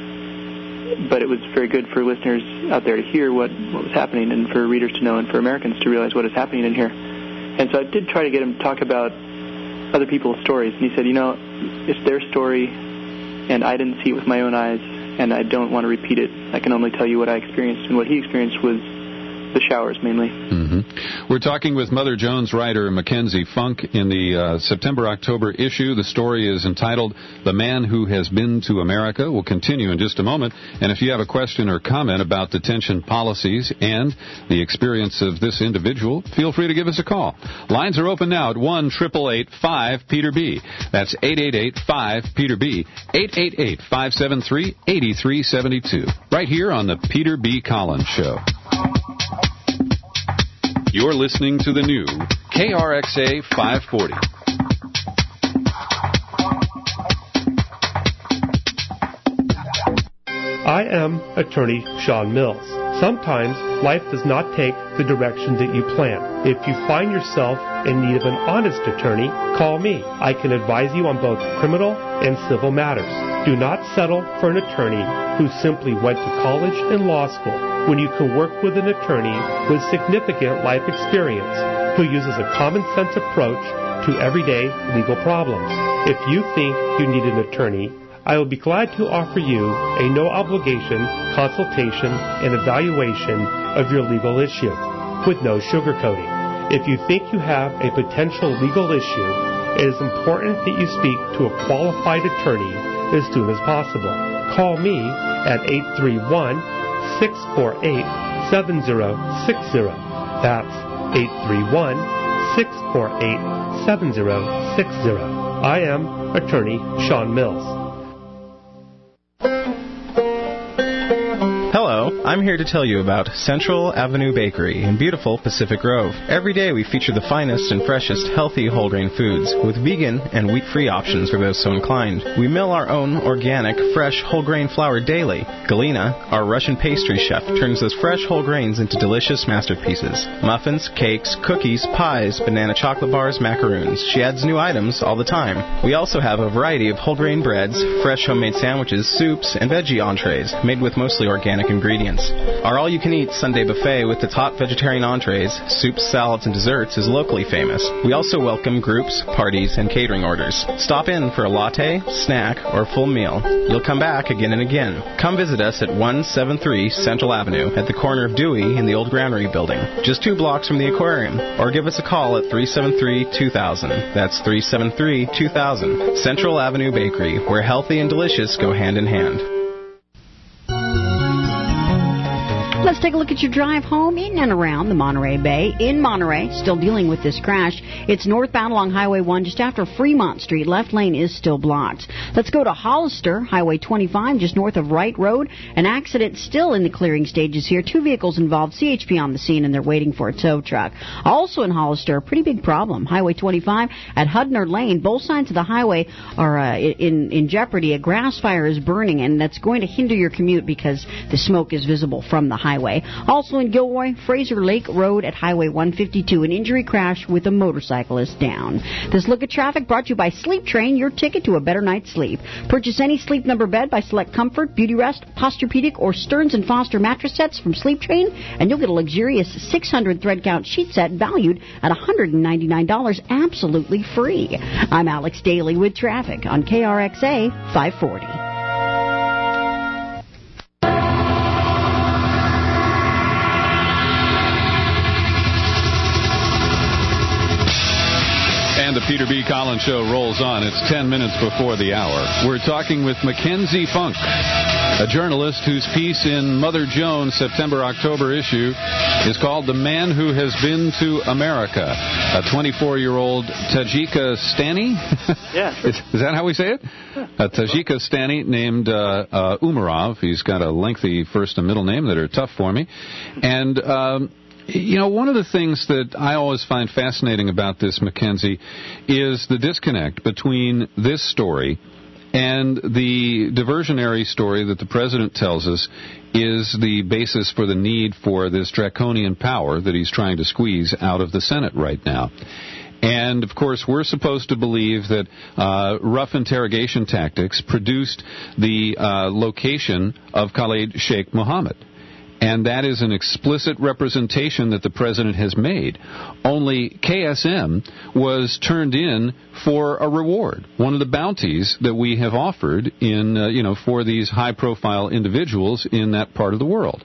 but it was very good for listeners out there to hear what, what was happening, and for readers to know, and for Americans to realize what is happening in here. And so I did try to get him to talk about other people's stories. And he said, you know, it's their story, and I didn't see it with my own eyes, and I don't want to repeat it. I can only tell you what I experienced. And what he experienced was the showers, mainly. Mm-hmm. We're talking with Mother Jones writer Mackenzie Funk in the uh, September-October issue. The story is entitled The Man Who Has Been to America. We'll continue in just a moment. And if you have a question or comment about detention policies and the experience of this individual, feel free to give us a call. Lines are open now at one eight eight eight, five, Peter B. That's eight eight eight, five, Peter B. eight eight eight, five seven three, eight three seven two. Right here on the Peter B. Collins Show. You're listening to the new K R X A five forty. I am attorney Sean Mills. Sometimes life does not take the direction that you plan. If you find yourself in need of an honest attorney, call me. I can advise you on both criminal and civil matters. Do not settle for an attorney who simply went to college and law school when you can work with an attorney with significant life experience who uses a common sense approach to everyday legal problems. If you think you need an attorney, I will be glad to offer you a no-obligation consultation and evaluation of your legal issue with no sugarcoating. If you think you have a potential legal issue, it is important that you speak to a qualified attorney as soon as possible. Call me at eight three one, six four eight, seven zero six zero. That's eight three one, six four eight, seven zero six zero. I am Attorney Sean Mills. Hello, I'm here to tell you about Central Avenue Bakery in beautiful Pacific Grove. Every day we feature the finest and freshest healthy whole grain foods with vegan and wheat-free options for those so inclined. We mill our own organic, fresh whole grain flour daily. Galina, our Russian pastry chef, turns those fresh whole grains into delicious masterpieces. Muffins, cakes, cookies, pies, banana chocolate bars, macaroons. She adds new items all the time. We also have a variety of whole grain breads, fresh homemade sandwiches, soups, and veggie entrees made with mostly organic ingredients. Our all-you-can-eat Sunday buffet with the top vegetarian entrees, soups, salads, and desserts is locally famous. We also welcome groups, parties, and catering orders. Stop in for a latte, snack, or full meal. You'll come back again and again. Come visit us at one seventy-three Central Avenue at the corner of Dewey and the old Granary building, just two blocks from the aquarium. Or give us a call at three seven three, two thousand. That's three seven three, two thousand. Central Avenue Bakery, where healthy and delicious go hand in hand. Let's take a look at your drive home in and around the Monterey Bay. In Monterey, still dealing with this crash. It's northbound along Highway one just after Fremont Street. Left lane is still blocked. Let's go to Hollister, Highway twenty-five, just north of Wright Road. An accident still in the clearing stages here. Two vehicles involved. C H P on the scene, and they're waiting for a tow truck. Also in Hollister, a pretty big problem. Highway twenty-five at Hudner Lane. Both sides of the highway are uh, in, in jeopardy. A grass fire is burning, and that's going to hinder your commute because the smoke is visible from the highway. Also in Gilroy, Fraser Lake Road at Highway one fifty-two, an injury crash with a motorcyclist down. This look at traffic brought to you by Sleep Train, your ticket to a better night's sleep. Purchase any Sleep Number bed by Select Comfort, Beauty Rest, Posturepedic, or Stearns and Foster mattress sets from Sleep Train, and you'll get a luxurious six hundred thread count sheet set valued at one hundred ninety-nine dollars, absolutely free. I'm Alex Daly with traffic on K R X A five forty. And the Peter B. Collins Show rolls on. It's ten minutes before the hour. We're talking with Mackenzie Funk, a journalist whose piece in Mother Jones' September-October issue is called The Man Who Has Been to America. A twenty-four-year-old Tajikistani? Yeah, sure. Is, is that how we say it? Yeah. A Tajikistani named uh, uh, Umarov. He's got a lengthy first and middle name that are tough for me. And... Um, You know, one of the things that I always find fascinating about this, Mackenzie, is the disconnect between this story and the diversionary story that the president tells us is the basis for the need for this draconian power that he's trying to squeeze out of the Senate right now. And, of course, we're supposed to believe that uh, rough interrogation tactics produced the uh, location of Khalid Sheikh Mohammed. And that is an explicit representation that the president has made. Only K S M was turned in for a reward, one of the bounties that we have offered in, uh, you know, for these high-profile individuals in that part of the world.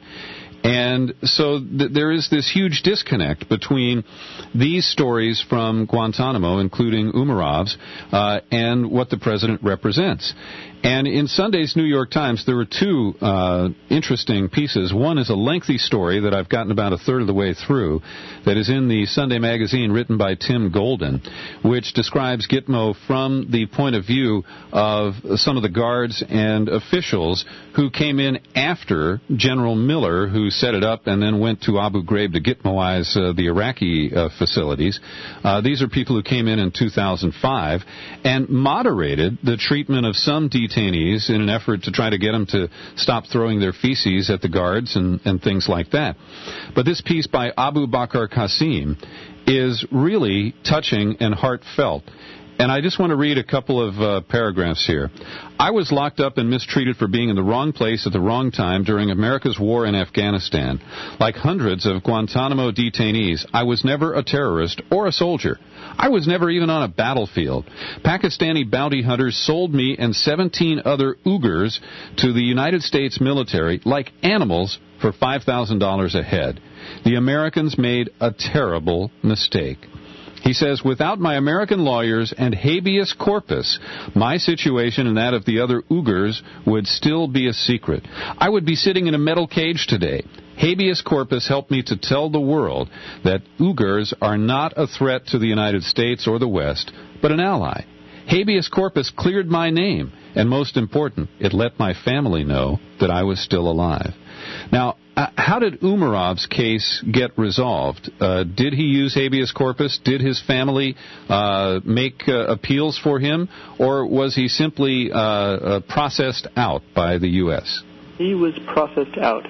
And so th- there is this huge disconnect between these stories from Guantanamo, including Umarov's, uh, and what the president represents. And in Sunday's New York Times, there were two uh, interesting pieces. One is a lengthy story that I've gotten about a third of the way through that is in the Sunday magazine written by Tim Golden, which describes Gitmo from the point of view of some of the guards and officials who came in after General Miller, who set it up and then went to Abu Ghraib to Gitmoize uh, the Iraqi uh, facilities. Uh, these are people who came in in two thousand five and moderated the treatment of some detainees detainees in an effort to try to get them to stop throwing their feces at the guards and, and things like that. But this piece by Abu Bakr Qasim is really touching and heartfelt. And I just want to read a couple of uh, paragraphs here. I was locked up and mistreated for being in the wrong place at the wrong time during America's war in Afghanistan. Like hundreds of Guantanamo detainees, I was never a terrorist or a soldier. I was never even on a battlefield. Pakistani bounty hunters sold me and seventeen other Uyghurs to the United States military like animals for five thousand dollars a head. The Americans made a terrible mistake. He says, without my American lawyers and habeas corpus, my situation and that of the other Uyghurs would still be a secret. I would be sitting in a metal cage today. Habeas corpus helped me to tell the world that Uyghurs are not a threat to the United States or the West, but an ally. Habeas corpus cleared my name, and most important, it let my family know that I was still alive. Now, uh, how did Umarov's case get resolved? Uh, did he use habeas corpus? Did his family uh, make uh, appeals for him? Or was he simply uh, uh, processed out by the U S? He was processed out.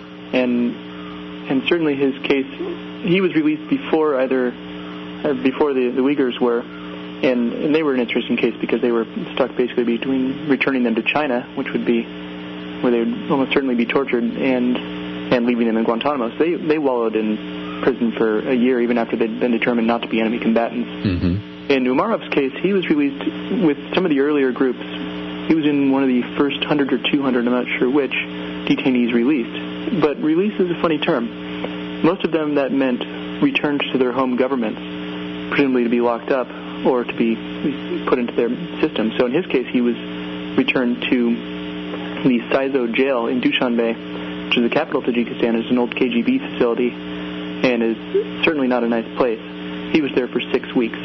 And and certainly his case, he was released before either, uh, before the, the Uyghurs were. And, and they were an interesting case because they were stuck basically between returning them to China, which would be where they would almost certainly be tortured, and and leaving them in Guantanamo. So they they wallowed in prison for a year, even after they'd been determined not to be enemy combatants. Mm-hmm. In Umarov's case, he was released with some of the earlier groups. He was in one of the first one hundred or two hundred, I'm not sure which, detainees released. But release is a funny term. Most of them, that meant returned to their home governments, presumably to be locked up or to be put into their system. So in his case, he was returned to the Saizo jail in Dushanbe, which is the capital of Tajikistan. It's an old K G B facility and is certainly not a nice place. He was there for six weeks.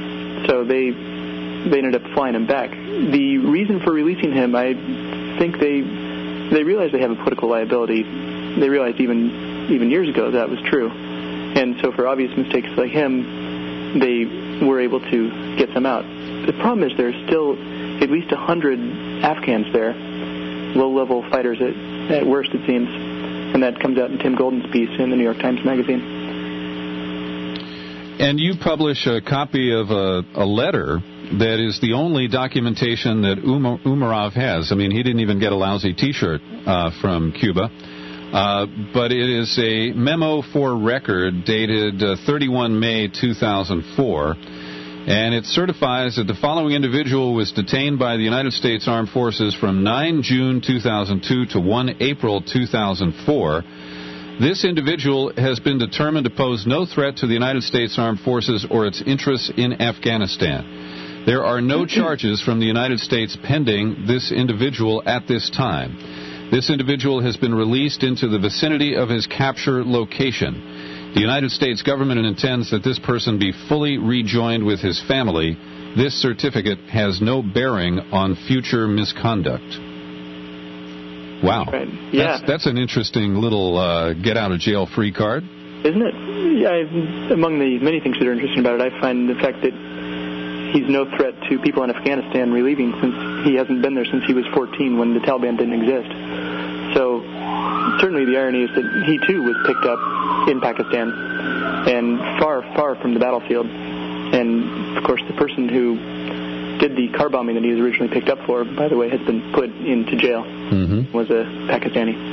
So they they ended up flying him back. The reason for releasing him, I think they they realized they have a political liability. They realized even even years ago that was true. And so for obvious mistakes like him, they were able to get some out. The problem is there's still at least one hundred Afghans there, low-level fighters at, at worst, it seems. And that comes out in Tim Golden's piece in the New York Times Magazine. And you publish a copy of a, a letter that is the only documentation that Umar, Umarov has. I mean, he didn't even get a lousy T-shirt uh, from Cuba. Uh, but it is a memo for record dated uh, thirty-first of May two thousand four. And it certifies that the following individual was detained by the United States Armed Forces from nine June two thousand two to first April two thousand four. This individual has been determined to pose no threat to the United States Armed Forces or its interests in Afghanistan. There are no charges from the United States pending this individual at this time. This individual has been released into the vicinity of his capture location. The United States government intends that this person be fully rejoined with his family. This certificate has no bearing on future misconduct. Wow. Right. Yeah. That's, that's an interesting little uh, get-out-of-jail-free card. Isn't it? Yeah, among the many things that are interesting about it, I find the fact that he's no threat to people in Afghanistan relieving, since he hasn't been there since he was fourteen when the Taliban didn't exist. So certainly the irony is that he, too, was picked up in Pakistan and far, far from the battlefield. And, of course, the person who did the car bombing that he was originally picked up for, by the way, has been put into jail, mm-hmm. was a Pakistani.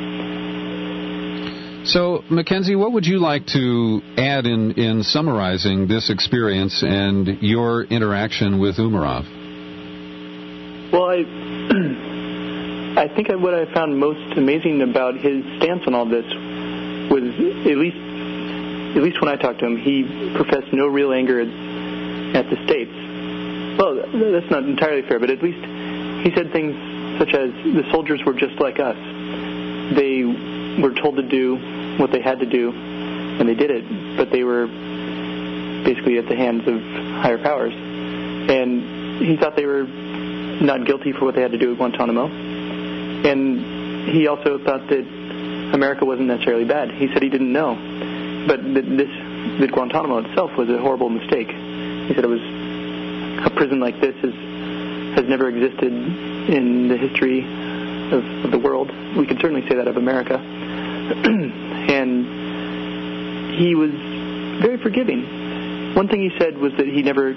So, Mackenzie, what would you like to add in, in summarizing this experience and your interaction with Umarov? Well, I... I think what I found most amazing about his stance on all this was, at least at least when I talked to him, he professed no real anger at, at the states. Well, that's not entirely fair, but at least he said things such as the soldiers were just like us. They were told to do what they had to do, and they did it, but they were basically at the hands of higher powers. And he thought they were not guilty for what they had to do at Guantanamo. And he also thought that America wasn't necessarily bad. He said he didn't know, but that this that Guantanamo itself was a horrible mistake. He said it was a prison like this has has never existed in the history of, of the world. We could certainly say that of America. And he was very forgiving. One thing he said was that he never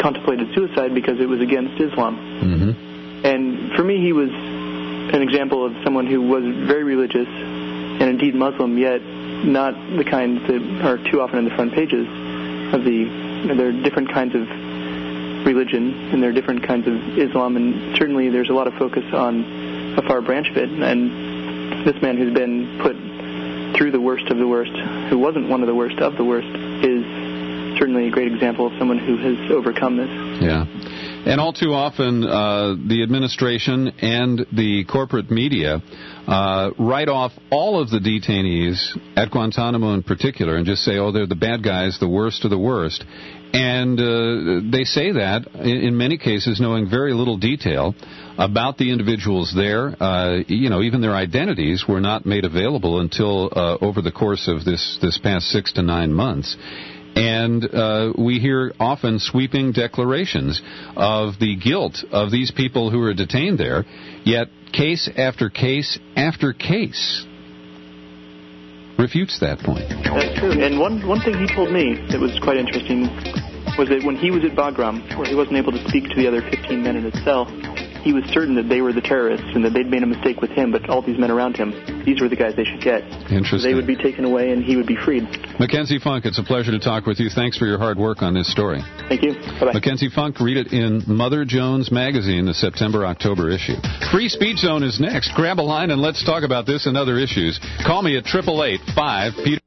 contemplated suicide because it was against Islam. Mm-hmm. And for me, he was an example of someone who was very religious and indeed Muslim, yet not the kind that are too often in the front pages of the, you know, there are different kinds of religion and there are different kinds of Islam, and certainly there's a lot of focus on a far branch of it. And this man who's been put through the worst of the worst, who wasn't one of the worst of the worst, is certainly a great example of someone who has overcome this. Yeah. And all too often, uh, the administration and the corporate media uh, write off all of the detainees at Guantanamo in particular and just say, oh, they're the bad guys, the worst of the worst. And uh, they say that, in, in many cases, knowing very little detail about the individuals there. Uh, you know, even their identities were not made available until uh, over the course of this, this past six to nine months. And uh, we hear often sweeping declarations of the guilt of these people who are detained there, yet case after case after case refutes that point. That's true. And one, one thing he told me that was quite interesting was that when he was at Bagram, where he wasn't able to speak to the other fifteen men in his cell, he was certain that they were the terrorists and that they'd made a mistake with him, but all these men around him, these were the guys they should get. Interesting. So they would be taken away and he would be freed. Mackenzie Funk, it's a pleasure to talk with you. Thanks for your hard work on this story. Thank you. Bye-bye. Mackenzie Funk, read it in Mother Jones Magazine, the September-October issue. Free Speech Zone is next. Grab a line and let's talk about this and other issues. Call me at eight eight eight, five, Peter.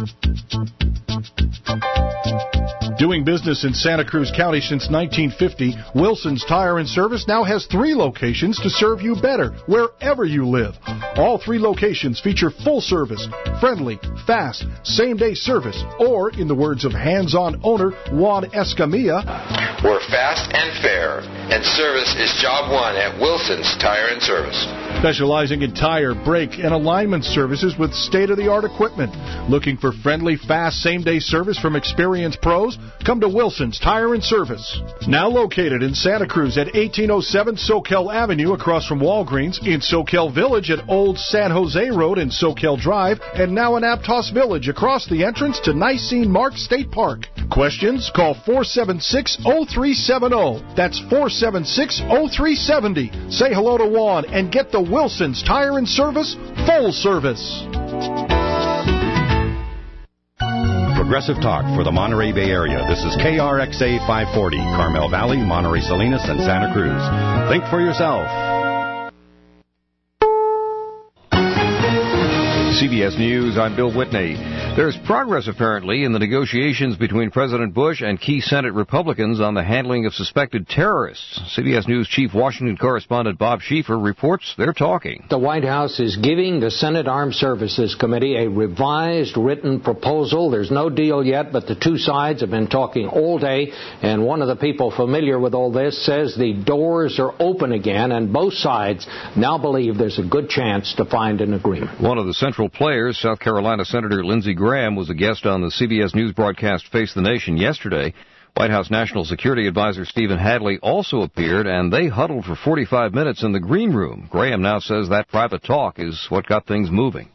Doing business in Santa Cruz County since nineteen fifty, Wilson's Tire and Service now has three locations to serve you better wherever you live. All three locations feature full service, friendly, fast, same-day service, or, in the words of hands-on owner Juan Escamilla, we're fast and fair, and service is job one at Wilson's Tire and Service. Specializing in tire, brake, and alignment services with state-of-the-art equipment. Looking for friendly, fast, same-day service from experienced pros? Come to Wilson's Tire and Service. Now located in Santa Cruz at eighteen oh seven Soquel Avenue across from Walgreens, in Soquel Village at Old San Jose Road and Soquel Drive, and now in Aptos Village across the entrance to Nicene Mark State Park. Questions? Call four seven six, oh three seven oh. That's four seven six, oh three seven oh. Say hello to Juan and get the Wilson's Tire and Service full service. Progressive Talk for the Monterey Bay Area. This is K R X A five forty, Carmel Valley, Monterey Salinas, and Santa Cruz. Think for yourself. C B S News, I'm Bill Whitney. There's progress, apparently, in the negotiations between President Bush and key Senate Republicans on the handling of suspected terrorists. C B S News Chief Washington Correspondent Bob Schieffer reports they're talking. The White House is giving the Senate Armed Services Committee a revised written proposal. There's no deal yet, but the two sides have been talking all day, and one of the people familiar with all this says the doors are open again, and both sides now believe there's a good chance to find an agreement. One of the central players, South Carolina Senator Lindsey Graham, was a guest on the C B S News broadcast Face the Nation yesterday. White House National Security Advisor Stephen Hadley also appeared, and they huddled for forty-five minutes in the green room. Graham now says that private talk is what got things moving.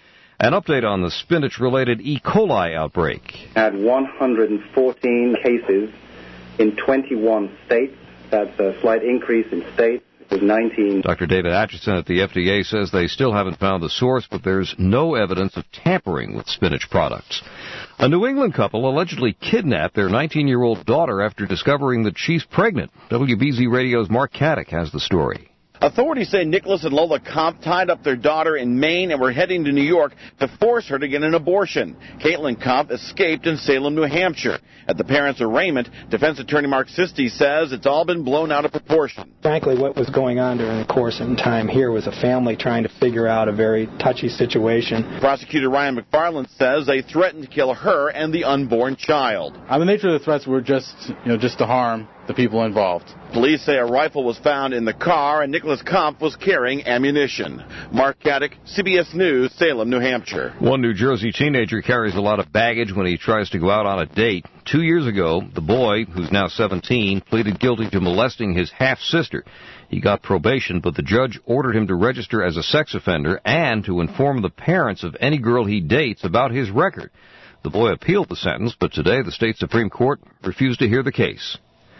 An update on the spinach-related E. coli outbreak. Had one hundred fourteen cases in twenty-one states. That's a slight increase in states. nineteen. Doctor David Atchison at the F D A says they still haven't found the source, but there's no evidence of tampering with spinach products. A New England couple allegedly kidnapped their nineteen-year-old daughter after discovering that she's pregnant. W B Z Radio's Mark Caddick has the story. Authorities say Nicholas and Lola Komp tied up their daughter in Maine and were heading to New York to force her to get an abortion. Caitlin Komp escaped in Salem, New Hampshire. At the parents' arraignment, defense attorney Mark Sisti says it's all been blown out of proportion. Frankly, what was going on during the course of time here was a family trying to figure out a very touchy situation. Prosecutor Ryan McFarland says they threatened to kill her and the unborn child. Uh, the nature of the threats were just, you know, just to harm the people involved. Police say a rifle was found in the car and Nicholas Komp was carrying ammunition. Mark Caddick, C B S News, Salem, New Hampshire. One New Jersey teenager carries a lot of baggage when he tries to go out on a date. Two years ago, the boy, who's now seventeen, pleaded guilty to molesting his half-sister. He got probation, but the judge ordered him to register as a sex offender and to inform the parents of any girl he dates about his record. The boy appealed the sentence, but today the state Supreme Court refused to hear the case.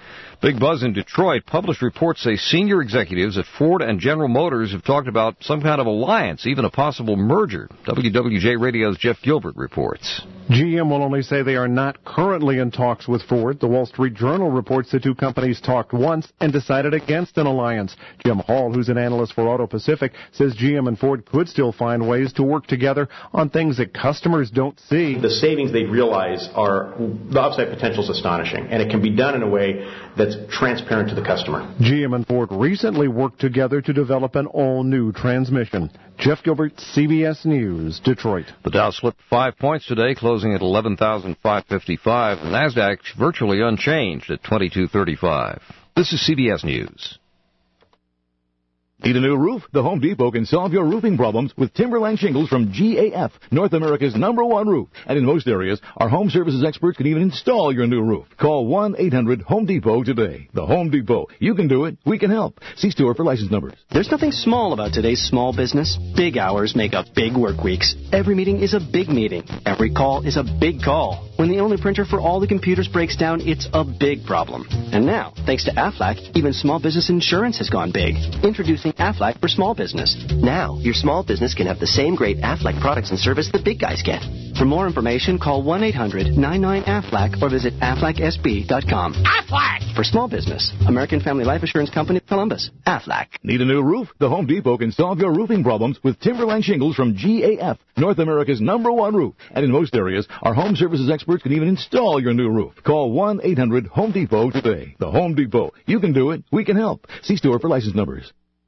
Big buzz in Detroit. Published reports say senior executives at Ford and General Motors have talked about some kind of alliance, even a possible merger. W W J Radio's Jeff Gilbert reports. G M will only say they are not currently in talks with Ford. The Wall Street Journal reports the two companies talked once and decided against an alliance. Jim Hall, who's an analyst for Auto Pacific, says G M and Ford could still find ways to work together on things that customers don't see. The savings they realize are, the upside potential is astonishing, and it can be done in a way that's transparent to the customer. G M and Ford recently worked together to develop an all-new transmission. Jeff Gilbert, C B S News, Detroit. The Dow slipped five points today, closing at eleven thousand five hundred fifty-five. The NASDAQ virtually unchanged at twenty-two thirty-five. This is C B S News. Need a new roof? The Home Depot can solve your roofing problems with Timberline shingles from G A F, North America's number one roof. And in most areas, our home services experts can even install your new roof. Call one eight hundred home depot today. The Home Depot. You can do it. We can help. See store for license numbers. There's nothing small about today's small business. Big hours make up big work weeks. Every meeting is a big meeting. Every call is a big call. When the only printer for all the computers breaks down, it's a big problem. And now, thanks to Aflac, even small business insurance has gone big. Introducing Aflac for small business. Now, your small business can have the same great Aflac products and service the big guys get. For more information, call one eight hundred nine nine A F L A C or visit aflac s b dot com. Aflac! For small business. American Family Life Assurance Company, Columbus. Aflac. Need a new roof? The Home Depot can solve your roofing problems with Timberline shingles from G A F, North America's number one roof. And in most areas, our home services experts can even install your new roof. Call one eight hundred home depot today. The Home Depot. You can do it. We can help. See store for license numbers.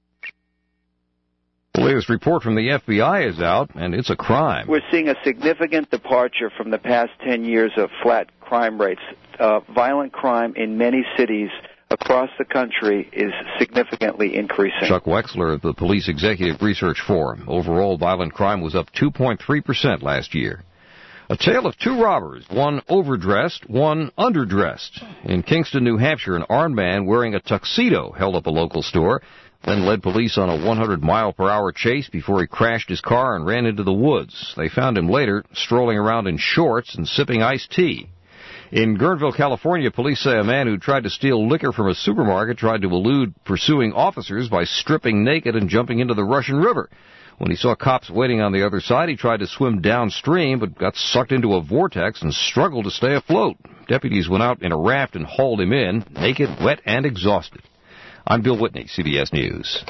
The latest report from the F B I is out, and it's a crime. We're seeing a significant departure from the past ten years of flat crime rates. Uh, violent crime in many cities across the country is significantly increasing. Chuck Wexler of the Police Executive Research Forum. Overall, violent crime was up two point three percent last year. A tale of two robbers, one overdressed, one underdressed. In Kingston, New Hampshire, an armed man wearing a tuxedo held up a local store, then led police on a one hundred mile per hour chase before he crashed his car and ran into the woods. They found him later strolling around in shorts and sipping iced tea. In Guerneville, California, police say a man who tried to steal liquor from a supermarket tried to elude pursuing officers by stripping naked and jumping into the Russian River. When he saw cops waiting on the other side, he tried to swim downstream but got sucked into a vortex and struggled to stay afloat. Deputies went out in a raft and hauled him in, naked, wet, and exhausted. I'm Bill Whitney, C B S News.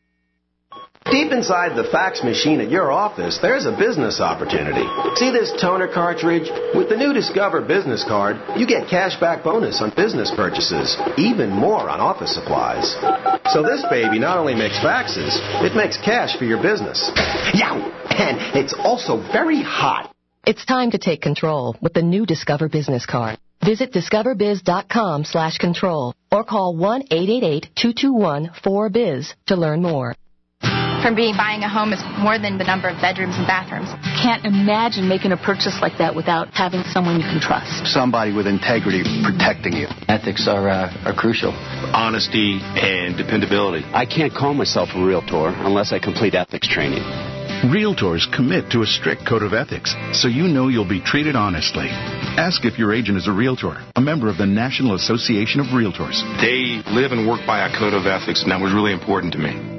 Deep inside the fax machine at your office, there's a business opportunity. See this toner cartridge? With the new Discover Business Card, you get cash back bonus on business purchases, even more on office supplies. So this baby not only makes faxes, it makes cash for your business. Yeah, and it's also very hot. It's time to take control with the new Discover Business Card. Visit discoverbiz.com slash control or call one eight eight eight two two one four biz to learn more. For me, buying a home is more than the number of bedrooms and bathrooms. Can't imagine making a purchase like that without having someone you can trust. Somebody with integrity protecting you. Ethics are uh, are crucial. Honesty and dependability. I can't call myself a realtor unless I complete ethics training. Realtors commit to a strict code of ethics, so you know you'll be treated honestly. Ask if your agent is a realtor, a member of the National Association of Realtors. They live and work by a code of ethics, and that was really important to me.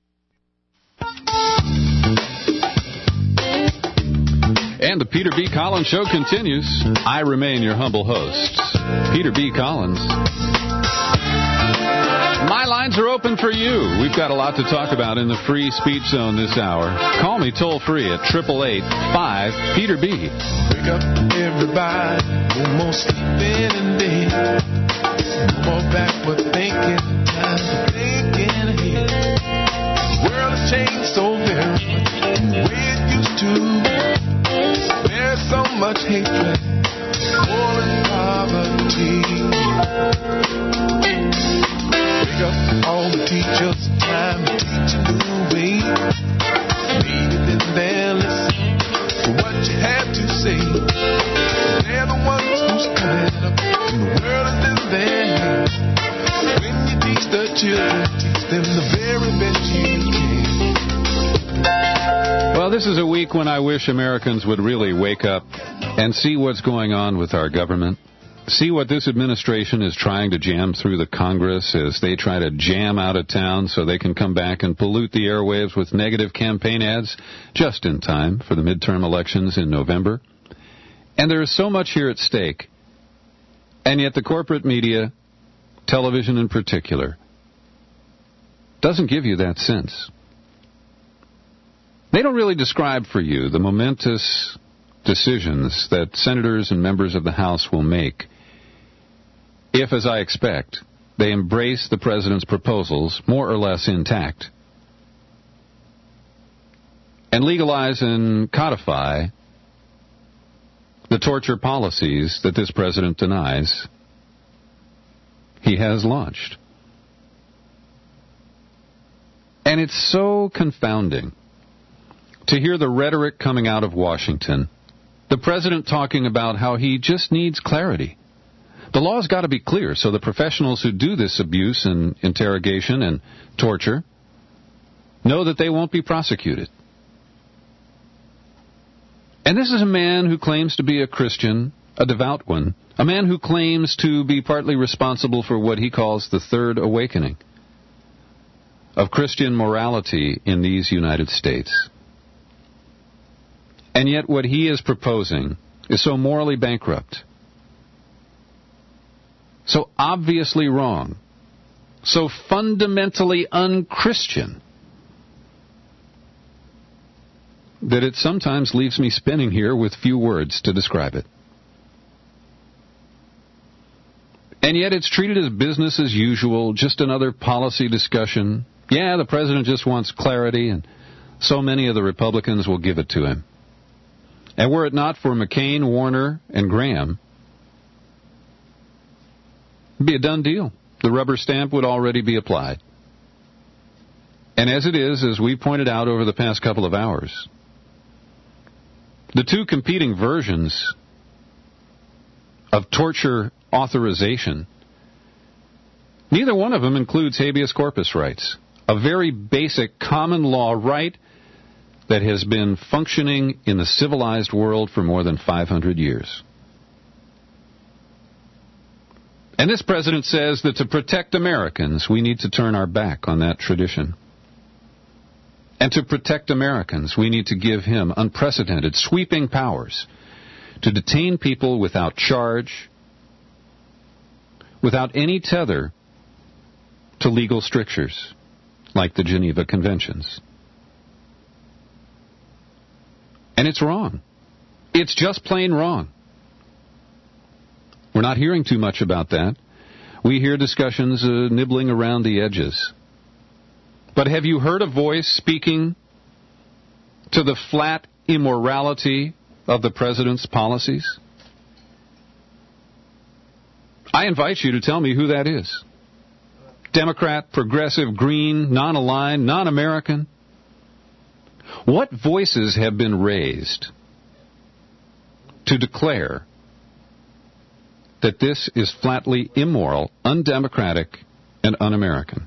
And the Peter B. Collins Show continues. I remain your humble host, Peter B. Collins. My lines are open for you. We've got a lot to talk about in the free speech zone this hour. Call me toll free at eight eight eight, five, Peter B. Wake up, everybody. No more sleeping in bed. No more backward thinking. Time for thinking ahead. The world has changed so very much from the way it used to. There's so much hatred, war and poverty. Wake up all the teachers, time to teach a new way. Maybe then they'll listen to what you have to say. They're the ones who stand up, and the world is in their hands. When you teach the children, teach them the very best you can. Well, this is a week when I wish Americans would really wake up and see what's going on with our government. see what this administration is trying to jam through the Congress as they try to jam out of town so they can come back and pollute the airwaves with negative campaign ads just in time for the midterm elections in November. And there is so much here at stake, and yet the corporate media, television in particular, doesn't give you that sense. They don't really describe for you the momentous decisions that senators and members of the House will make if, as I expect, they embrace the president's proposals more or less intact and legalize and codify the torture policies that this president denies he has launched. And it's so confounding to hear the rhetoric coming out of Washington. The president talking about how he just needs clarity. The law's got to be clear so the professionals who do this abuse and interrogation and torture know that they won't be prosecuted. And this is a man who claims to be a Christian, a devout one, a man who claims to be partly responsible for what he calls the third awakening of Christian morality in these United States. And yet what he is proposing is so morally bankrupt, so obviously wrong, so fundamentally unchristian, that it sometimes leaves me spinning here with few words to describe it. And yet it's treated as business as usual, just another policy discussion. Yeah, the president just wants clarity, and so many of the Republicans will give it to him. And were it not for McCain, Warner, and Graham, it'd be a done deal. The rubber stamp would already be applied. And as it is, as we pointed out over the past couple of hours, the two competing versions of torture authorization, neither one of them includes habeas corpus rights, a very basic common law right that has been functioning in the civilized world for more than five hundred years. And this president says that to protect Americans, we need to turn our back on that tradition. And to protect Americans, we need to give him unprecedented, sweeping powers to detain people without charge, without any tether to legal strictures, like the Geneva Conventions. And it's wrong. It's just plain wrong. We're not hearing too much about that. We hear discussions uh, nibbling around the edges. But have you heard a voice speaking to the flat immorality of the president's policies? I invite you to tell me who that is. Democrat, progressive, green, non-aligned, non-American. What voices have been raised to declare that this is flatly immoral, undemocratic, and un-American?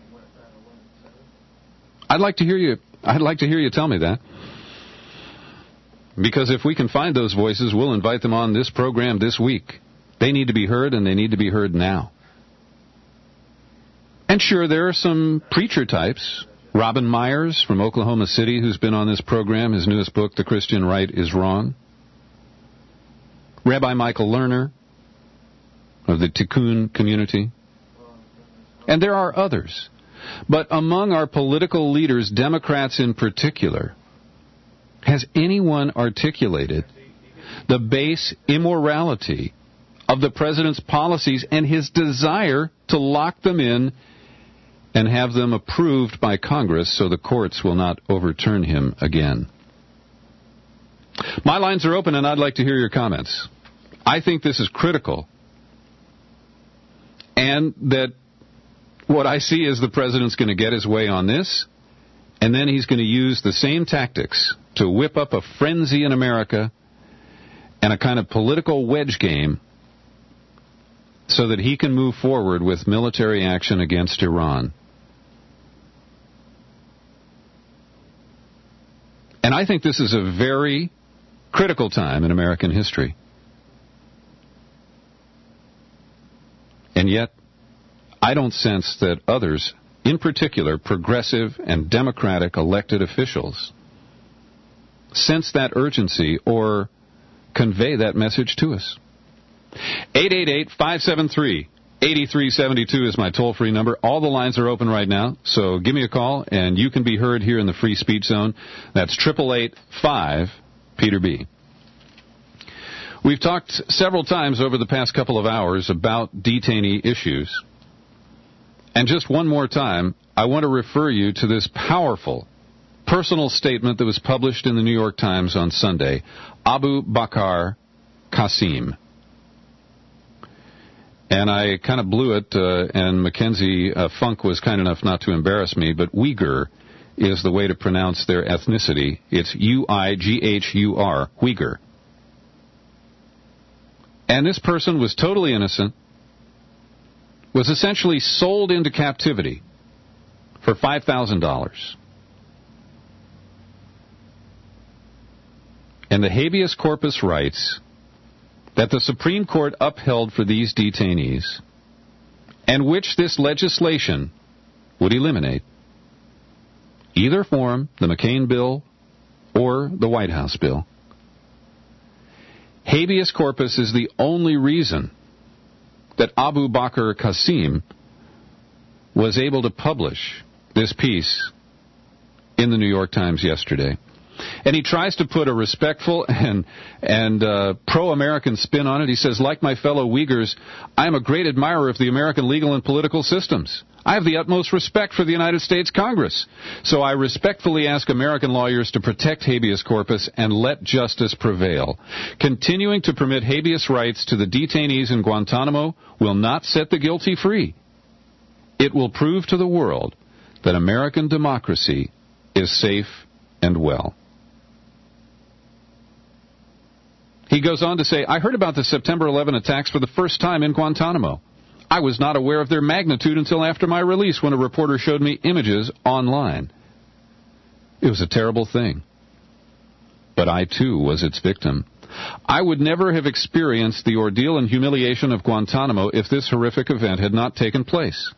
I'd like to hear you. I'd like to hear you tell me that. Because if we can find those voices, we'll invite them on this program this week. They need to be heard, and they need to be heard now. And sure, there are some preacher types. Robin Myers from Oklahoma City, who's been on this program, his newest book, The Christian Right is Wrong. Rabbi Michael Lerner of the Tikkun community. And there are others. But among our political leaders, Democrats in particular, has anyone articulated the base immorality of the president's policies and his desire to lock them in and have them approved by Congress so the courts will not overturn him again? My lines are open, and I'd like to hear your comments. I think this is critical, and that what I see is the president's going to get his way on this, and then he's going to use the same tactics to whip up a frenzy in America and a kind of political wedge game so that he can move forward with military action against Iran. And I think this is a very critical time in American history. And yet, I don't sense that others, in particular progressive and Democratic elected officials, sense that urgency or convey that message to us. eight eight eight, five seven three, eight three seven two is my toll-free number. All the lines are open right now, so give me a call, and you can be heard here in the free speech zone. That's eight eight eight, five, Peter B. We've talked several times over the past couple of hours about detainee issues. And just one more time, I want to refer you to this powerful personal statement that was published in the New York Times on Sunday. Abu Bakr Qasim. And I kind of blew it, uh, and Mackenzie uh, Funk was kind enough not to embarrass me, but Uyghur is the way to pronounce their ethnicity. It's U I G H U R, Uyghur. And this person was totally innocent, was essentially sold into captivity for five thousand dollars. And the habeas corpus rights that the Supreme Court upheld for these detainees, and which this legislation would eliminate, either form, the McCain bill or the White House bill. Habeas corpus is the only reason that Abu Bakr Qasim was able to publish this piece in the New York Times yesterday. And he tries to put a respectful and and uh, pro-American spin on it. He says, like my fellow Uyghurs, I am a great admirer of the American legal and political systems. I have the utmost respect for the United States Congress. So I respectfully ask American lawyers to protect habeas corpus and let justice prevail. Continuing to permit habeas rights to the detainees in Guantanamo will not set the guilty free. It will prove to the world that American democracy is safe and well. He goes on to say, I heard about the September eleventh attacks for the first time in Guantanamo. I was not aware of their magnitude until after my release when a reporter showed me images online. It was a terrible thing. But I, too, was its victim. I would never have experienced the ordeal and humiliation of Guantanamo if this horrific event had not taken place.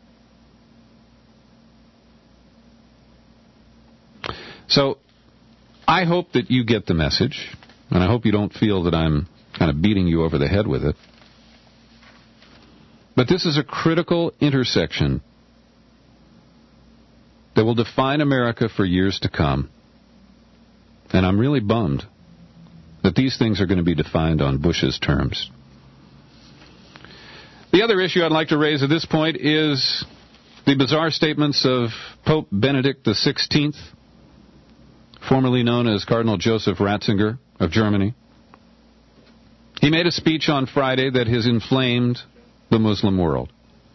So, I hope that you get the message, and I hope you don't feel that I'm kind of beating you over the head with it. But this is a critical intersection that will define America for years to come. And I'm really bummed that these things are going to be defined on Bush's terms. The other issue I'd like to raise at this point is the bizarre statements of Pope Benedict the sixteenth, formerly known as Cardinal Joseph Ratzinger of Germany. He made a speech on Friday that has inflamed the Muslim world.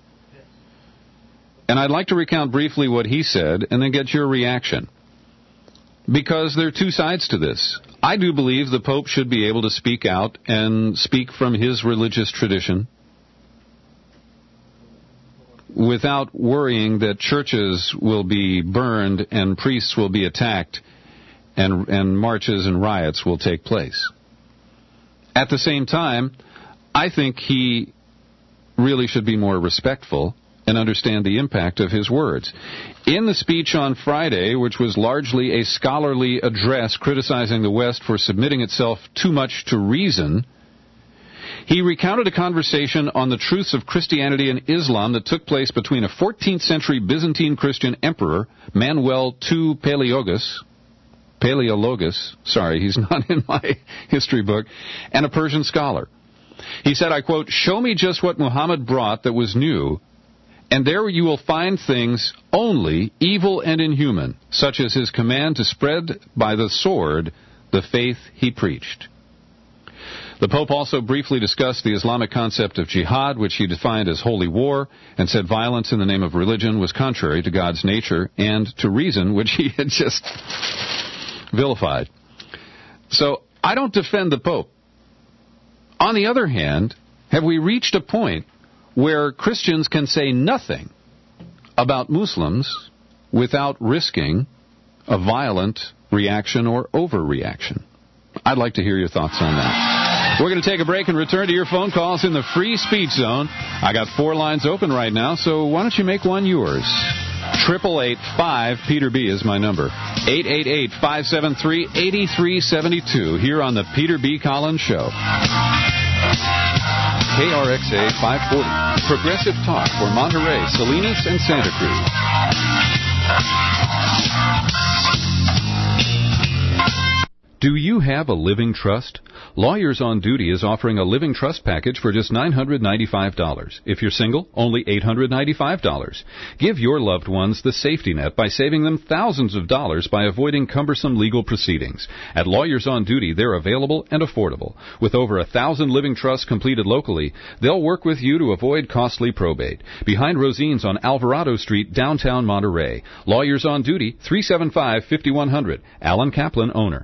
And I'd like to recount briefly what he said and then get your reaction. Because there are two sides to this. I do believe the Pope should be able to speak out and speak from his religious tradition without worrying that churches will be burned and priests will be attacked and, and marches and riots will take place. At the same time, I think he really should be more respectful and understand the impact of his words. In the speech on Friday, which was largely a scholarly address criticizing the West for submitting itself too much to reason, he recounted a conversation on the truths of Christianity and Islam that took place between a fourteenth century Byzantine Christian emperor, Manuel the Second Palaeologus, Paleologus, sorry, he's not in my history book, and a Persian scholar. He said, I quote, show me just what Muhammad brought that was new, and there you will find things only evil and inhuman, such as his command to spread by the sword the faith he preached. The Pope also briefly discussed the Islamic concept of jihad, which he defined as holy war, and said violence in the name of religion was contrary to God's nature and to reason, which he had just vilified. So I don't defend the Pope. On the other hand, have we reached a point where Christians can say nothing about Muslims without risking a violent reaction or overreaction? I'd like to hear your thoughts on that. We're going to take a break and return to your phone calls in the free speech zone. I got four lines open right now, so why don't you make one yours? Triple eight five Peter B is my number. Eight eight eight five seven three eight three seven two here on the Peter B. Collins Show. K R X A five forty, progressive talk for Monterey, Salinas, and Santa Cruz. Do you have a living trust? Lawyers on Duty is offering a living trust package for just nine hundred ninety-five dollars. If you're single, only eight hundred ninety-five dollars. Give your loved ones the safety net by saving them thousands of dollars by avoiding cumbersome legal proceedings. At Lawyers on Duty, they're available and affordable. With over a thousand living trusts completed locally, they'll work with you to avoid costly probate. Behind Rosine's on Alvarado Street, downtown Monterey. Lawyers on Duty, three seven five, five one zero zero. Alan Kaplan, owner.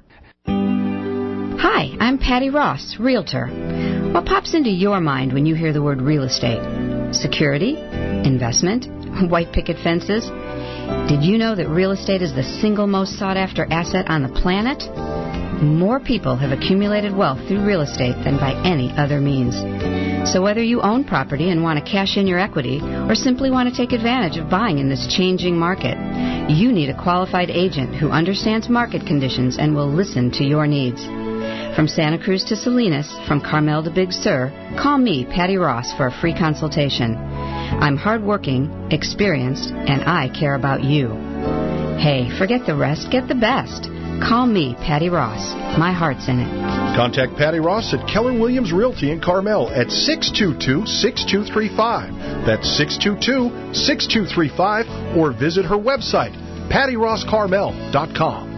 Hi, I'm Patty Ross, Realtor. What pops into your mind when you hear the word real estate? Security? Investment? White picket fences? Did you know that real estate is the single most sought-after asset on the planet? More people have accumulated wealth through real estate than by any other means. So whether you own property and want to cash in your equity or simply want to take advantage of buying in this changing market, you need a qualified agent who understands market conditions and will listen to your needs. From Santa Cruz to Salinas, from Carmel to Big Sur, call me, Patty Ross, for a free consultation. I'm hardworking, experienced, and I care about you. Hey, forget the rest, get the best. Call me, Patty Ross. My heart's in it. Contact Patty Ross at Keller Williams Realty in Carmel at six two two, six two three five. That's six two two, six two three five, or visit her website, patty ross carmel dot com.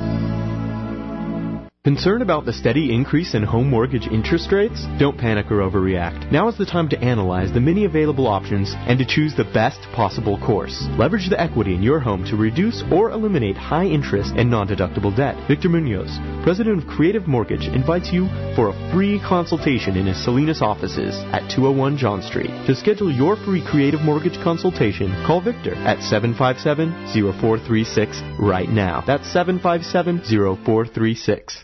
Concerned about the steady increase in home mortgage interest rates? Don't panic or overreact. Now is the time to analyze the many available options and to choose the best possible course. Leverage the equity in your home to reduce or eliminate high interest and non-deductible debt. Victor Munoz, president of Creative Mortgage, invites you for a free consultation in his Salinas offices at two oh one John Street. To schedule your free Creative Mortgage consultation, call Victor at seven five seven, zero four three six right now. That's seven five seven, zero four three six.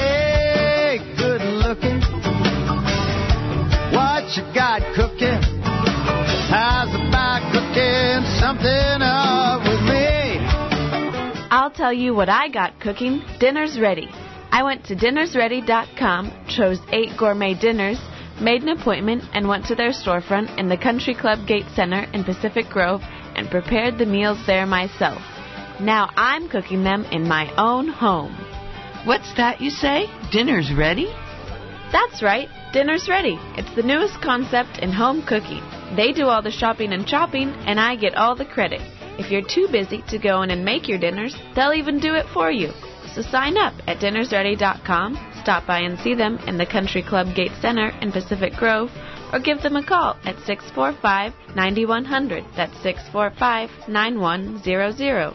What you got cooking? How's about cooking something up with me? I'll tell you what I got cooking. Dinner's ready. I went to dinners ready dot com, chose eight gourmet dinners, made an appointment, and went to their storefront in the Country Club Gate Center in Pacific Grove and prepared the meals there myself. Now I'm cooking them in my own home. What's that you say? Dinner's ready? That's right. Dinner's ready. It's the newest concept in home cooking. They do all the shopping and chopping, and I get all the credit. If you're too busy to go in and make your dinners, they'll even do it for you. So sign up at dinners ready dot com, stop by and see them in the Country Club Gate Center in Pacific Grove, or give them a call at six four five, nine one zero zero. That's six four five, nine one zero zero.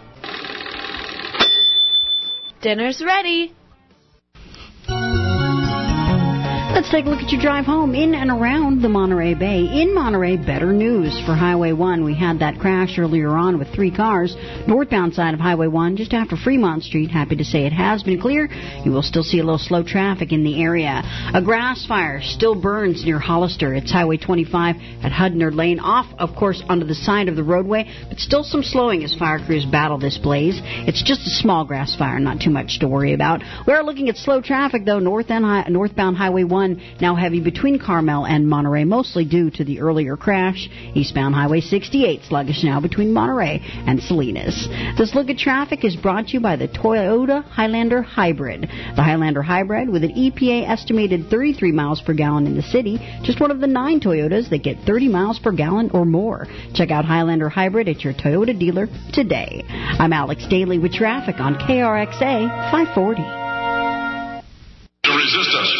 Dinner's ready. Let's take a look at your drive home in and around the Monterey Bay. In Monterey, better news for Highway one. We had that crash earlier on with three cars. Northbound side of Highway one, just after Fremont Street. Happy to say it has been clear. You will still see a little slow traffic in the area. A grass fire still burns near Hollister. It's Highway twenty-five at Hudner Lane. Off, of course, onto the side of the roadway, but still some slowing as fire crews battle this blaze. It's just a small grass fire, not too much to worry about. We are looking at slow traffic, though, north and northbound Highway one. Now heavy between Carmel and Monterey, mostly due to the earlier crash. Eastbound Highway sixty-eight, sluggish now between Monterey and Salinas. This look at traffic is brought to you by the Toyota Highlander Hybrid. The Highlander Hybrid, with an E P A estimated thirty-three miles per gallon in the city, just one of the nine Toyotas that get thirty miles per gallon or more. Check out Highlander Hybrid at your Toyota dealer today. I'm Alex Daly with traffic on K R X A five forty. Resist us.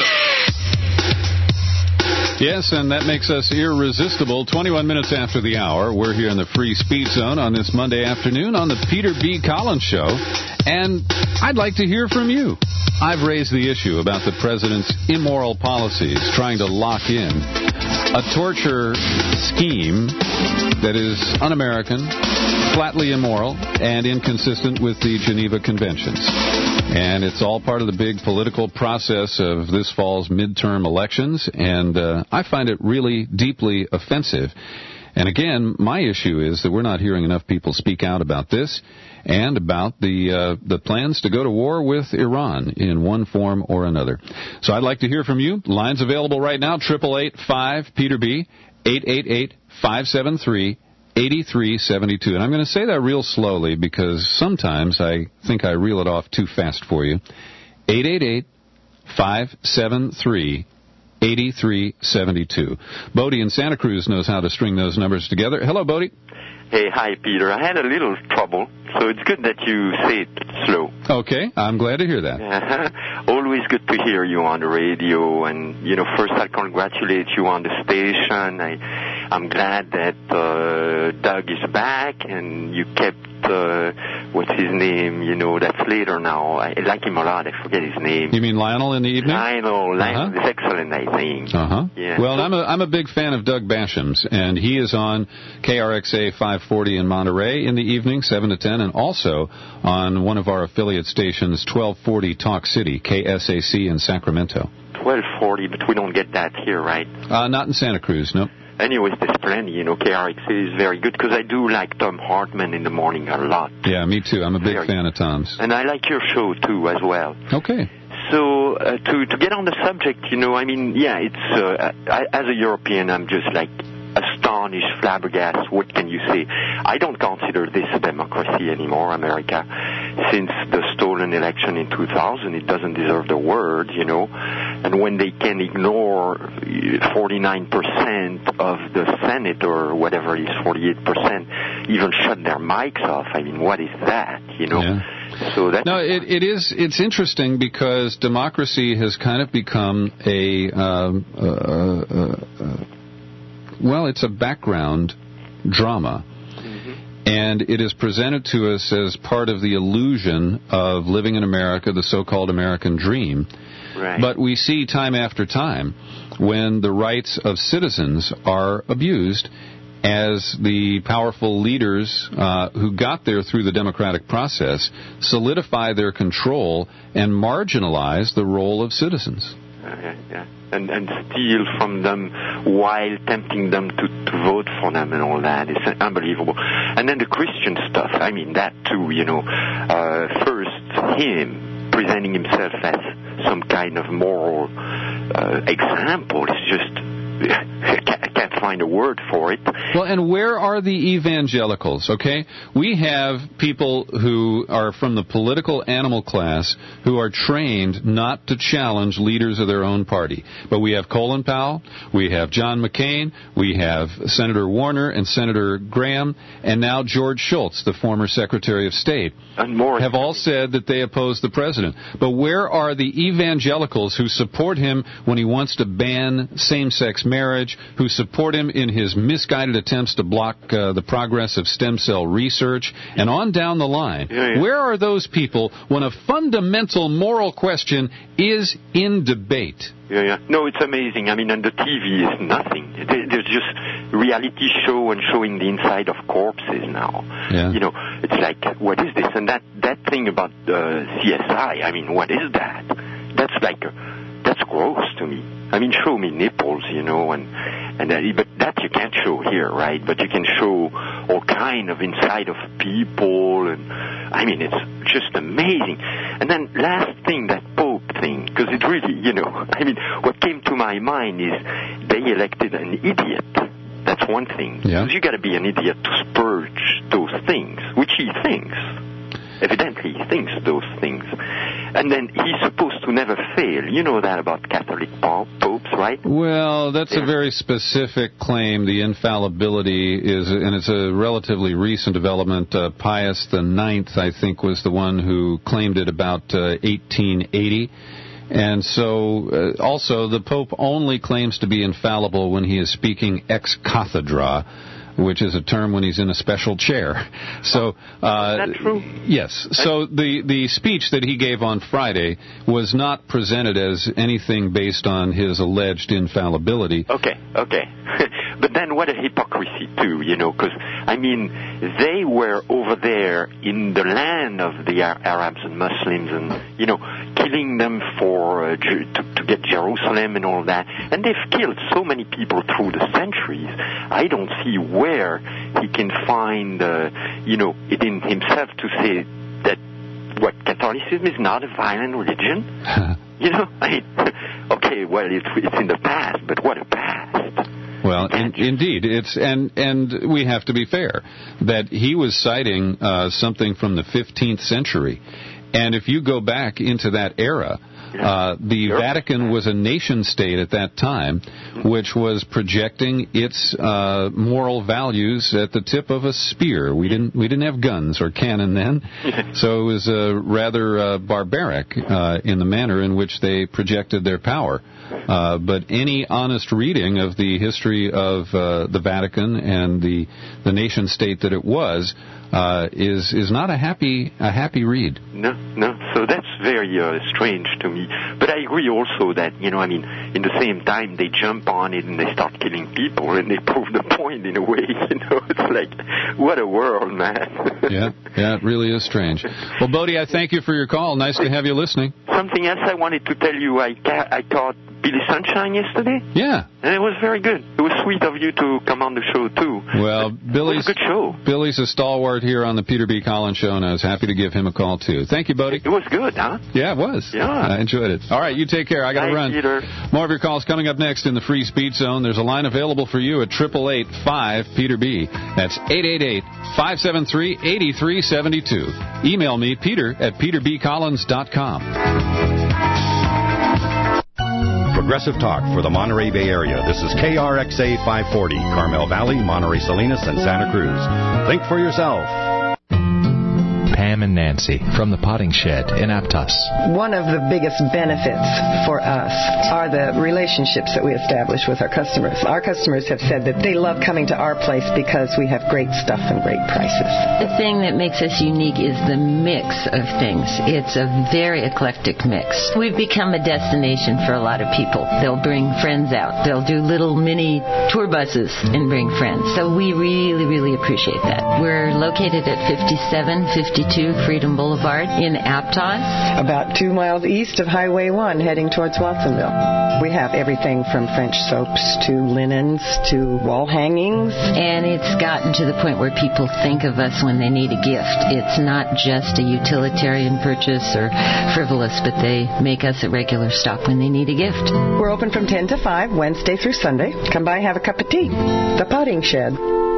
Yes, and that makes us irresistible. twenty-one minutes after the hour, we're here in the Free Speech Zone on this Monday afternoon on the Peter B. Collins Show, and I'd like to hear from you. I've raised the issue about the president's immoral policies, trying to lock in a torture scheme that is un-American, flatly immoral, and inconsistent with the Geneva Conventions. And it's all part of the big political process of this fall's midterm elections, and uh, I find it really deeply offensive. And again, my issue is that we're not hearing enough people speak out about this and about the uh, the plans to go to war with Iran in one form or another. So I'd like to hear from you. Lines available right now, eight eight eight, five, Peter B, eight eight eight, five seven three, eight three seven two. And I'm going to say that real slowly because sometimes I think I reel it off too fast for you. eight eight eight, five seven three, eight three seven two. Bodie in Santa Cruz knows how to string those numbers together. Hello, Bodie. Hey, hi, Peter. I had a little trouble, so it's good that you say it slow. Okay, I'm glad to hear that. Uh-huh. Always good to hear you on the radio, and, you know, first I'll congratulate you on the station. I, I'm glad that uh, Doug is back, and you kept, uh, what's his name, you know, that's later now. I like him a lot. I forget his name. You mean Lionel in the evening? Lionel. Lionel uh-huh. is excellent, I think. Uh-huh. Yeah. Well, I'm a, I'm a big fan of Doug Basham's, and he is on K R X A five forty in Monterey in the evening, seven to ten, and also on one of our affiliate stations, twelve forty Talk City, K S A C in Sacramento. twelve forty, but we don't get that here, right? Uh, not in Santa Cruz, no. Anyways, there's plenty, you know, K R X A is very good, because I do like Tom Hartman in the morning a lot. Yeah, me too. I'm a big very fan of Tom's. And I like your show, too, as well. Okay. So, uh, to, to get on the subject, you know, I mean, yeah, it's, uh, I, as a European, I'm just like, astonished, flabbergasted, what can you say? I don't consider this a democracy anymore, America. Since the stolen election in two thousand, it doesn't deserve the word, you know. And when they can ignore forty-nine percent of the Senate, or whatever it is, forty-eight percent, even shut their mics off, I mean, what is that, you know? Yeah. So that no, it, it is. It's interesting because democracy has kind of become a, um, uh, uh, uh, well, it's a background drama, mm-hmm. and it is presented to us as part of the illusion of living in America, the so-called American dream. Right. But we see time after time when the rights of citizens are abused, as the powerful leaders uh, who got there through the democratic process solidify their control and marginalize the role of citizens. Okay, yeah. And, and steal from them while tempting them to, to vote for them and all that. It's unbelievable. And then the Christian stuff, I mean, that too, you know. Uh, first, him presenting himself as some kind of moral uh, example is just... I can't find a word for it. Well, and where are the evangelicals, okay? We have people who are from the political animal class who are trained not to challenge leaders of their own party. But we have Colin Powell, we have John McCain, we have Senator Warner and Senator Graham, and now George Shultz, the former Secretary of State, and more have all said that they oppose the president. But where are the evangelicals who support him when he wants to ban same-sex marriage, who support him in his misguided attempts to block uh, the progress of stem cell research, and on down the line? Yeah, yeah. Where are those people when a fundamental moral question is in debate? Yeah, yeah. No, it's amazing. I mean, and the T V is nothing. There's just reality show and showing the inside of corpses now. Yeah. You know, it's like, what is this? And that, that thing about uh, C S I, I mean, what is that? That's like, a, that's gross to me. I mean, show me nipples, you know, and and that, but that you can't show here, right? But you can show all kind of inside of people, and I mean, it's just amazing. And then last thing, that Pope thing, because it really, you know, I mean, what came to my mind is they elected an idiot. That's one thing. Yeah. Because you got to be an idiot to spurge those things, which he thinks. Evidently, he thinks those things. And then he's supposed to never fail. You know that about Catholic popes, right? Well, that's yeah. a very specific claim. The infallibility is, and it's a relatively recent development. Uh, Pius the Ninth, I think, was the one who claimed it about uh, eighteen eighty. And so, uh, also, the Pope only claims to be infallible when he is speaking ex cathedra, which is a term when he's in a special chair. So, uh, is that true? Yes. So the the speech that he gave on Friday was not presented as anything based on his alleged infallibility. Okay, okay. but then what a hypocrisy too, you know, because I mean they were over there in the land of the Arabs and Muslims, and you know, killing them for uh, to, to get Jerusalem and all that, and they've killed so many people through the centuries. I don't see where he can find, uh, you know, it in himself to say that what Catholicism is not a violent religion. You know, I mean, okay, well, it's, it's in the past, but what a past. Well, in, indeed, it's and and we have to be fair that he was citing uh, something from the fifteenth century, and if you go back into that era, uh, the Vatican was a nation state at that time, which was projecting its uh, moral values at the tip of a spear. We didn't we didn't have guns or cannon then, so it was uh, rather uh, barbaric uh, in the manner in which they projected their power. Uh, but any honest reading of the history of uh, the Vatican and the the nation state that it was uh, is is not a happy a happy read. No, no. So that's very uh, strange to me. But I agree also that, you know, I mean, in the same time they jump on it and they start killing people and they prove the point in a way. You know, it's like, what a world, man. yeah, yeah, it really is strange. Well, Bodie, I thank you for your call. Nice to have you listening. Something else I wanted to tell you. I ca- I taught Billy Sunshine yesterday. Yeah. And it was very good. It was sweet of you to come on the show, too. Well, Billy's it was a good show. Billy's a stalwart here on the Peter B. Collins Show, and I was happy to give him a call, too. Thank you, Bodie. It was good, huh? Yeah, it was. Yeah. I enjoyed it. All right, you take care. I got to run. Peter. More of your calls coming up next in the Free Speech Zone. There's a line available for you at eight eight eight, five, Peter B. That's eight eight eight, five seven three, eight three seven two. Email me, Peter, at peter b collins dot com. Progressive Talk for the Monterey Bay Area. This is K R X A five forty, Carmel Valley, Monterey Salinas, and Santa Cruz. Think for yourself. Pam and Nancy from the Potting Shed in Aptos. One of the biggest benefits for us are the relationships that we establish with our customers. Our customers have said that they love coming to our place because we have great stuff and great prices. The thing that makes us unique is the mix of things. It's a very eclectic mix. We've become a destination for a lot of people. They'll bring friends out. They'll do little mini tour buses and bring friends. So we really, really appreciate that. We're located at fifty-seven fifty-two Freedom Boulevard in Aptos. About two miles east of Highway one, heading towards Watsonville. We have everything from French soaps to linens to wall hangings. And it's gotten to the point where people think of us when they need a gift. It's not just a utilitarian purchase or frivolous, but they make us a regular stop when they need a gift. We're open from ten to five, Wednesday through Sunday. Come by and have a cup of tea. The Potting Shed.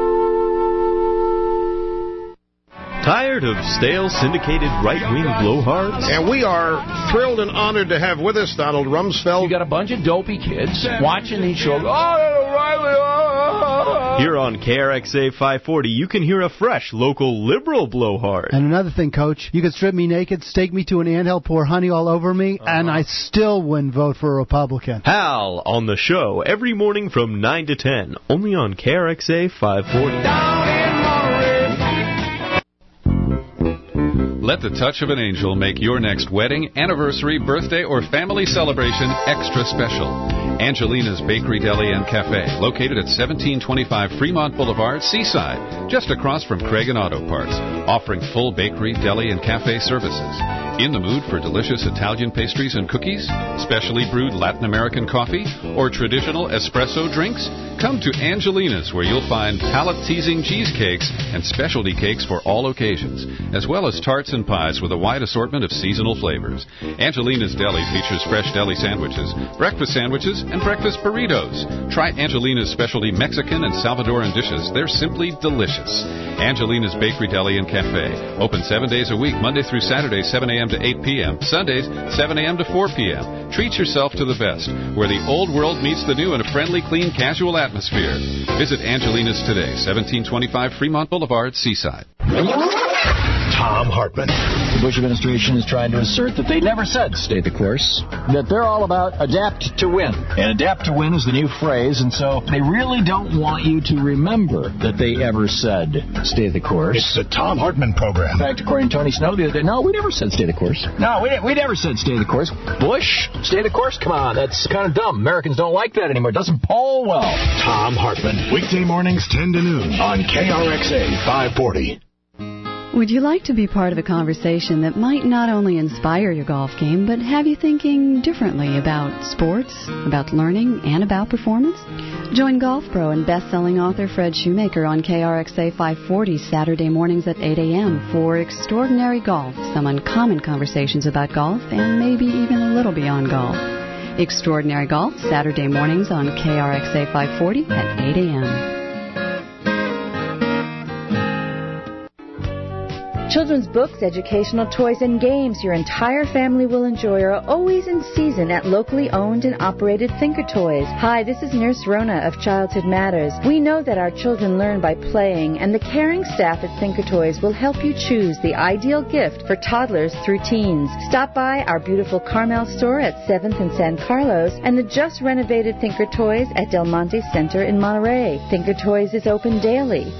Tired of stale, syndicated, right-wing blowhards? And we are thrilled and honored to have with us Donald Rumsfeld. You got a bunch of dopey kids watching these shows. Oh, O'Reilly! Oh. Here on K R X A five forty, you can hear a fresh, local, liberal blowhard. And another thing, Coach, you can strip me naked, stake me to an anthill, pour honey all over me, uh-huh. and I still wouldn't vote for a Republican. Hal on the show every morning from nine to ten, only on K R X A five forty. Let the touch of an angel make your next wedding, anniversary, birthday, or family celebration extra special. Angelina's Bakery, Deli, and Cafe, located at seventeen twenty-five Fremont Boulevard, Seaside, just across from Craig and Auto Parts, offering full bakery, deli, and cafe services. In the mood for delicious Italian pastries and cookies, specially brewed Latin American coffee, or traditional espresso drinks? Come to Angelina's, where you'll find palate-teasing cheesecakes and specialty cakes for all occasions, as well as tarts and pies with a wide assortment of seasonal flavors. Angelina's Deli features fresh deli sandwiches, breakfast sandwiches, and breakfast burritos. Try Angelina's specialty Mexican and Salvadoran dishes. They're simply delicious. Angelina's Bakery, Deli, and Cafe. Open seven days a week, Monday through Saturday, seven a.m. to eight p.m., Sundays, seven a.m. to four p.m. Treat yourself to the best, where the old world meets the new in a friendly, clean, casual atmosphere. Visit Angelina's today, seventeen twenty-five Fremont Boulevard, Seaside. Tom Hartman. The Bush administration is trying to assert that they never said stay the course, that they're all about adapt to win. And adapt to win is the new phrase, and so they really don't want you to remember that they ever said stay the course. It's the Tom Hartman program. In fact, according to Tony Snow the other day, no, we never said stay the course. No, we, we never said stay the course. Bush, stay the course? Come on, that's kind of dumb. Americans don't like that anymore. It doesn't poll well. Tom Hartman, weekday mornings ten to noon on K R X A five forty. Would you like to be part of a conversation that might not only inspire your golf game, but have you thinking differently about sports, about learning, and about performance? Join Golf Pro and best-selling author Fred Shoemaker on K R X A five forty Saturday mornings at eight a.m. for Extraordinary Golf, some uncommon conversations about golf and maybe even a little beyond golf. Extraordinary Golf, Saturday mornings on K R X A five forty at eight a.m. Children's books, educational toys, and games your entire family will enjoy are always in season at locally owned and operated Thinker Toys. Hi, this is Nurse Rona of Childhood Matters. We know that our children learn by playing, and the caring staff at Thinker Toys will help you choose the ideal gift for toddlers through teens. Stop by our beautiful Carmel store at seventh and San Carlos and the just renovated Thinker Toys at Del Monte Center in Monterey. Thinker Toys is open daily.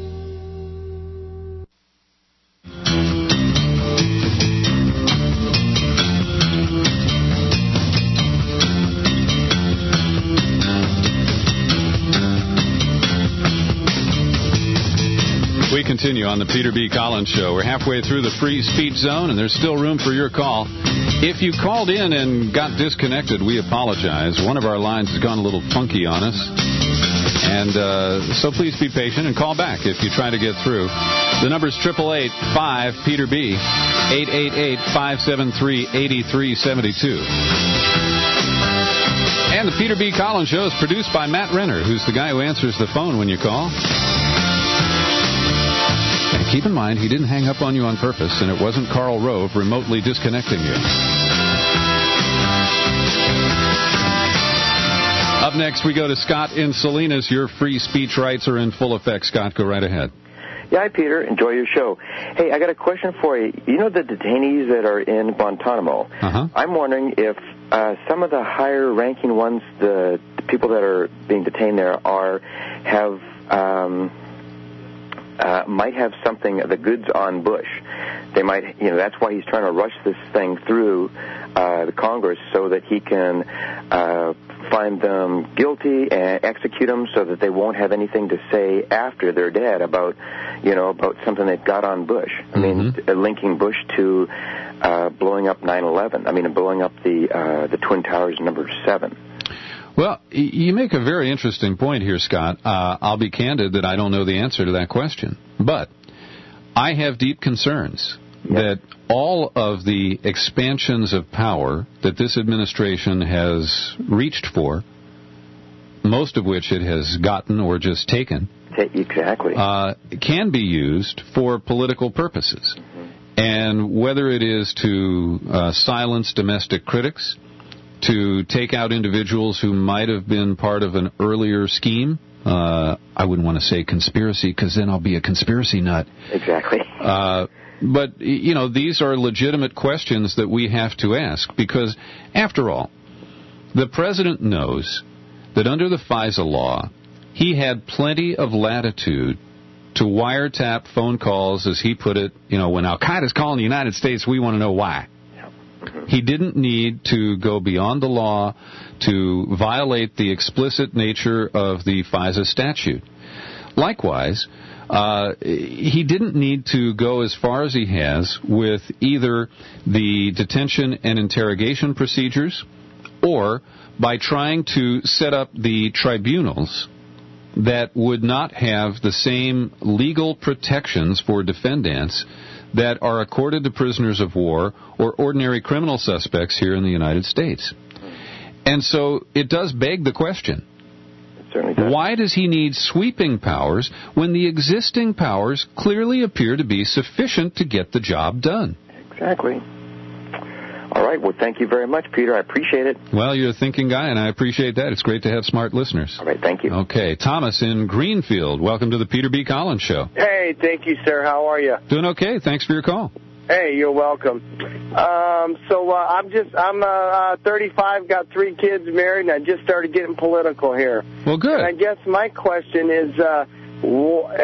We continue on the Peter B. Collins Show. We're halfway through the free speech zone, and there's still room for your call. If you called in and got disconnected, we apologize. One of our lines has gone a little funky on us. And uh, so please be patient and call back if you try to get through. The number is eight eight eight, five, Peter B, eight eight eight, five seven three, eight three seven two. And the Peter B. Collins Show is produced by Matt Renner, who's the guy who answers the phone when you call. And keep in mind, he didn't hang up on you on purpose, and it wasn't Karl Rove remotely disconnecting you. Up next, we go to Scott in Salinas. Your free speech rights are in full effect. Scott, go right ahead. Yeah, hi, Peter. Enjoy your show. Hey, I got a question for you. You know the detainees that are in Guantanamo? Uh-huh. I'm wondering if uh, some of the higher-ranking ones, the, the people that are being detained there, are have um, uh, might have something, the goods on Bush. They might, you know, that's why he's trying to rush this thing through uh, the Congress so that he can uh, find them guilty and execute them so that they won't have anything to say after they're dead about, you know, about something that got on Bush. I mean, mm-hmm. linking Bush to uh, blowing up nine eleven. I mean, blowing up the uh, the Twin Towers number seven. Well, you make a very interesting point here, Scott. Uh, I'll be candid that I don't know the answer to that question. But I have deep concerns yep. that all of the expansions of power that this administration has reached for, most of which it has gotten or just taken, exactly, uh, can be used for political purposes. Mm-hmm. And whether it is to uh, silence domestic critics, to take out individuals who might have been part of an earlier scheme, uh, I wouldn't want to say conspiracy because then I'll be a conspiracy nut. Exactly. Uh, but, you know, these are legitimate questions that we have to ask because, after all, the president knows that under the FISA law, he had plenty of latitude to wiretap phone calls, as he put it, you know, when Al-Qaeda's calling the United States, we want to know why. He didn't need to go beyond the law to violate the explicit nature of the FISA statute. Likewise, uh, he didn't need to go as far as he has with either the detention and interrogation procedures or by trying to set up the tribunals that would not have the same legal protections for defendants that are accorded to prisoners of war or ordinary criminal suspects here in the United States. And so it does beg the question, why does he need sweeping powers when the existing powers clearly appear to be sufficient to get the job done? Exactly. All right. right. Well, thank you very much, Peter. I appreciate it. Well, you're a thinking guy, and I appreciate that. It's great to have smart listeners. All right. Thank you. Okay. Thomas in Greenfield. Welcome to the Peter B. Collins Show. Hey, thank you, sir. How are you? Doing okay. Thanks for your call. Hey, you're welcome. Um, so uh, I'm just I'm uh, uh, thirty-five, got three kids, married, and I just started getting political here. Well, good. And I guess my question is, uh, uh,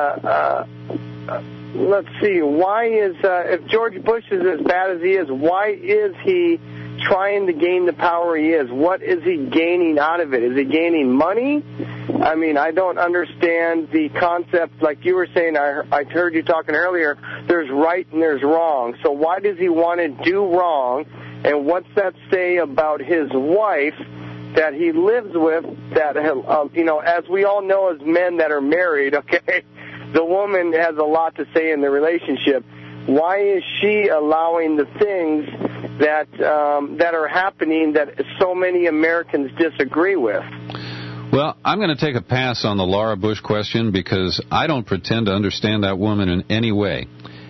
uh, uh, let's see, why is uh, if George Bush is as bad as he is, why is he trying to gain the power he is? What is he gaining out of it? Is he gaining money? I mean, I don't understand the concept. Like you were saying, I, I heard you talking earlier, there's right and there's wrong. So why does he want to do wrong? And what's that say about his wife that he lives with that, uh, you know, as we all know as men that are married, okay, the woman has a lot to say in the relationship. Why is she allowing the things that um, that are happening that so many Americans disagree with? Well, I'm going to take a pass on the Laura Bush question because I don't pretend to understand that woman in any way.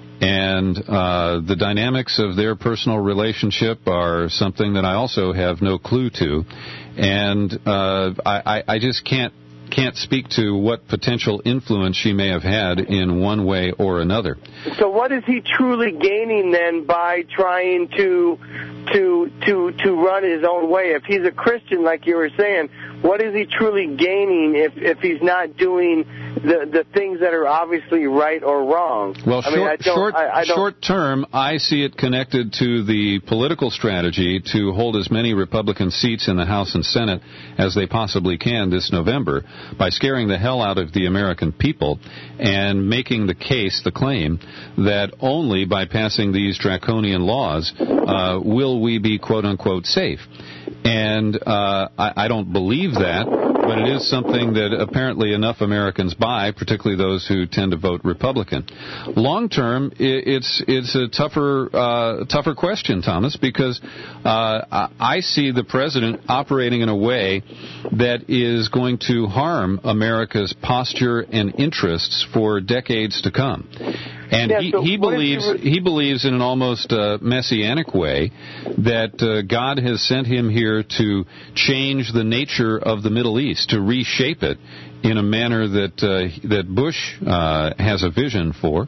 And uh, the dynamics of their personal relationship are something that I also have no clue to. And uh, I, I just can't can't speak to what potential influence she may have had in one way or another. So what is he truly gaining then by trying to to to to run his own way? If he's a Christian, like you were saying, what is he truly gaining if if he's not doing the the things that are obviously right or wrong? Well, I short, mean, I don't, short, I, I don't... short term, I see it connected to the political strategy to hold as many Republican seats in the House and Senate as they possibly can this November by scaring the hell out of the American people and making the case, the claim, that only by passing these draconian laws uh, will we be quote-unquote safe. And uh, I, I don't believe that, but it is something that apparently enough Americans buy, particularly those who tend to vote Republican. Long term, it's it's a tougher uh, tougher question, Thomas, because uh, I see the president operating in a way that is going to harm America's posture and interests for decades to come. And yeah, he, so he believes re- he believes in an almost uh, messianic way that uh, God has sent him here to change the nature of the Middle East, to reshape it in a manner that uh, that Bush uh, has a vision for.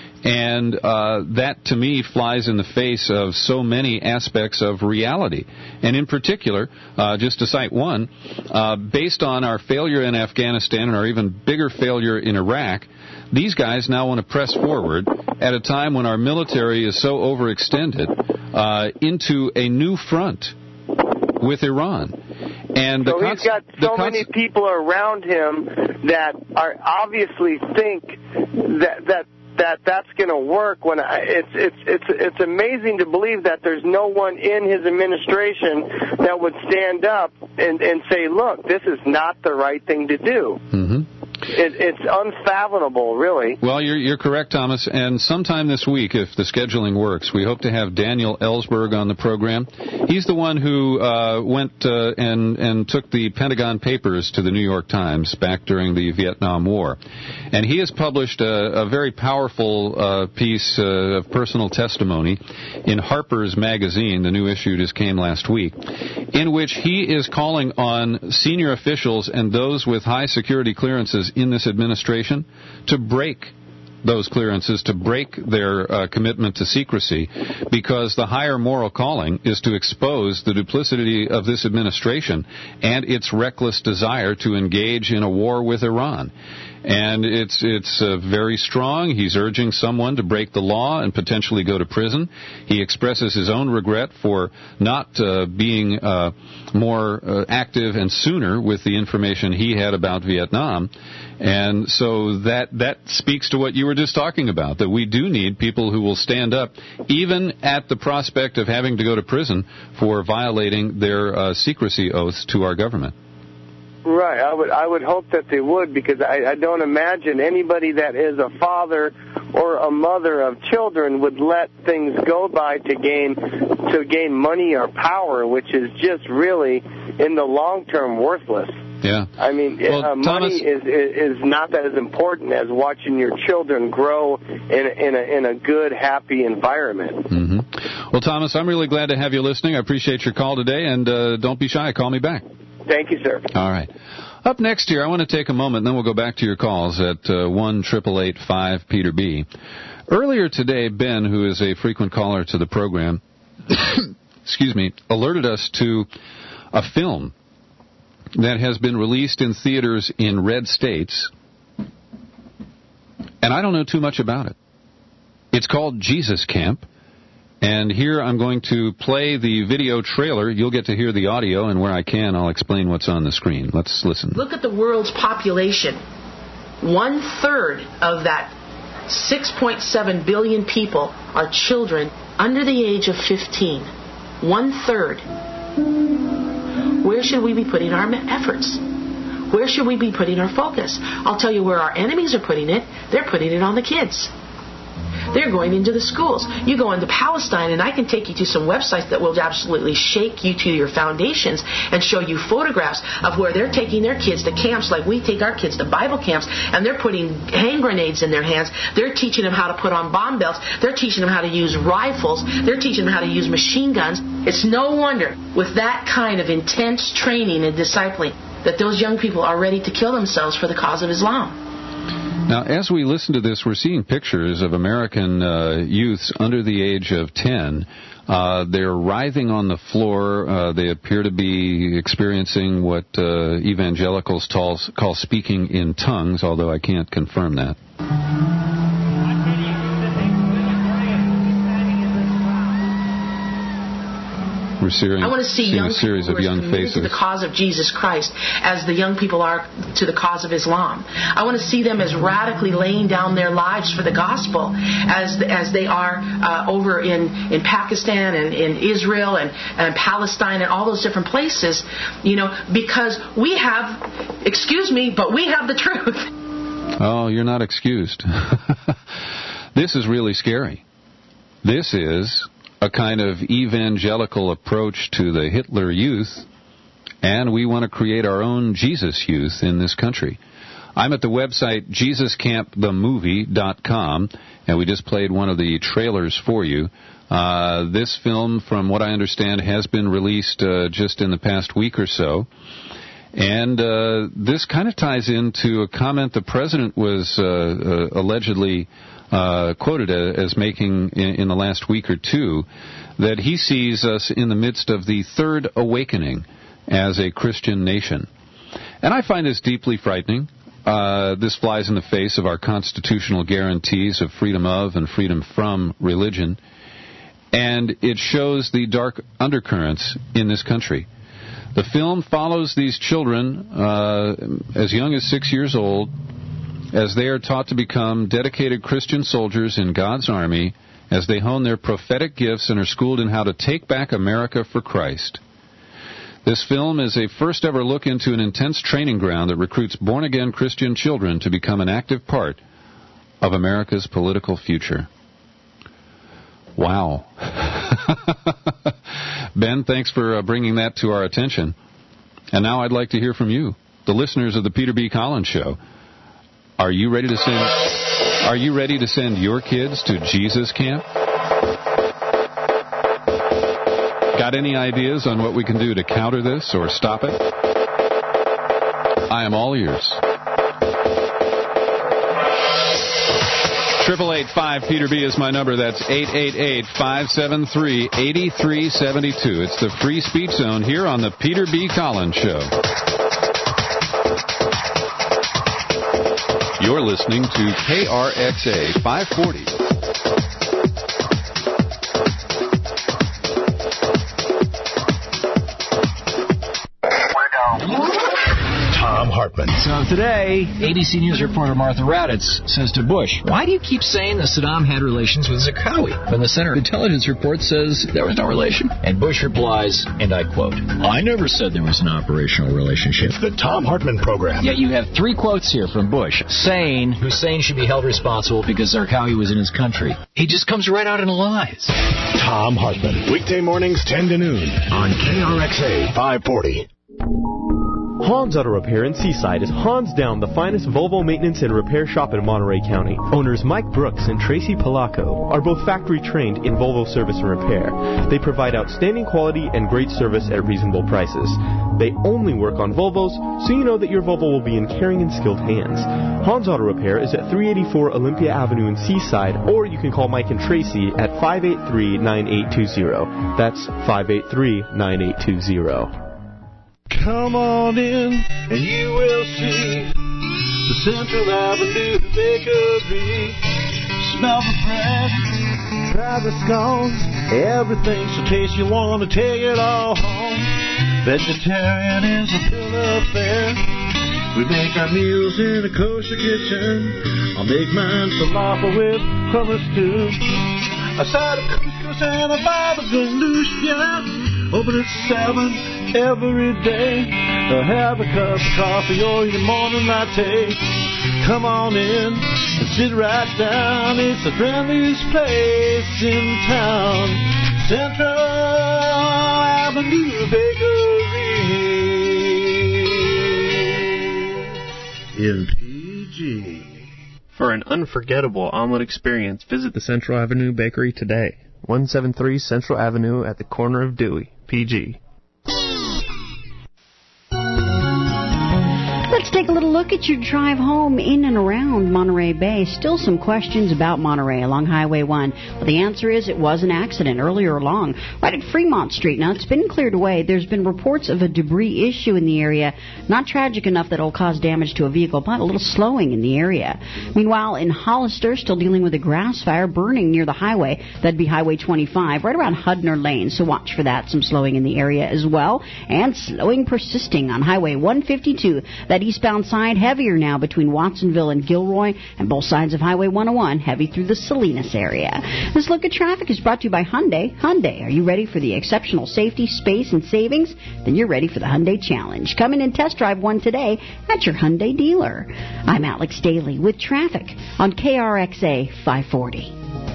And uh, that, to me, flies in the face of so many aspects of reality. And in particular, uh, just to cite one, uh, based on our failure in Afghanistan and our even bigger failure in Iraq, these guys now want to press forward at a time when our military is so overextended uh, into a new front with Iran. And so the he's got so cons- many people around him that are obviously think that that that that's going to work. When I, it's it's it's it's amazing to believe that there's no one in his administration that would stand up and and say, look, this is not the right thing to do. Mm-hmm. It, it's unfathomable, really. Well, you're, you're correct, Thomas. And sometime this week, if the scheduling works, we hope to have Daniel Ellsberg on the program. He's the one who uh, went uh, and, and took the Pentagon Papers to the New York Times back during the Vietnam War. And he has published a, a very powerful uh, piece uh, of personal testimony in Harper's Magazine. The new issue just came last week, in which he is calling on senior officials and those with high security clearances in this administration to break those clearances, to break their uh, commitment to secrecy, because the higher moral calling is to expose the duplicity of this administration and its reckless desire to engage in a war with Iran. And it's it's uh, very strong. He's urging someone to break the law and potentially go to prison. He expresses his own regret for not uh, being uh, more uh, active and sooner with the information he had about Vietnam. And so that that speaks to what you were just talking about, that we do need people who will stand up, even at the prospect of having to go to prison for violating their uh, secrecy oaths to our government. Right. I would I would hope that they would, because I, I don't imagine anybody that is a father or a mother of children would let things go by to gain to gain money or power, which is just really in the long term worthless. Yeah. I mean, Well, uh, money Thomas- is, is is not that as important as watching your children grow in a, in a in a good, happy environment. Mm-hmm. Well, Thomas, I'm really glad to have you listening. I appreciate your call today, and uh, don't be shy. Call me back. Thank you, sir. All right. Up next here, I want to take a moment, and then we'll go back to your calls at uh, one eight eight eight five Peter B. Earlier today, Ben, who is a frequent caller to the program, excuse me, alerted us to a film that has been released in theaters in red states, and I don't know too much about it. It's called Jesus Camp, and here I'm going to play the video trailer. You'll get to hear the audio, and where I can, I'll explain what's on the screen. Let's listen. Look at the world's population. One third of that six point seven billion people are children under the age of fifteen. One third. Where should we be putting our efforts? Where should we be putting our focus? I'll tell you where our enemies are putting it. They're putting it on the kids. They're going into the schools. You go into Palestine, and I can take you to some websites that will absolutely shake you to your foundations and show you photographs of where they're taking their kids to camps like we take our kids to Bible camps, and they're putting hand grenades in their hands. They're teaching them how to put on bomb belts. They're teaching them how to use rifles. They're teaching them how to use machine guns. It's no wonder, with that kind of intense training and discipling, that those young people are ready to kill themselves for the cause of Islam. Now, as we listen to this, we're seeing pictures of American uh, youths under the age of ten. Uh, they're writhing on the floor. Uh, they appear to be experiencing what uh, evangelicals tall, call speaking in tongues, although I can't confirm that. We're seeing, I want to see seeing young a series people of who are young committed faces. to the cause of Jesus Christ as the young people are to the cause of Islam. I want to see them as radically laying down their lives for the gospel as as they are uh, over in, in Pakistan and in Israel and, and Palestine and all those different places, you know, because we have, excuse me, but we have the truth. Oh, you're not excused. This is really scary. This is a kind of evangelical approach to the Hitler Youth, and we want to create our own Jesus Youth in this country. I'm at the website Jesus Camp The Movie dot com, and we just played one of the trailers for you. Uh, this film, from what I understand, has been released uh, just in the past week or so. And uh, this kind of ties into a comment the president was uh, uh, allegedly Uh, quoted as making in, in the last week or two, that he sees us in the midst of the third awakening as a Christian nation. And I find this deeply frightening. Uh, this flies in the face of our constitutional guarantees of freedom of and freedom from religion. And it shows the dark undercurrents in this country. The film follows these children uh, as young as six years old, as they are taught to become dedicated Christian soldiers in God's army, as they hone their prophetic gifts and are schooled in how to take back America for Christ. This film is a first-ever look into an intense training ground that recruits born-again Christian children to become an active part of America's political future. Wow. Ben, thanks for uh, bringing that to our attention. And now I'd like to hear from you, the listeners of the Peter B. Collins Show. Are you ready to send Are you ready to send your kids to Jesus Camp? Got any ideas on what we can do to counter this or stop it? I am all ears. Triple eight five Peter B is my number. That's eight eight eight five seven three eight three seven two. It's the free speech zone here on the Peter B. Collins Show. You're listening to K R X A five forty. Tom Hartman. So today, A B C News reporter Martha Raddatz says to Bush, "Why do you keep saying that Saddam had relations with Zarqawi when the Center Intelligence Report says there was no relation?" And Bush replies, and I quote, "I never said there was an operational relationship." The Tom Hartman Program. Yet you have three quotes here from Bush saying Hussein should be held responsible because Zarqawi was in his country. He just comes right out and lies. Tom Hartman. Weekday mornings ten to noon on K R X A five forty. Hans Auto Repair in Seaside is hands down the finest Volvo maintenance and repair shop in Monterey County. Owners Mike Brooks and Tracy Palaco are both factory trained in Volvo service and repair. They provide outstanding quality and great service at reasonable prices. They only work on Volvos, so you know that your Volvo will be in caring and skilled hands. Hans Auto Repair is at three eighty-four Olympia Avenue in Seaside, or you can call Mike and Tracy at five eight three, nine eight two zero. That's five eight three, nine eight two zero. Come on in and you will see the Central Avenue Bakery. Smell the bread, try the scones, everything's so tasty you want to take it all home. Vegetarian is a bill of fare. We make our meals in a kosher kitchen. I'll make mine falafel with hummus too. A side of couscous and a baba ganoush, yeah. Open at seven every day. I'll have a cup of coffee or your morning latte. Come on in and sit right down. It's the friendliest place in town. Central Avenue Bakery in P G. For an unforgettable omelet experience, visit the Central Avenue Bakery today. one seventy-three Central Avenue at the corner of Dewey, P G. Let's take a little look at your drive home in and around Monterey Bay. Still some questions about Monterey along Highway one. Well, the answer is it was an accident earlier along, right at Fremont Street. Now, it's been cleared away. There's been reports of a debris issue in the area. Not tragic enough that it'll cause damage to a vehicle, but a little slowing in the area. Meanwhile, in Hollister, still dealing with a grass fire burning near the highway. That'd be Highway twenty-five, right around Hudner Lane. So watch for that. Some slowing in the area as well. And slowing persisting on Highway one fifty-two. That eastbound side heavier now between Watsonville and Gilroy, and both sides of Highway one oh one heavy through the Salinas area. This look at traffic is brought to you by Hyundai. Hyundai, are you ready for the exceptional safety, space, and savings? Then you're ready for the Hyundai Challenge. Come in and test drive one today at your Hyundai dealer. I'm Alex Daly with traffic on K R X A five forty.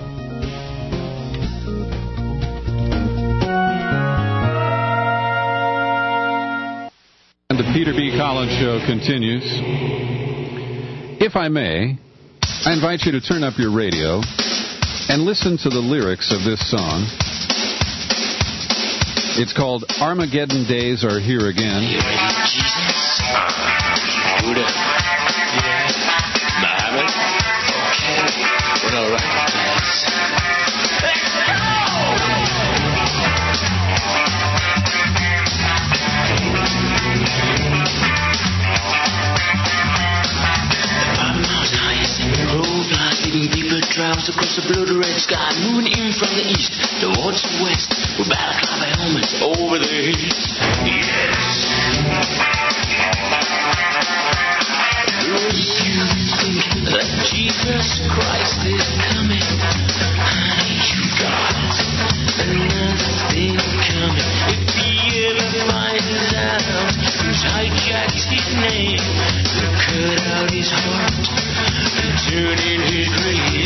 And the Peter B. Collins Show continues. If I may, I invite you to turn up your radio and listen to the lyrics of this song. It's called Armageddon Days Are Here Again. You ready, Jesus? Buddha. Yeah. Muhammad. Okay. We're all right. Deeper travels across the blood-red sky, moving in from the east towards the west, with balaclava helmets over their heads. Yes. Do you think that Jesus Christ is coming? Honey, you got another thing coming. If he ever finds out who's hijacked his name, they'll cut out his heart and turn in his grave.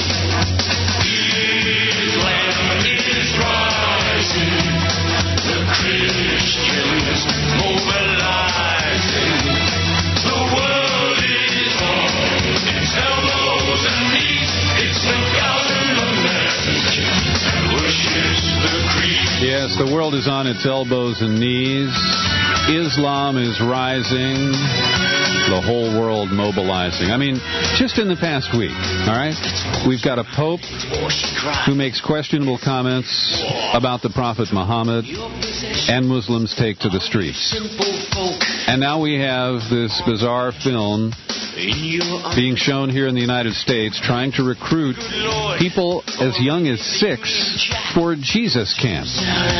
His lamp is rising, the Christians mobilizing. The world is on its elbows and knees. It's the government message that worships the creed. Yes, the world is on its elbows and knees. Islam is rising. The whole world mobilizing. I mean, just in the past week, all right? We've got a pope who makes questionable comments about the Prophet Muhammad, and Muslims take to the streets. And now we have this bizarre film being shown here in the United States trying to recruit people as young as six for Jesus camp.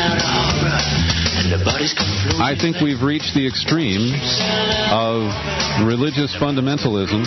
I think we've reached the extreme of religious fundamentalism.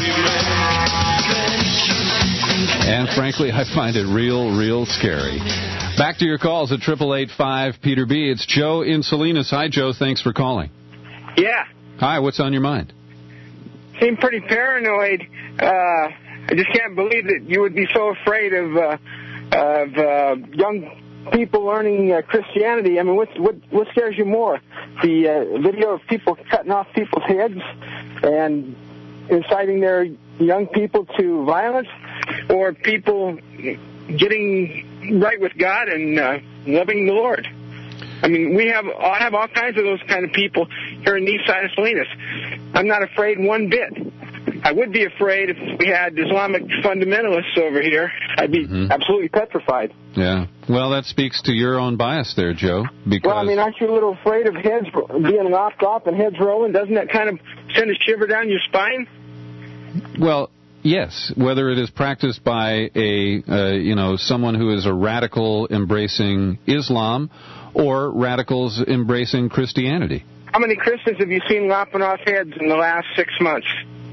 And frankly, I find it real, real scary. Back to your calls at eight eight eight five Peter B. It's Joe in Salinas. Hi, Joe. Thanks for calling. Yeah. Hi, what's on your mind? Seem pretty paranoid. Uh, I just can't believe that you would be so afraid of uh, of uh, young people learning uh, Christianity. I mean, what, what, what scares you more? The uh, video of people cutting off people's heads and inciting their young people to violence, or people getting right with God and uh, loving the Lord? I mean, we have I have all kinds of those kind of people here in the east side of Salinas. I'm not afraid one bit. I would be afraid if we had Islamic fundamentalists over here. I'd be mm-hmm. absolutely petrified. Yeah. Well, that speaks to your own bias there, Joe. Because well, I mean, aren't you a little afraid of heads being lopped off and heads rolling? Doesn't that kind of send a shiver down your spine? Well, yes. Whether it is practiced by a, uh, you know, someone who is a radical embracing Islam or radicals embracing Christianity. How many Christians have you seen lopping off heads in the last six months?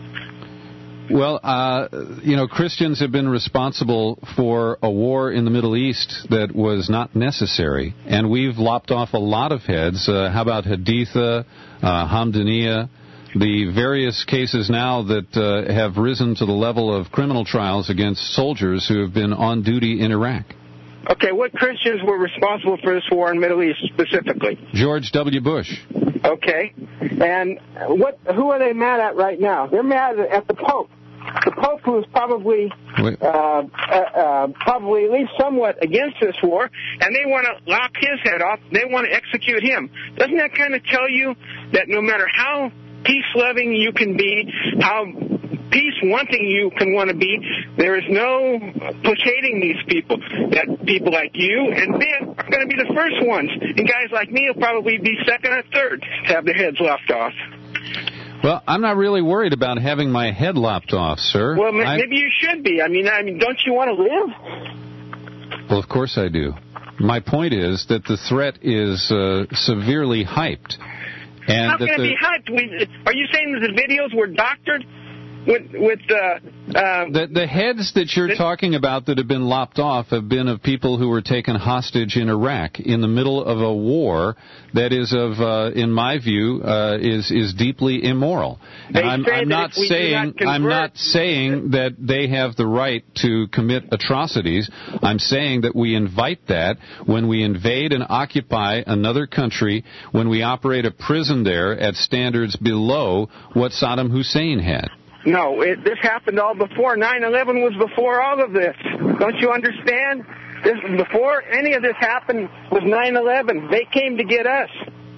Well, uh, you know, Christians have been responsible for a war in the Middle East that was not necessary, and we've lopped off a lot of heads. Uh, how about Haditha, uh, Hamdaniya, the various cases now that uh, have risen to the level of criminal trials against soldiers who have been on duty in Iraq? Okay, what Christians were responsible for this war in the Middle East specifically? George W. Bush. Okay, and what? Who are they mad at right now? They're mad at the Pope. The Pope, who is probably uh, uh, uh, probably at least somewhat against this war, and they want to lop his head off. They want to execute him. Doesn't that kind of tell you that no matter how peace-loving you can be, how peace-wanting you can want to be, there is no placating these people. That people like you and Ben are going to be the first ones, and guys like me will probably be second or third to have their heads lopped off. Well, I'm not really worried about having my head lopped off, sir. Well, maybe I... you should be. I mean, I mean, don't you want to live? Well, of course I do. My point is that the threat is uh, severely hyped. And How can that it the... be hyped? We, are you saying that the videos were doctored? With, with uh, uh, the, the heads that you're talking about that have been lopped off have been of people who were taken hostage in Iraq in the middle of a war that is of, uh, in my view, uh, is is deeply immoral. They and I'm, say I'm that not if we saying do not convert, I'm not saying that they have the right to commit atrocities. I'm saying that we invite that when we invade and occupy another country, when we operate a prison there at standards below what Saddam Hussein had. No, it, this happened all before. nine eleven was before all of this. Don't you understand? This before any of this happened was nine eleven. They came to get us.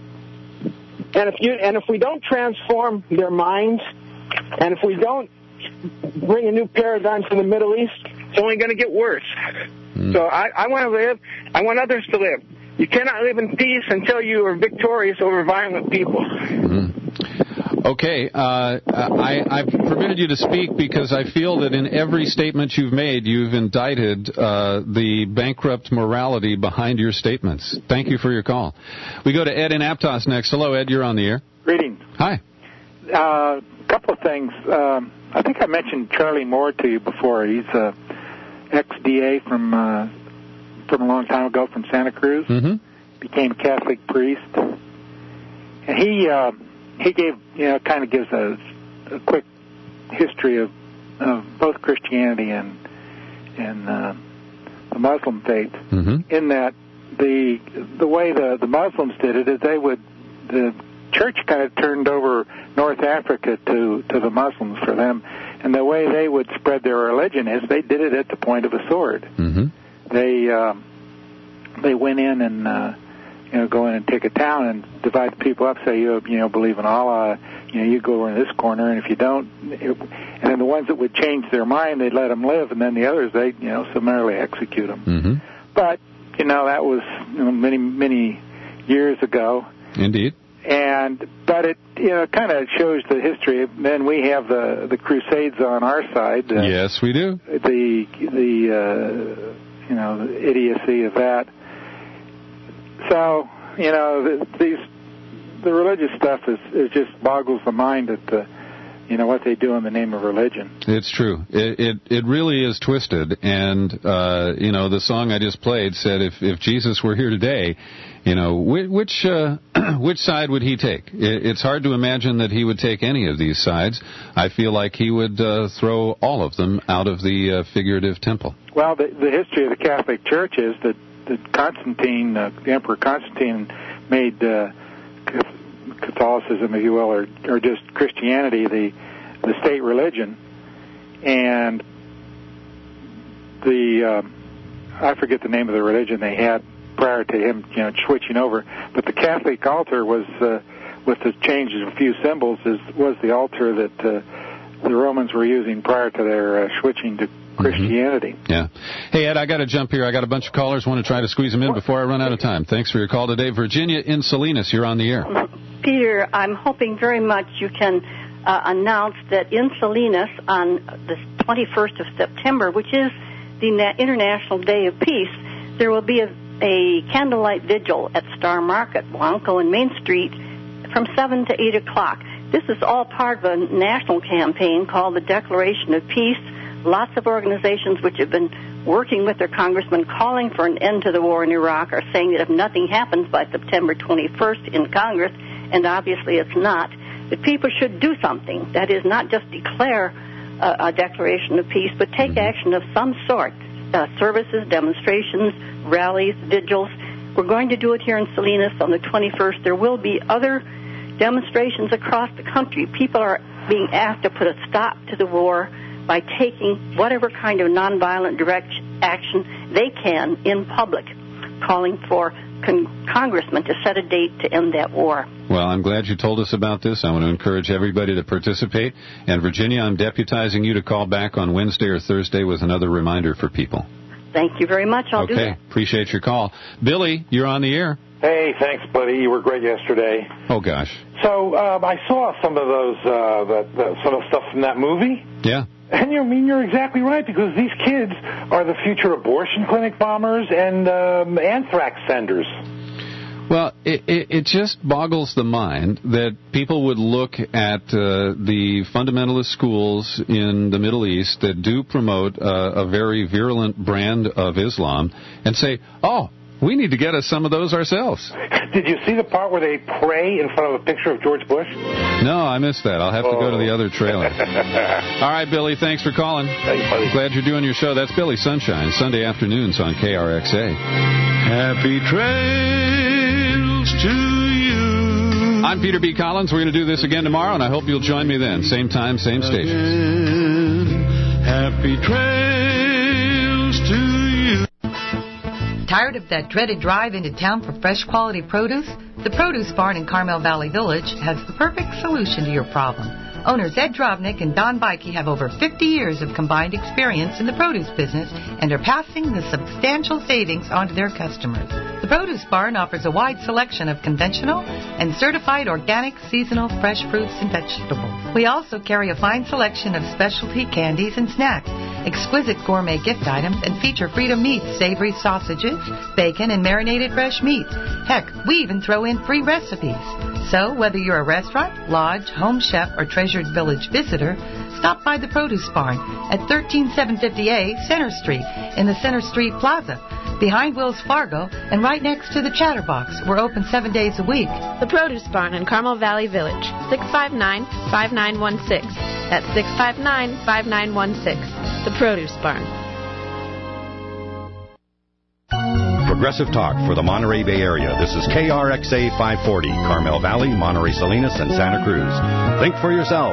And if you and if we don't transform their minds, and if we don't bring a new paradigm to the Middle East, it's only going to get worse. Mm. So I, I want to live. I want others to live. You cannot live in peace until you are victorious over violent people. Mm. Okay, uh, I, I've permitted you to speak because I feel that in every statement you've made, you've indicted uh, the bankrupt morality behind your statements. Thank you for your call. We go to Ed in Aptos next. Hello, Ed. You're on the air. Greetings. Hi. A uh, couple of things. Um, I think I mentioned Charlie Moore to you before. He's a ex-D A from uh, from a long time ago from Santa Cruz. Mm-hmm. Became a Catholic priest. And he... Uh, He gave, you know, kind of gives a, a quick history of, of both Christianity and and uh, the Muslim faith. Mm-hmm. In that the the way the the Muslims did it is they would the church kind of turned over North Africa to to the Muslims for them, and the way they would spread their religion is they did it at the point of a sword. Mm-hmm. They uh, they went in and. Uh, You know, go in and take a town and divide the people up. Say you, you know, believe in Allah. You know, you go in this corner, and if you don't, it, and then the ones that would change their mind, they'd let them live, and then the others, they, you know, summarily execute them. Mm-hmm. But you know, that was you know, many, many years ago. Indeed. And but it, you know, kind of shows the history. Then we have the the Crusades on our side. Uh, yes, we do. The the uh, you know the idiocy of that. So, you know, these the religious stuff is, is just boggles the mind at the, you know, what they do in the name of religion. It's true. It it, it really is twisted. And, uh, you know, the song I just played said if, if Jesus were here today, you know, which uh, which side would he take? It's hard to imagine that he would take any of these sides. I feel like he would uh, throw all of them out of the uh, figurative temple. Well, the, the history of the Catholic Church is that that Constantine, uh, the Emperor Constantine, made uh, Catholicism, if you will, or, or just Christianity, the the state religion, and the uh, I forget the name of the religion they had prior to him, you know, switching over. But the Catholic altar was, uh, with the changes of a few symbols, is was the altar that uh, the Romans were using prior to their uh, switching to Christianity. Mm-hmm. Yeah. Hey, Ed, I got to jump here. I got a bunch of callers. Want to try to squeeze them in before I run out of time. Thanks for your call today. Virginia in Salinas, you're on the air. Peter, I'm hoping very much you can uh, announce that in Salinas on the twenty-first of September, which is the Na- International Day of Peace, there will be a, a candlelight vigil at Star Market, Blanco and Main Street from seven to eight o'clock. This is all part of a national campaign called the Declaration of Peace. Lots of organizations which have been working with their congressmen calling for an end to the war in Iraq are saying that if nothing happens by September twenty-first in Congress, and obviously it's not, that people should do something. That is, not just declare a, a declaration of peace, but take action of some sort. Uh, services, demonstrations, rallies, vigils. We're going to do it here in Salinas on the twenty-first. There will be other demonstrations across the country. People are being asked to put a stop to the war by taking whatever kind of nonviolent direct action they can in public, calling for con- congressmen to set a date to end that war. Well, I'm glad you told us about this. I want to encourage everybody to participate. And, Virginia, I'm deputizing you to call back on Wednesday or Thursday with another reminder for people. Thank you very much. I'll okay. do that. Okay, appreciate your call. Billy, you're on the air. Hey, thanks, buddy. You were great yesterday. Oh, gosh. So um, I saw some of those, uh, that, that, some of the stuff from that movie. Yeah. And you I mean you're exactly right, because these kids are the future abortion clinic bombers and um, anthrax senders. Well, it, it, it just boggles the mind that people would look at uh, the fundamentalist schools in the Middle East that do promote uh, a very virulent brand of Islam and say, oh, we need to get us some of those ourselves. Did you see the part where they pray in front of a picture of George Bush? No, I missed that. I'll have oh. to go to the other trailer. All right, Billy, thanks for calling. Thanks, buddy. Glad you're doing your show. That's Billy Sunshine, Sunday afternoons on K R X A. Happy trails to you. I'm Peter B. Collins. We're going to do this again tomorrow, and I hope you'll join me then. Same time, same station. Happy trails to you. Tired of that dreaded drive into town for fresh quality produce? The Produce Barn in Carmel Valley Village has the perfect solution to your problem. Owners Ed Drovnik and Don Bikey have over fifty years of combined experience in the produce business and are passing the substantial savings on to their customers. The Produce Barn offers a wide selection of conventional and certified organic seasonal fresh fruits and vegetables. We also carry a fine selection of specialty candies and snacks, exquisite gourmet gift items, and feature Freedom Meats, savory sausages, bacon, and marinated fresh meats. Heck, we even throw in free recipes. So, whether you're a restaurant, lodge, home chef, or treasured village visitor, stop by the Produce Barn at thirteen seven fifty A Center Street in the Center Street Plaza, behind Wells Fargo, and right next to the Chatterbox. We're open seven days a week. The Produce Barn in Carmel Valley Village, six five nine, five nine one six. That's six five nine, five nine one six. The Produce Barn. Progressive Talk for the Monterey Bay Area. This is K R X A five forty, Carmel Valley, Monterey Salinas, and Santa Cruz. Think for yourself.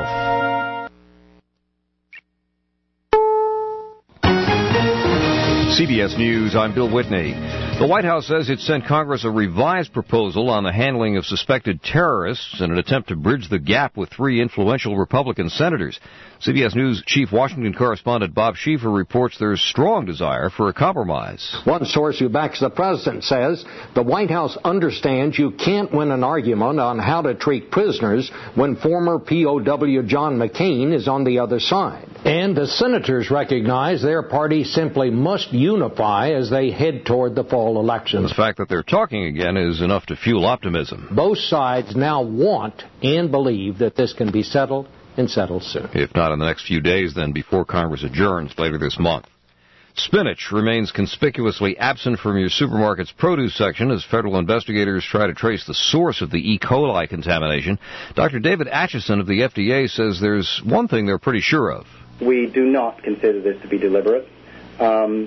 C B S News, I'm Bill Whitney. The White House says it sent Congress a revised proposal on the handling of suspected terrorists in an attempt to bridge the gap with three influential Republican senators. C B S News Chief Washington correspondent Bob Schieffer reports there's strong desire for a compromise. One source who backs the president says the White House understands you can't win an argument on how to treat prisoners when former P O W John McCain is on the other side. And the senators recognize their party simply must unify as they head toward the fall elections. The fact that they're talking again is enough to fuel optimism. Both sides now want and believe that this can be settled and settled soon. If not in the next few days, then before Congress adjourns later this month. Spinach remains conspicuously absent from your supermarket's produce section as federal investigators try to trace the source of the E. coli contamination. Doctor David Atchison of the F D A says there's one thing they're pretty sure of. We do not consider this to be deliberate. Um,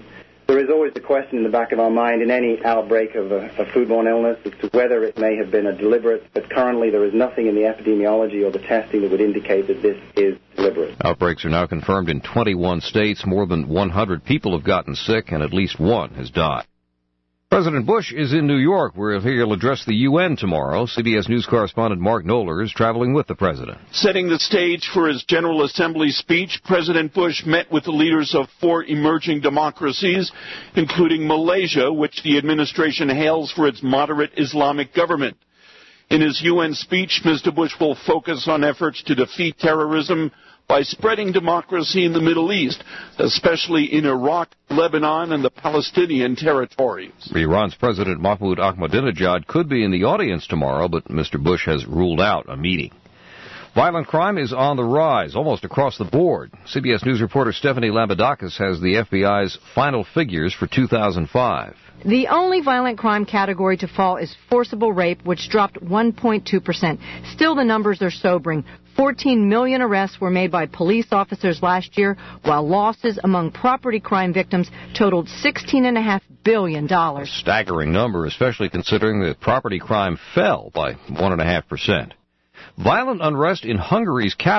There is always the question in the back of our mind in any outbreak of a, a foodborne illness as to whether it may have been a deliberate, but currently there is nothing in the epidemiology or the testing that would indicate that this is deliberate. Outbreaks are now confirmed in twenty-one states. More than one hundred people have gotten sick, and at least one has died. President Bush is in New York, where he'll address the U N tomorrow. C B S News correspondent Mark Knoller is traveling with the president. Setting the stage for his General Assembly speech, President Bush met with the leaders of four emerging democracies, including Malaysia, which the administration hails for its moderate Islamic government. In his U N speech, Mister Bush will focus on efforts to defeat terrorism by spreading democracy in the Middle East, especially in Iraq, Lebanon, and the Palestinian territories. Iran's President Mahmoud Ahmadinejad could be in the audience tomorrow, but Mister Bush has ruled out a meeting. Violent crime is on the rise almost across the board. C B S News reporter Stephanie Lambadakis has the F B I's final figures for two thousand five. The only violent crime category to fall is forcible rape, which dropped one point two percent. Still, the numbers are sobering. fourteen million arrests were made by police officers last year, while losses among property crime victims totaled sixteen point five billion dollars. A staggering number, especially considering that property crime fell by one point five percent. Violent unrest in Hungary's capital